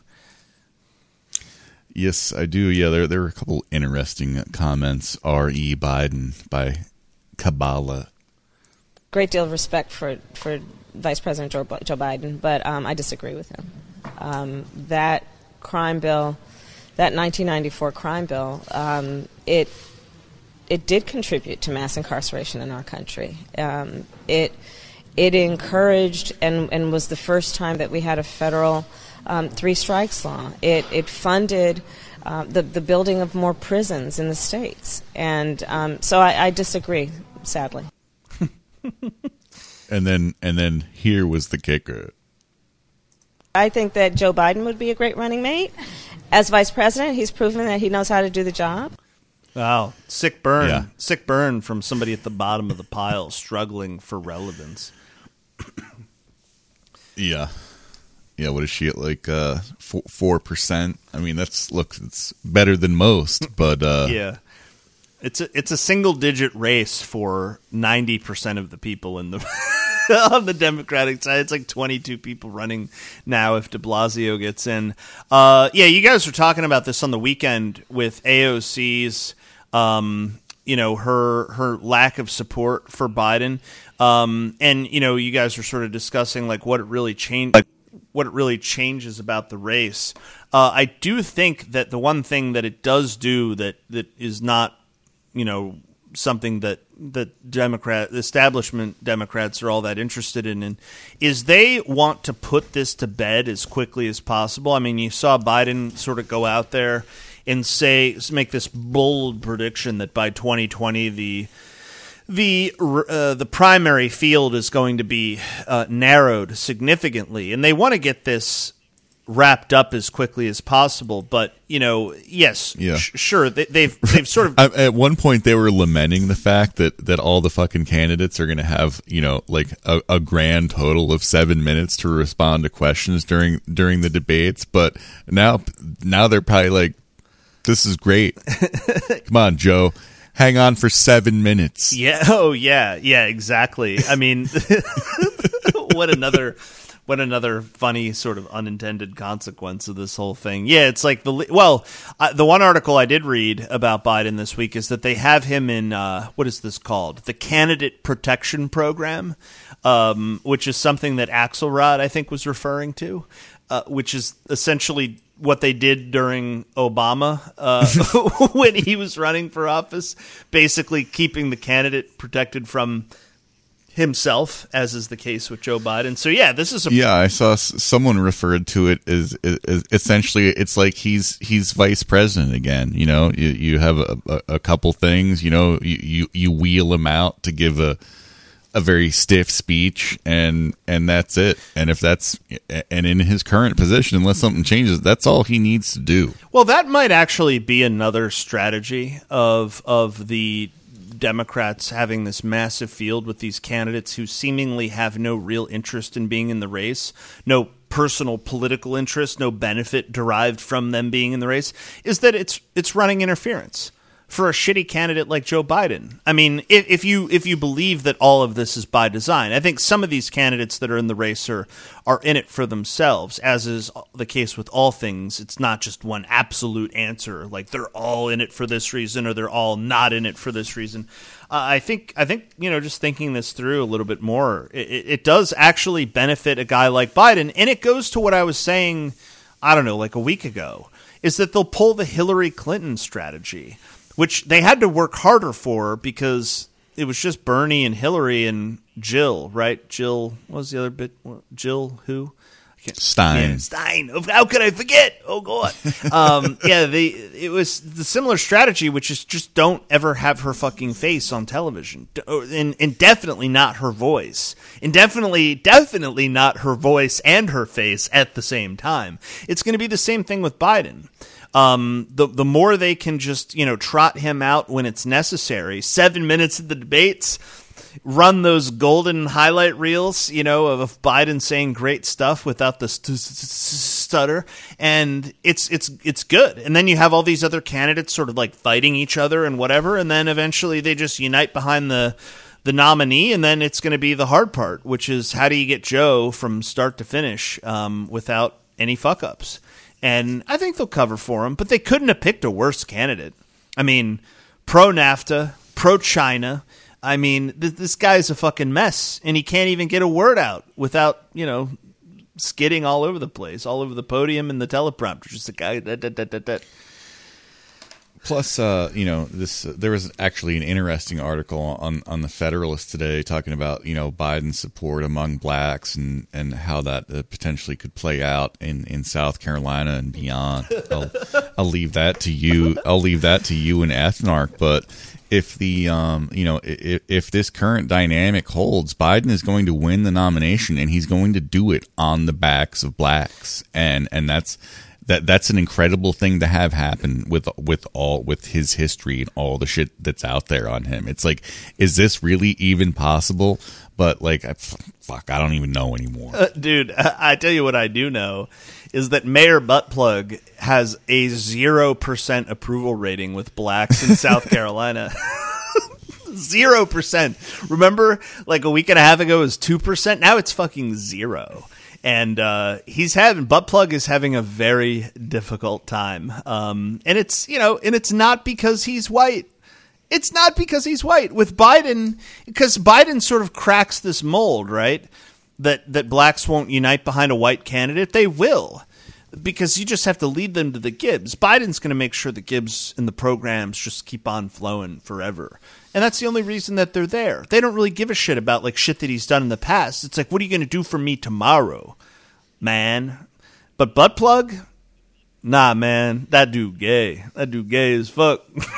Yes, I do. Yeah, there were a couple interesting comments. R.E. Biden by Kabbalah. Great deal of respect for Vice President Joe Biden, but I disagree with him. That crime bill, that 1994 crime bill, it did contribute to mass incarceration in our country. It encouraged and was the first time that we had a federal three strikes law. It funded the building of more prisons in the states, and so I disagree, sadly. And then here was the kicker. I think that Joe Biden would be a great running mate as vice president. He's proven that he knows how to do the job. Wow, sick burn, yeah. Sick burn from somebody at the bottom of the pile struggling for relevance. Yeah. Yeah, what is she at, like 4%? I mean, it's better than most, but yeah, it's a single digit race for 90% of the people in the on the Democratic side. It's like 22 people running now if de Blasio gets in. Yeah, you guys were talking about this on the weekend with AOC's, her lack of support for Biden, and you guys were sort of discussing like what it really changed. really changes about the race. I do think that the one thing that it does do that is not, something that establishment Democrats are all that interested in is they want to put this to bed as quickly as possible. I mean, you saw Biden sort of go out there and make this bold prediction that by 2020 the primary field is going to be narrowed significantly, and they want to get this wrapped up as quickly as possible. But yes, sure, they've sort of at one point they were lamenting the fact that all the fucking candidates are going to have like a grand total of 7 minutes to respond to questions during the debates. But now they're probably like, this is great. Come on, Joe. Hang on for 7 minutes. Yeah. Oh, yeah. Yeah, exactly. I mean, what another funny sort of unintended consequence of this whole thing. Yeah, it's like the one article I did read about Biden this week is that they have him in, what is this called? The Candidate Protection Program, which is something that Axelrod, I think, was referring to, which is essentially what they did during Obama when he was running for office, basically keeping the candidate protected from himself, as is the case with Joe Biden. So yeah, this is I saw someone referred to it as essentially it's like he's vice president again. You have a couple things. You wheel him out to give a very stiff speech, and that's it. And in his current position, unless something changes, that's all he needs to do. Well, that might actually be another strategy of the Democrats having this massive field with these candidates who seemingly have no real interest in being in the race, no personal political interest, no benefit derived from them being in the race, is that it's running interference for a shitty candidate like Joe Biden. I mean, if you believe that all of this is by design, I think some of these candidates that are in the race are in it for themselves, as is the case with all things. It's not just one absolute answer, like they're all in it for this reason or they're all not in it for this reason. I think just thinking this through a little bit more, it does actually benefit a guy like Biden, and it goes to what I was saying, I don't know, like a week ago, is that they'll pull the Hillary Clinton strategy, which they had to work harder for because it was just Bernie and Hillary and Jill, right? Jill, what was the other bit? Jill who? Stein. Yeah, Stein. How could I forget? Oh, God. It was the similar strategy, which is just don't ever have her fucking face on television. And definitely not her voice. And definitely not her voice and her face at the same time. It's going to be the same thing with Biden. The more they can just, trot him out when it's necessary, 7 minutes of the debates, run those golden highlight reels, of Biden saying great stuff without the stutter, and it's good. And then you have all these other candidates sort of like fighting each other and whatever, and then eventually they just unite behind the nominee, and then it's going to be the hard part, which is how do you get Joe from start to finish without any fuck-ups. And I think they'll cover for him, but they couldn't have picked a worse candidate. I mean, pro-NAFTA, pro-China. I mean, this guy's a fucking mess, and he can't even get a word out without, skidding all over the place, all over the podium and the teleprompter. Just a guy. Plus, there was actually an interesting article on the Federalist today talking about, Biden's support among blacks and how that potentially could play out in South Carolina and beyond. I'll leave that to you. I'll leave that to you and Ethnarch. But if if this current dynamic holds, Biden is going to win the nomination, and he's going to do it on the backs of blacks, and that's an incredible thing to have happen with his history and all the shit that's out there on him. It's like, is this really even possible? But like, fuck, I don't even know anymore. Dude, I tell you what I do know is that Mayor Buttplug has a 0% approval rating with blacks in South Carolina. 0%. Remember, like a week and a half ago, it was 2%. Now it's fucking 0. And Buttplug is having a very difficult time. And it's not because he's white. It's not because he's white. With Biden, because Biden sort of cracks this mold, right? that blacks won't unite behind a white candidate. They will, because you just have to lead them to the Gibbs. Biden's going to make sure the Gibbs and the programs just keep on flowing forever. And that's the only reason that they're there. They don't really give a shit about like shit that he's done in the past. It's like, what are you going to do for me tomorrow, man? But butt plug? Nah, man. That dude gay. That dude gay as fuck.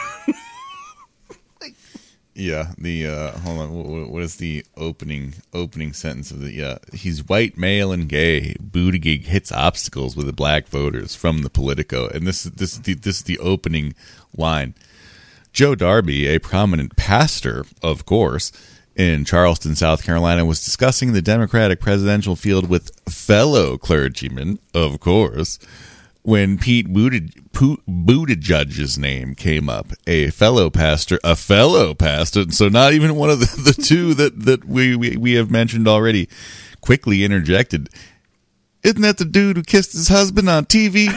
Yeah, the hold on. What is the opening sentence of the? Yeah, he's white, male, and gay. Buttigieg hits obstacles with the black voters from the Politico, and this is the opening line. Joe Darby, a prominent pastor, of course, in Charleston, South Carolina, was discussing the Democratic presidential field with fellow clergymen, of course, when Pete Buttigieg's name came up. A fellow pastor, so not even one of the two that we have mentioned already, quickly interjected, "Isn't that the dude who kissed his husband on TV?"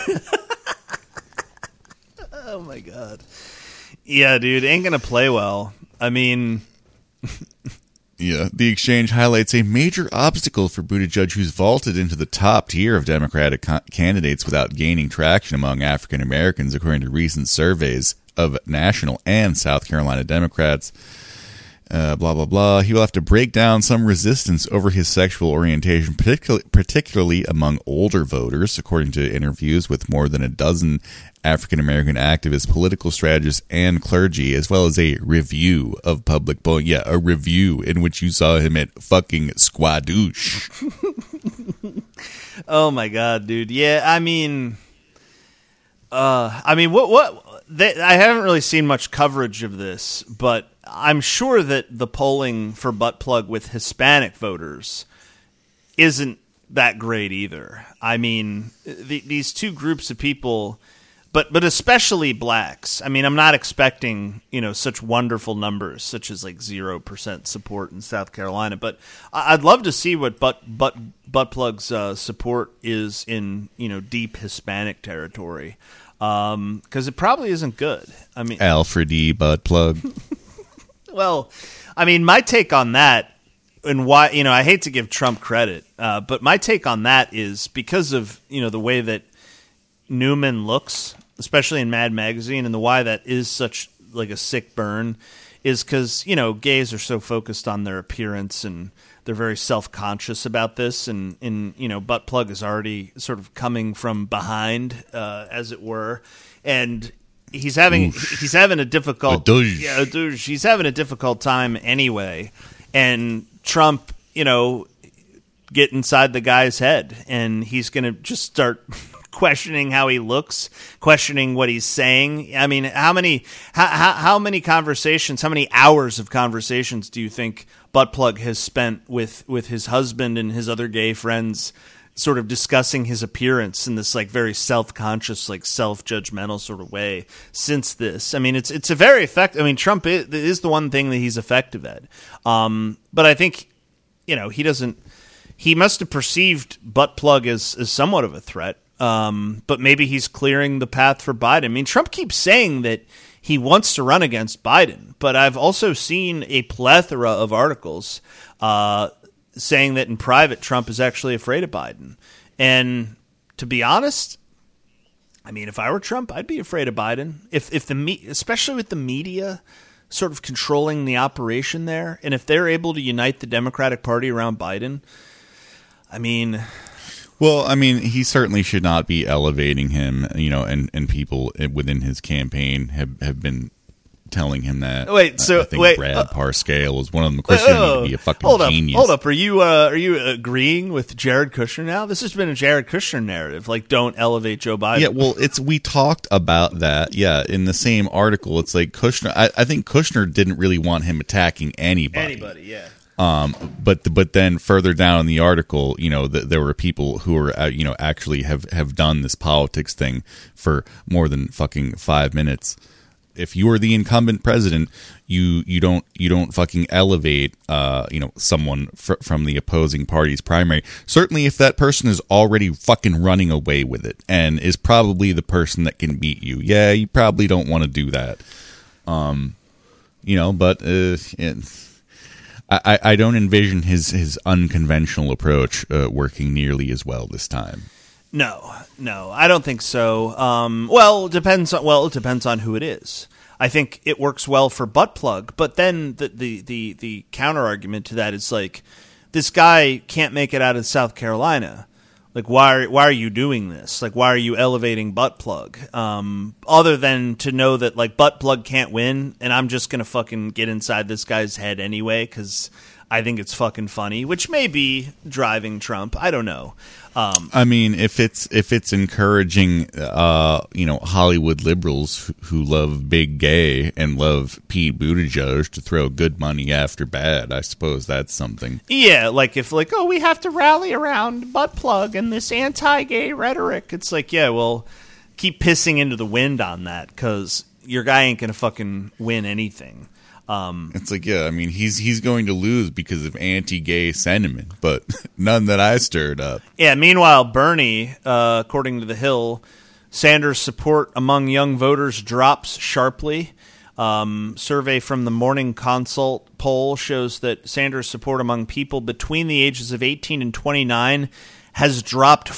Oh my God. Yeah, dude, ain't gonna play well. I mean... Yeah, the exchange highlights a major obstacle for Buttigieg, who's vaulted into the top tier of Democratic candidates without gaining traction among African Americans, according to recent surveys of national and South Carolina Democrats. Blah, blah, blah. He will have to break down some resistance over his sexual orientation, particularly among older voters, according to interviews with more than a dozen African-American activists, political strategists, and clergy, as well as a review of public polling. Yeah, a review in which you saw him at fucking Squadouche. Oh my God, dude. Yeah, I mean, I haven't really seen much coverage of this, but I'm sure that the polling for butt plug with Hispanic voters isn't that great either. I mean, these two groups of people, but especially blacks. I mean, I'm not expecting, such wonderful numbers, such as like 0% support in South Carolina. But I'd love to see what butt plug's support is in deep Hispanic territory, because it probably isn't good. I mean, Alfred E. butt plug. Well, I mean, my take on that, and why, I hate to give Trump credit, but my take on that is because of, the way that Newman looks, especially in Mad Magazine, and the why that is such like a sick burn is because, gays are so focused on their appearance and they're very self-conscious about this. And butt plug is already sort of coming from behind, as it were. And he's having a difficult he's having a difficult time anyway, and Trump get inside the guy's head, and he's gonna just start questioning how he looks, questioning what he's saying. I mean, how many conversations, how many hours of conversations do you think butt plug has spent with his husband and his other gay friends, sort of discussing his appearance in this like very self-conscious, like self-judgmental sort of way since this? I mean, it's a very effective. I mean, Trump is the one thing that he's effective at. But I think, he must have perceived butt plug as somewhat of a threat. But maybe he's clearing the path for Biden. I mean, Trump keeps saying that he wants to run against Biden, but I've also seen a plethora of articles, saying that in private, Trump is actually afraid of Biden. And to be honest, I mean, if I were Trump, I'd be afraid of Biden. Especially with the media sort of controlling the operation there, and if they're able to unite the Democratic Party around Biden, I mean... Well, I mean, he certainly should not be elevating him, and people within his campaign have been telling him that. Wait, so I think Brad Parscale was one of them. Of course, you need to be a fucking genius. Hold up. Are you agreeing with Jared Kushner now? This has been a Jared Kushner narrative. Like, don't elevate Joe Biden. Yeah, well, we talked about that. Yeah, in the same article, it's like Kushner. I think Kushner didn't really want him attacking anybody. Yeah. But then further down in the article, there were people who were, actually have done this politics thing for more than fucking 5 minutes. If you are the incumbent president, you don't fucking elevate, someone from the opposing party's primary. Certainly, if that person is already fucking running away with it and is probably the person that can beat you, yeah, you probably don't want to do that. But I don't envision his unconventional approach working nearly as well this time. No, I don't think so. Well, it depends on who it is. I think it works well for butt plug, but then the counter argument to that is like, this guy can't make it out of South Carolina. Like, why are you doing this? Like, why are you elevating butt plug? Other than to know that, like, butt plug can't win, and I'm just going to fucking get inside this guy's head anyway because I think it's fucking funny, which may be driving Trump. I don't know. I mean, if it's encouraging, Hollywood liberals who love big gay and love Pete Buttigieg to throw good money after bad, I suppose that's something. Yeah, like if we have to rally around butt plug and this anti-gay rhetoric. It's like, yeah, well, keep pissing into the wind on that because your guy ain't gonna fucking win anything. It's like, yeah, I mean, he's going to lose because of anti-gay sentiment, but none that I stirred up. Yeah, meanwhile, Bernie, according to The Hill, Sanders' support among young voters drops sharply. Survey from the Morning Consult poll shows that Sanders' support among people between the ages of 18 and 29 has dropped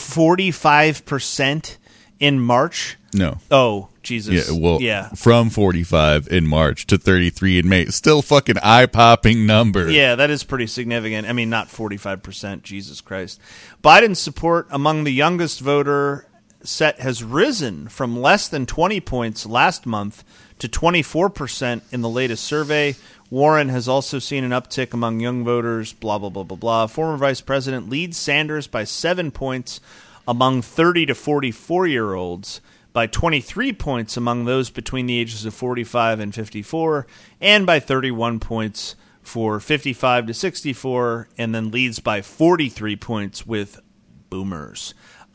45% in March. No. Oh, Jesus. Yeah, well, yeah. From 45 in March to 33 in May. Still fucking eye-popping number. Yeah, that is pretty significant. I mean, not 45%. Jesus Christ. Biden's support among the youngest voter set has risen from less than 20 points last month to 24% in the latest survey. Warren has also seen an uptick among young voters, blah, blah, blah, blah, blah. Former vice president leads Sanders by 7 points among 30 to 44-year-olds, by 23 points among those between the ages of 45 and 54, and by 31 points for 55 to 64, and then leads by 43 points with boomers.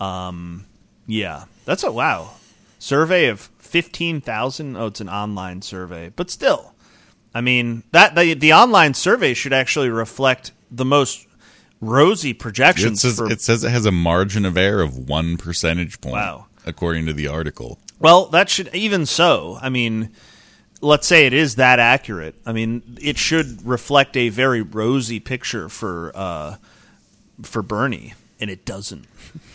Yeah, that's a wow. Survey of 15,000. Oh, it's an online survey, but still, I mean, that the online survey should actually reflect the most rosy projections. It says it has a margin of error of 1 percentage point. Wow. According to the article. Well, that should, even so, I mean, let's say it is that accurate. I mean, it should reflect a very rosy picture for Bernie, and it doesn't.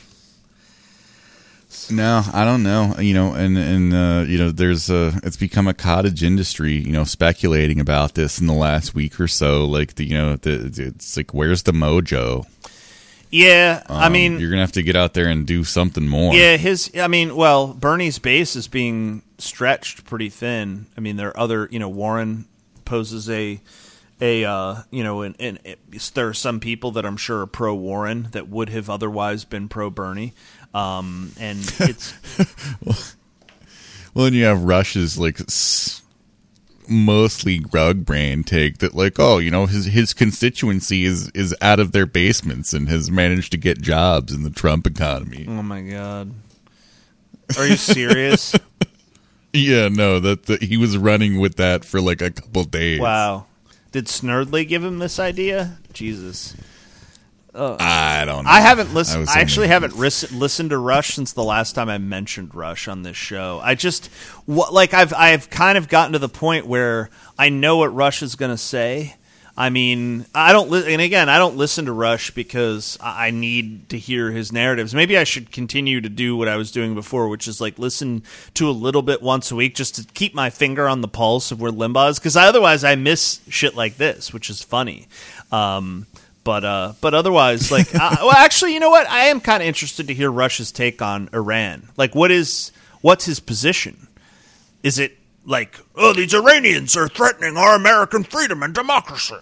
No, I don't know. There's it's become a cottage industry, speculating about this in the last week or so. Like it's like, where's the mojo? Yeah, I mean, you're gonna have to get out there and do something more. Yeah, Bernie's base is being stretched pretty thin. I mean, there are other, Warren poses there are some people that I'm sure are pro Warren that would have otherwise been pro Bernie, and it's well, and you have Rush's mostly rug brain take that his constituency is out of their basements and has managed to get jobs in the Trump economy. Oh my God, are you serious? Yeah, no, that he was running with that for a couple days. Wow, did Snerdley give him this idea? Jesus. I don't know. I haven't listened. I actually haven't listened to Rush since the last time I mentioned Rush on this show. I've kind of gotten to the point where I know what Rush is going to say. I mean, I don't listen to Rush because I need to hear his narratives. Maybe I should continue to do what I was doing before, which is listen to a little bit once a week just to keep my finger on the pulse of where Limbaugh is, because otherwise I miss shit like this, which is funny. But otherwise, well, actually, you know what? I am kind of interested to hear Rush's take on Iran. What's his position? Is it these Iranians are threatening our American freedom and democracy?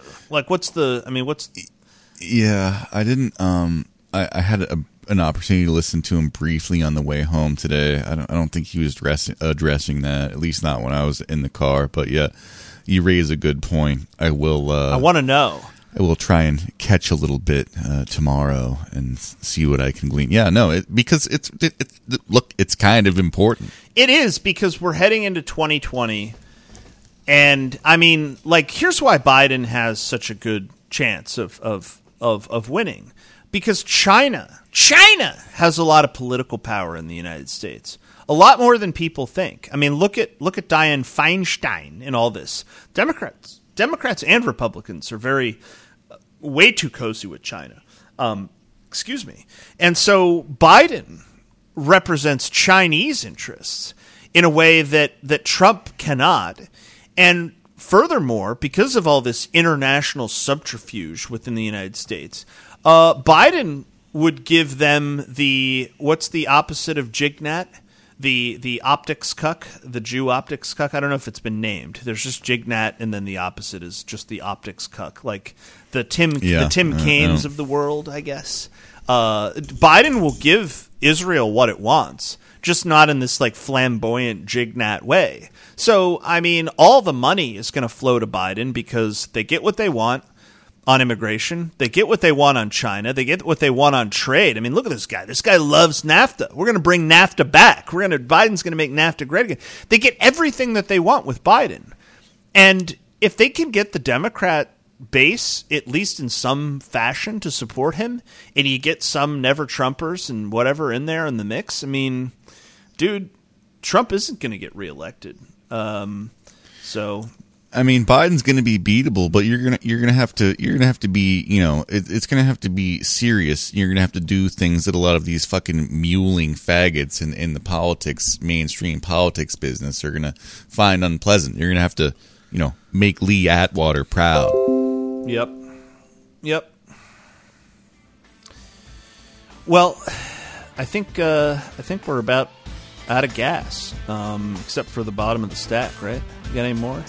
Yeah, I didn't. I had an opportunity to listen to him briefly on the way home today. I don't think he was addressing that, at least not when I was in the car. But yeah, you raise a good point. I will. I want to know. I will try and catch a little bit tomorrow and see what I can glean. Yeah, no, because it's kind of important. It is, because we're heading into 2020, and I mean, here's why Biden has such a good chance of winning, because China has a lot of political power in the United States. A lot more than people think. I mean, look at Dianne Feinstein in all this. Democrats Democrats and Republicans are way too cozy with China. Excuse me. And so Biden represents Chinese interests in a way that Trump cannot. And furthermore, because of all this international subterfuge within the United States, Biden would give them what's the opposite of Jignat? The optics cuck, the Jew optics cuck. I don't know if it's been named. There's just Jignat, and then the opposite is just the optics cuck, like the Tim Kaines of the world, I guess. Biden will give Israel what it wants, just not in this like flamboyant Jignat way. So, I mean, all the money is going to flow to Biden because they get what they want on immigration. They get what they want on China. They get what they want on trade. I mean, look at this guy. This guy loves NAFTA. We're going to bring NAFTA back. Biden's going to make NAFTA great again. They get everything that they want with Biden. And if they can get the Democrat base, at least in some fashion, to support him, and you get some never Trumpers and whatever in there in the mix, I mean, dude, Trump isn't going to get reelected. So I mean, Biden's going to be beatable, but you're gonna have to be, you know, it's going to have to be serious. You're going to have to do things that a lot of these fucking muling faggots in the mainstream politics business are going to find unpleasant. You're going to have to, you know, make Lee Atwater proud. Yep. Well, I think we're about out of gas, except for the bottom of the stack, right? You got any more?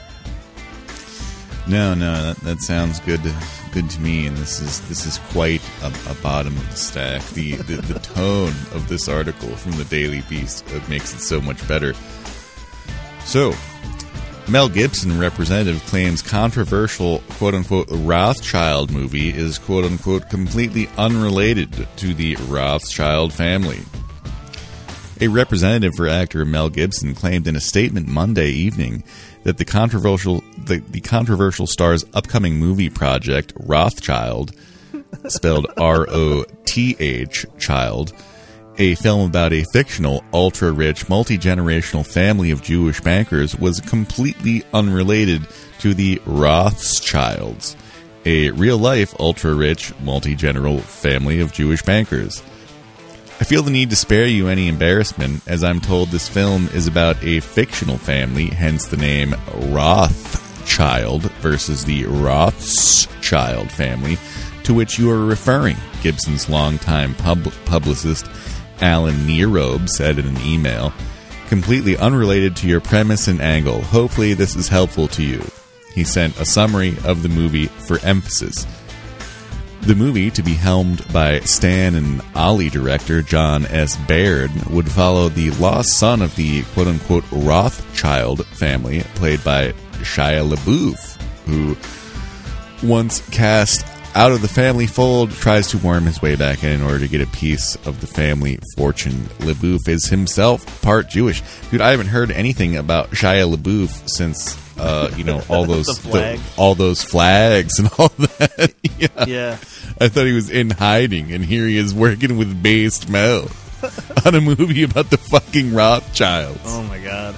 No, that sounds good to me, and this is quite a bottom of the stack. The tone of this article from the Daily Beast makes it so much better. So, Mel Gibson, representative, claims controversial quote-unquote Rothschild movie is quote-unquote completely unrelated to the Rothschild family. A representative for actor Mel Gibson claimed in a statement Monday evening that the controversial star's upcoming movie project, Rothschild, spelled R-O-T-H, child, a film about a fictional, ultra-rich, multi-generational family of Jewish bankers, was completely unrelated to the Rothschilds, a real-life, ultra-rich, multi-general family of Jewish bankers. I feel the need to spare you any embarrassment, as I'm told this film is about a fictional family, hence the name Rothschild versus the Rothschild family, to which you are referring, Gibson's longtime publicist Alan Nerobe said in an email. Completely unrelated to your premise and angle. Hopefully this is helpful to you. He sent a summary of the movie for emphasis. The movie, to be helmed by Stan and Ollie director John S. Baird, would follow the lost son of the quote-unquote Rothschild family, played by Shia LaBeouf, who, once cast out of the family fold, tries to worm his way back in order to get a piece of the family fortune. LaBeouf is himself part Jewish. Dude, I haven't heard anything about Shia LaBeouf since... all those flags and all that. Yeah. I thought he was in hiding, and here he is working with Based Mel on a movie about the fucking Rothschilds. Oh my god.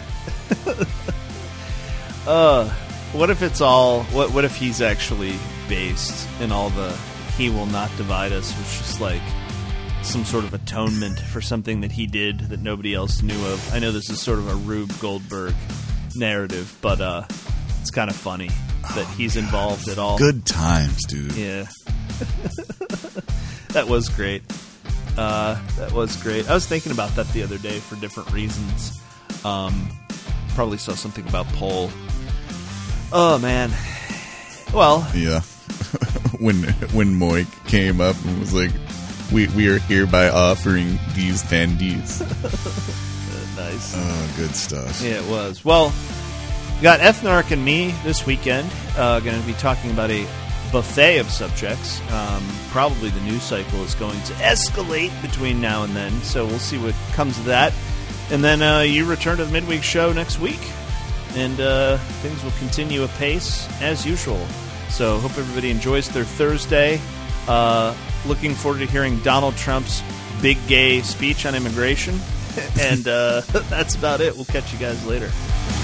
What if it's all? What if he's actually based in all the "He will not divide us," which is like some sort of atonement for something that he did that nobody else knew of. I know this is sort of a Rube Goldberg narrative, but it's kind of funny that he's involved at all. Good times, dude. Yeah. That was great. I was thinking about that the other day for different reasons. Probably saw something about Poll. Oh man. Well, yeah. when Moik came up and was like, we are hereby offering these tendies. Nice. Oh, good stuff. Yeah, it was. Well, we got Ethnarch and me this weekend. Going to be talking about a buffet of subjects. Probably the news cycle is going to escalate between now and then, so we'll see what comes of that. And then you return to the midweek show next week, and things will continue apace as usual. So hope everybody enjoys their Thursday. Looking forward to hearing Donald Trump's big gay speech on immigration. And that's about it. We'll catch you guys later.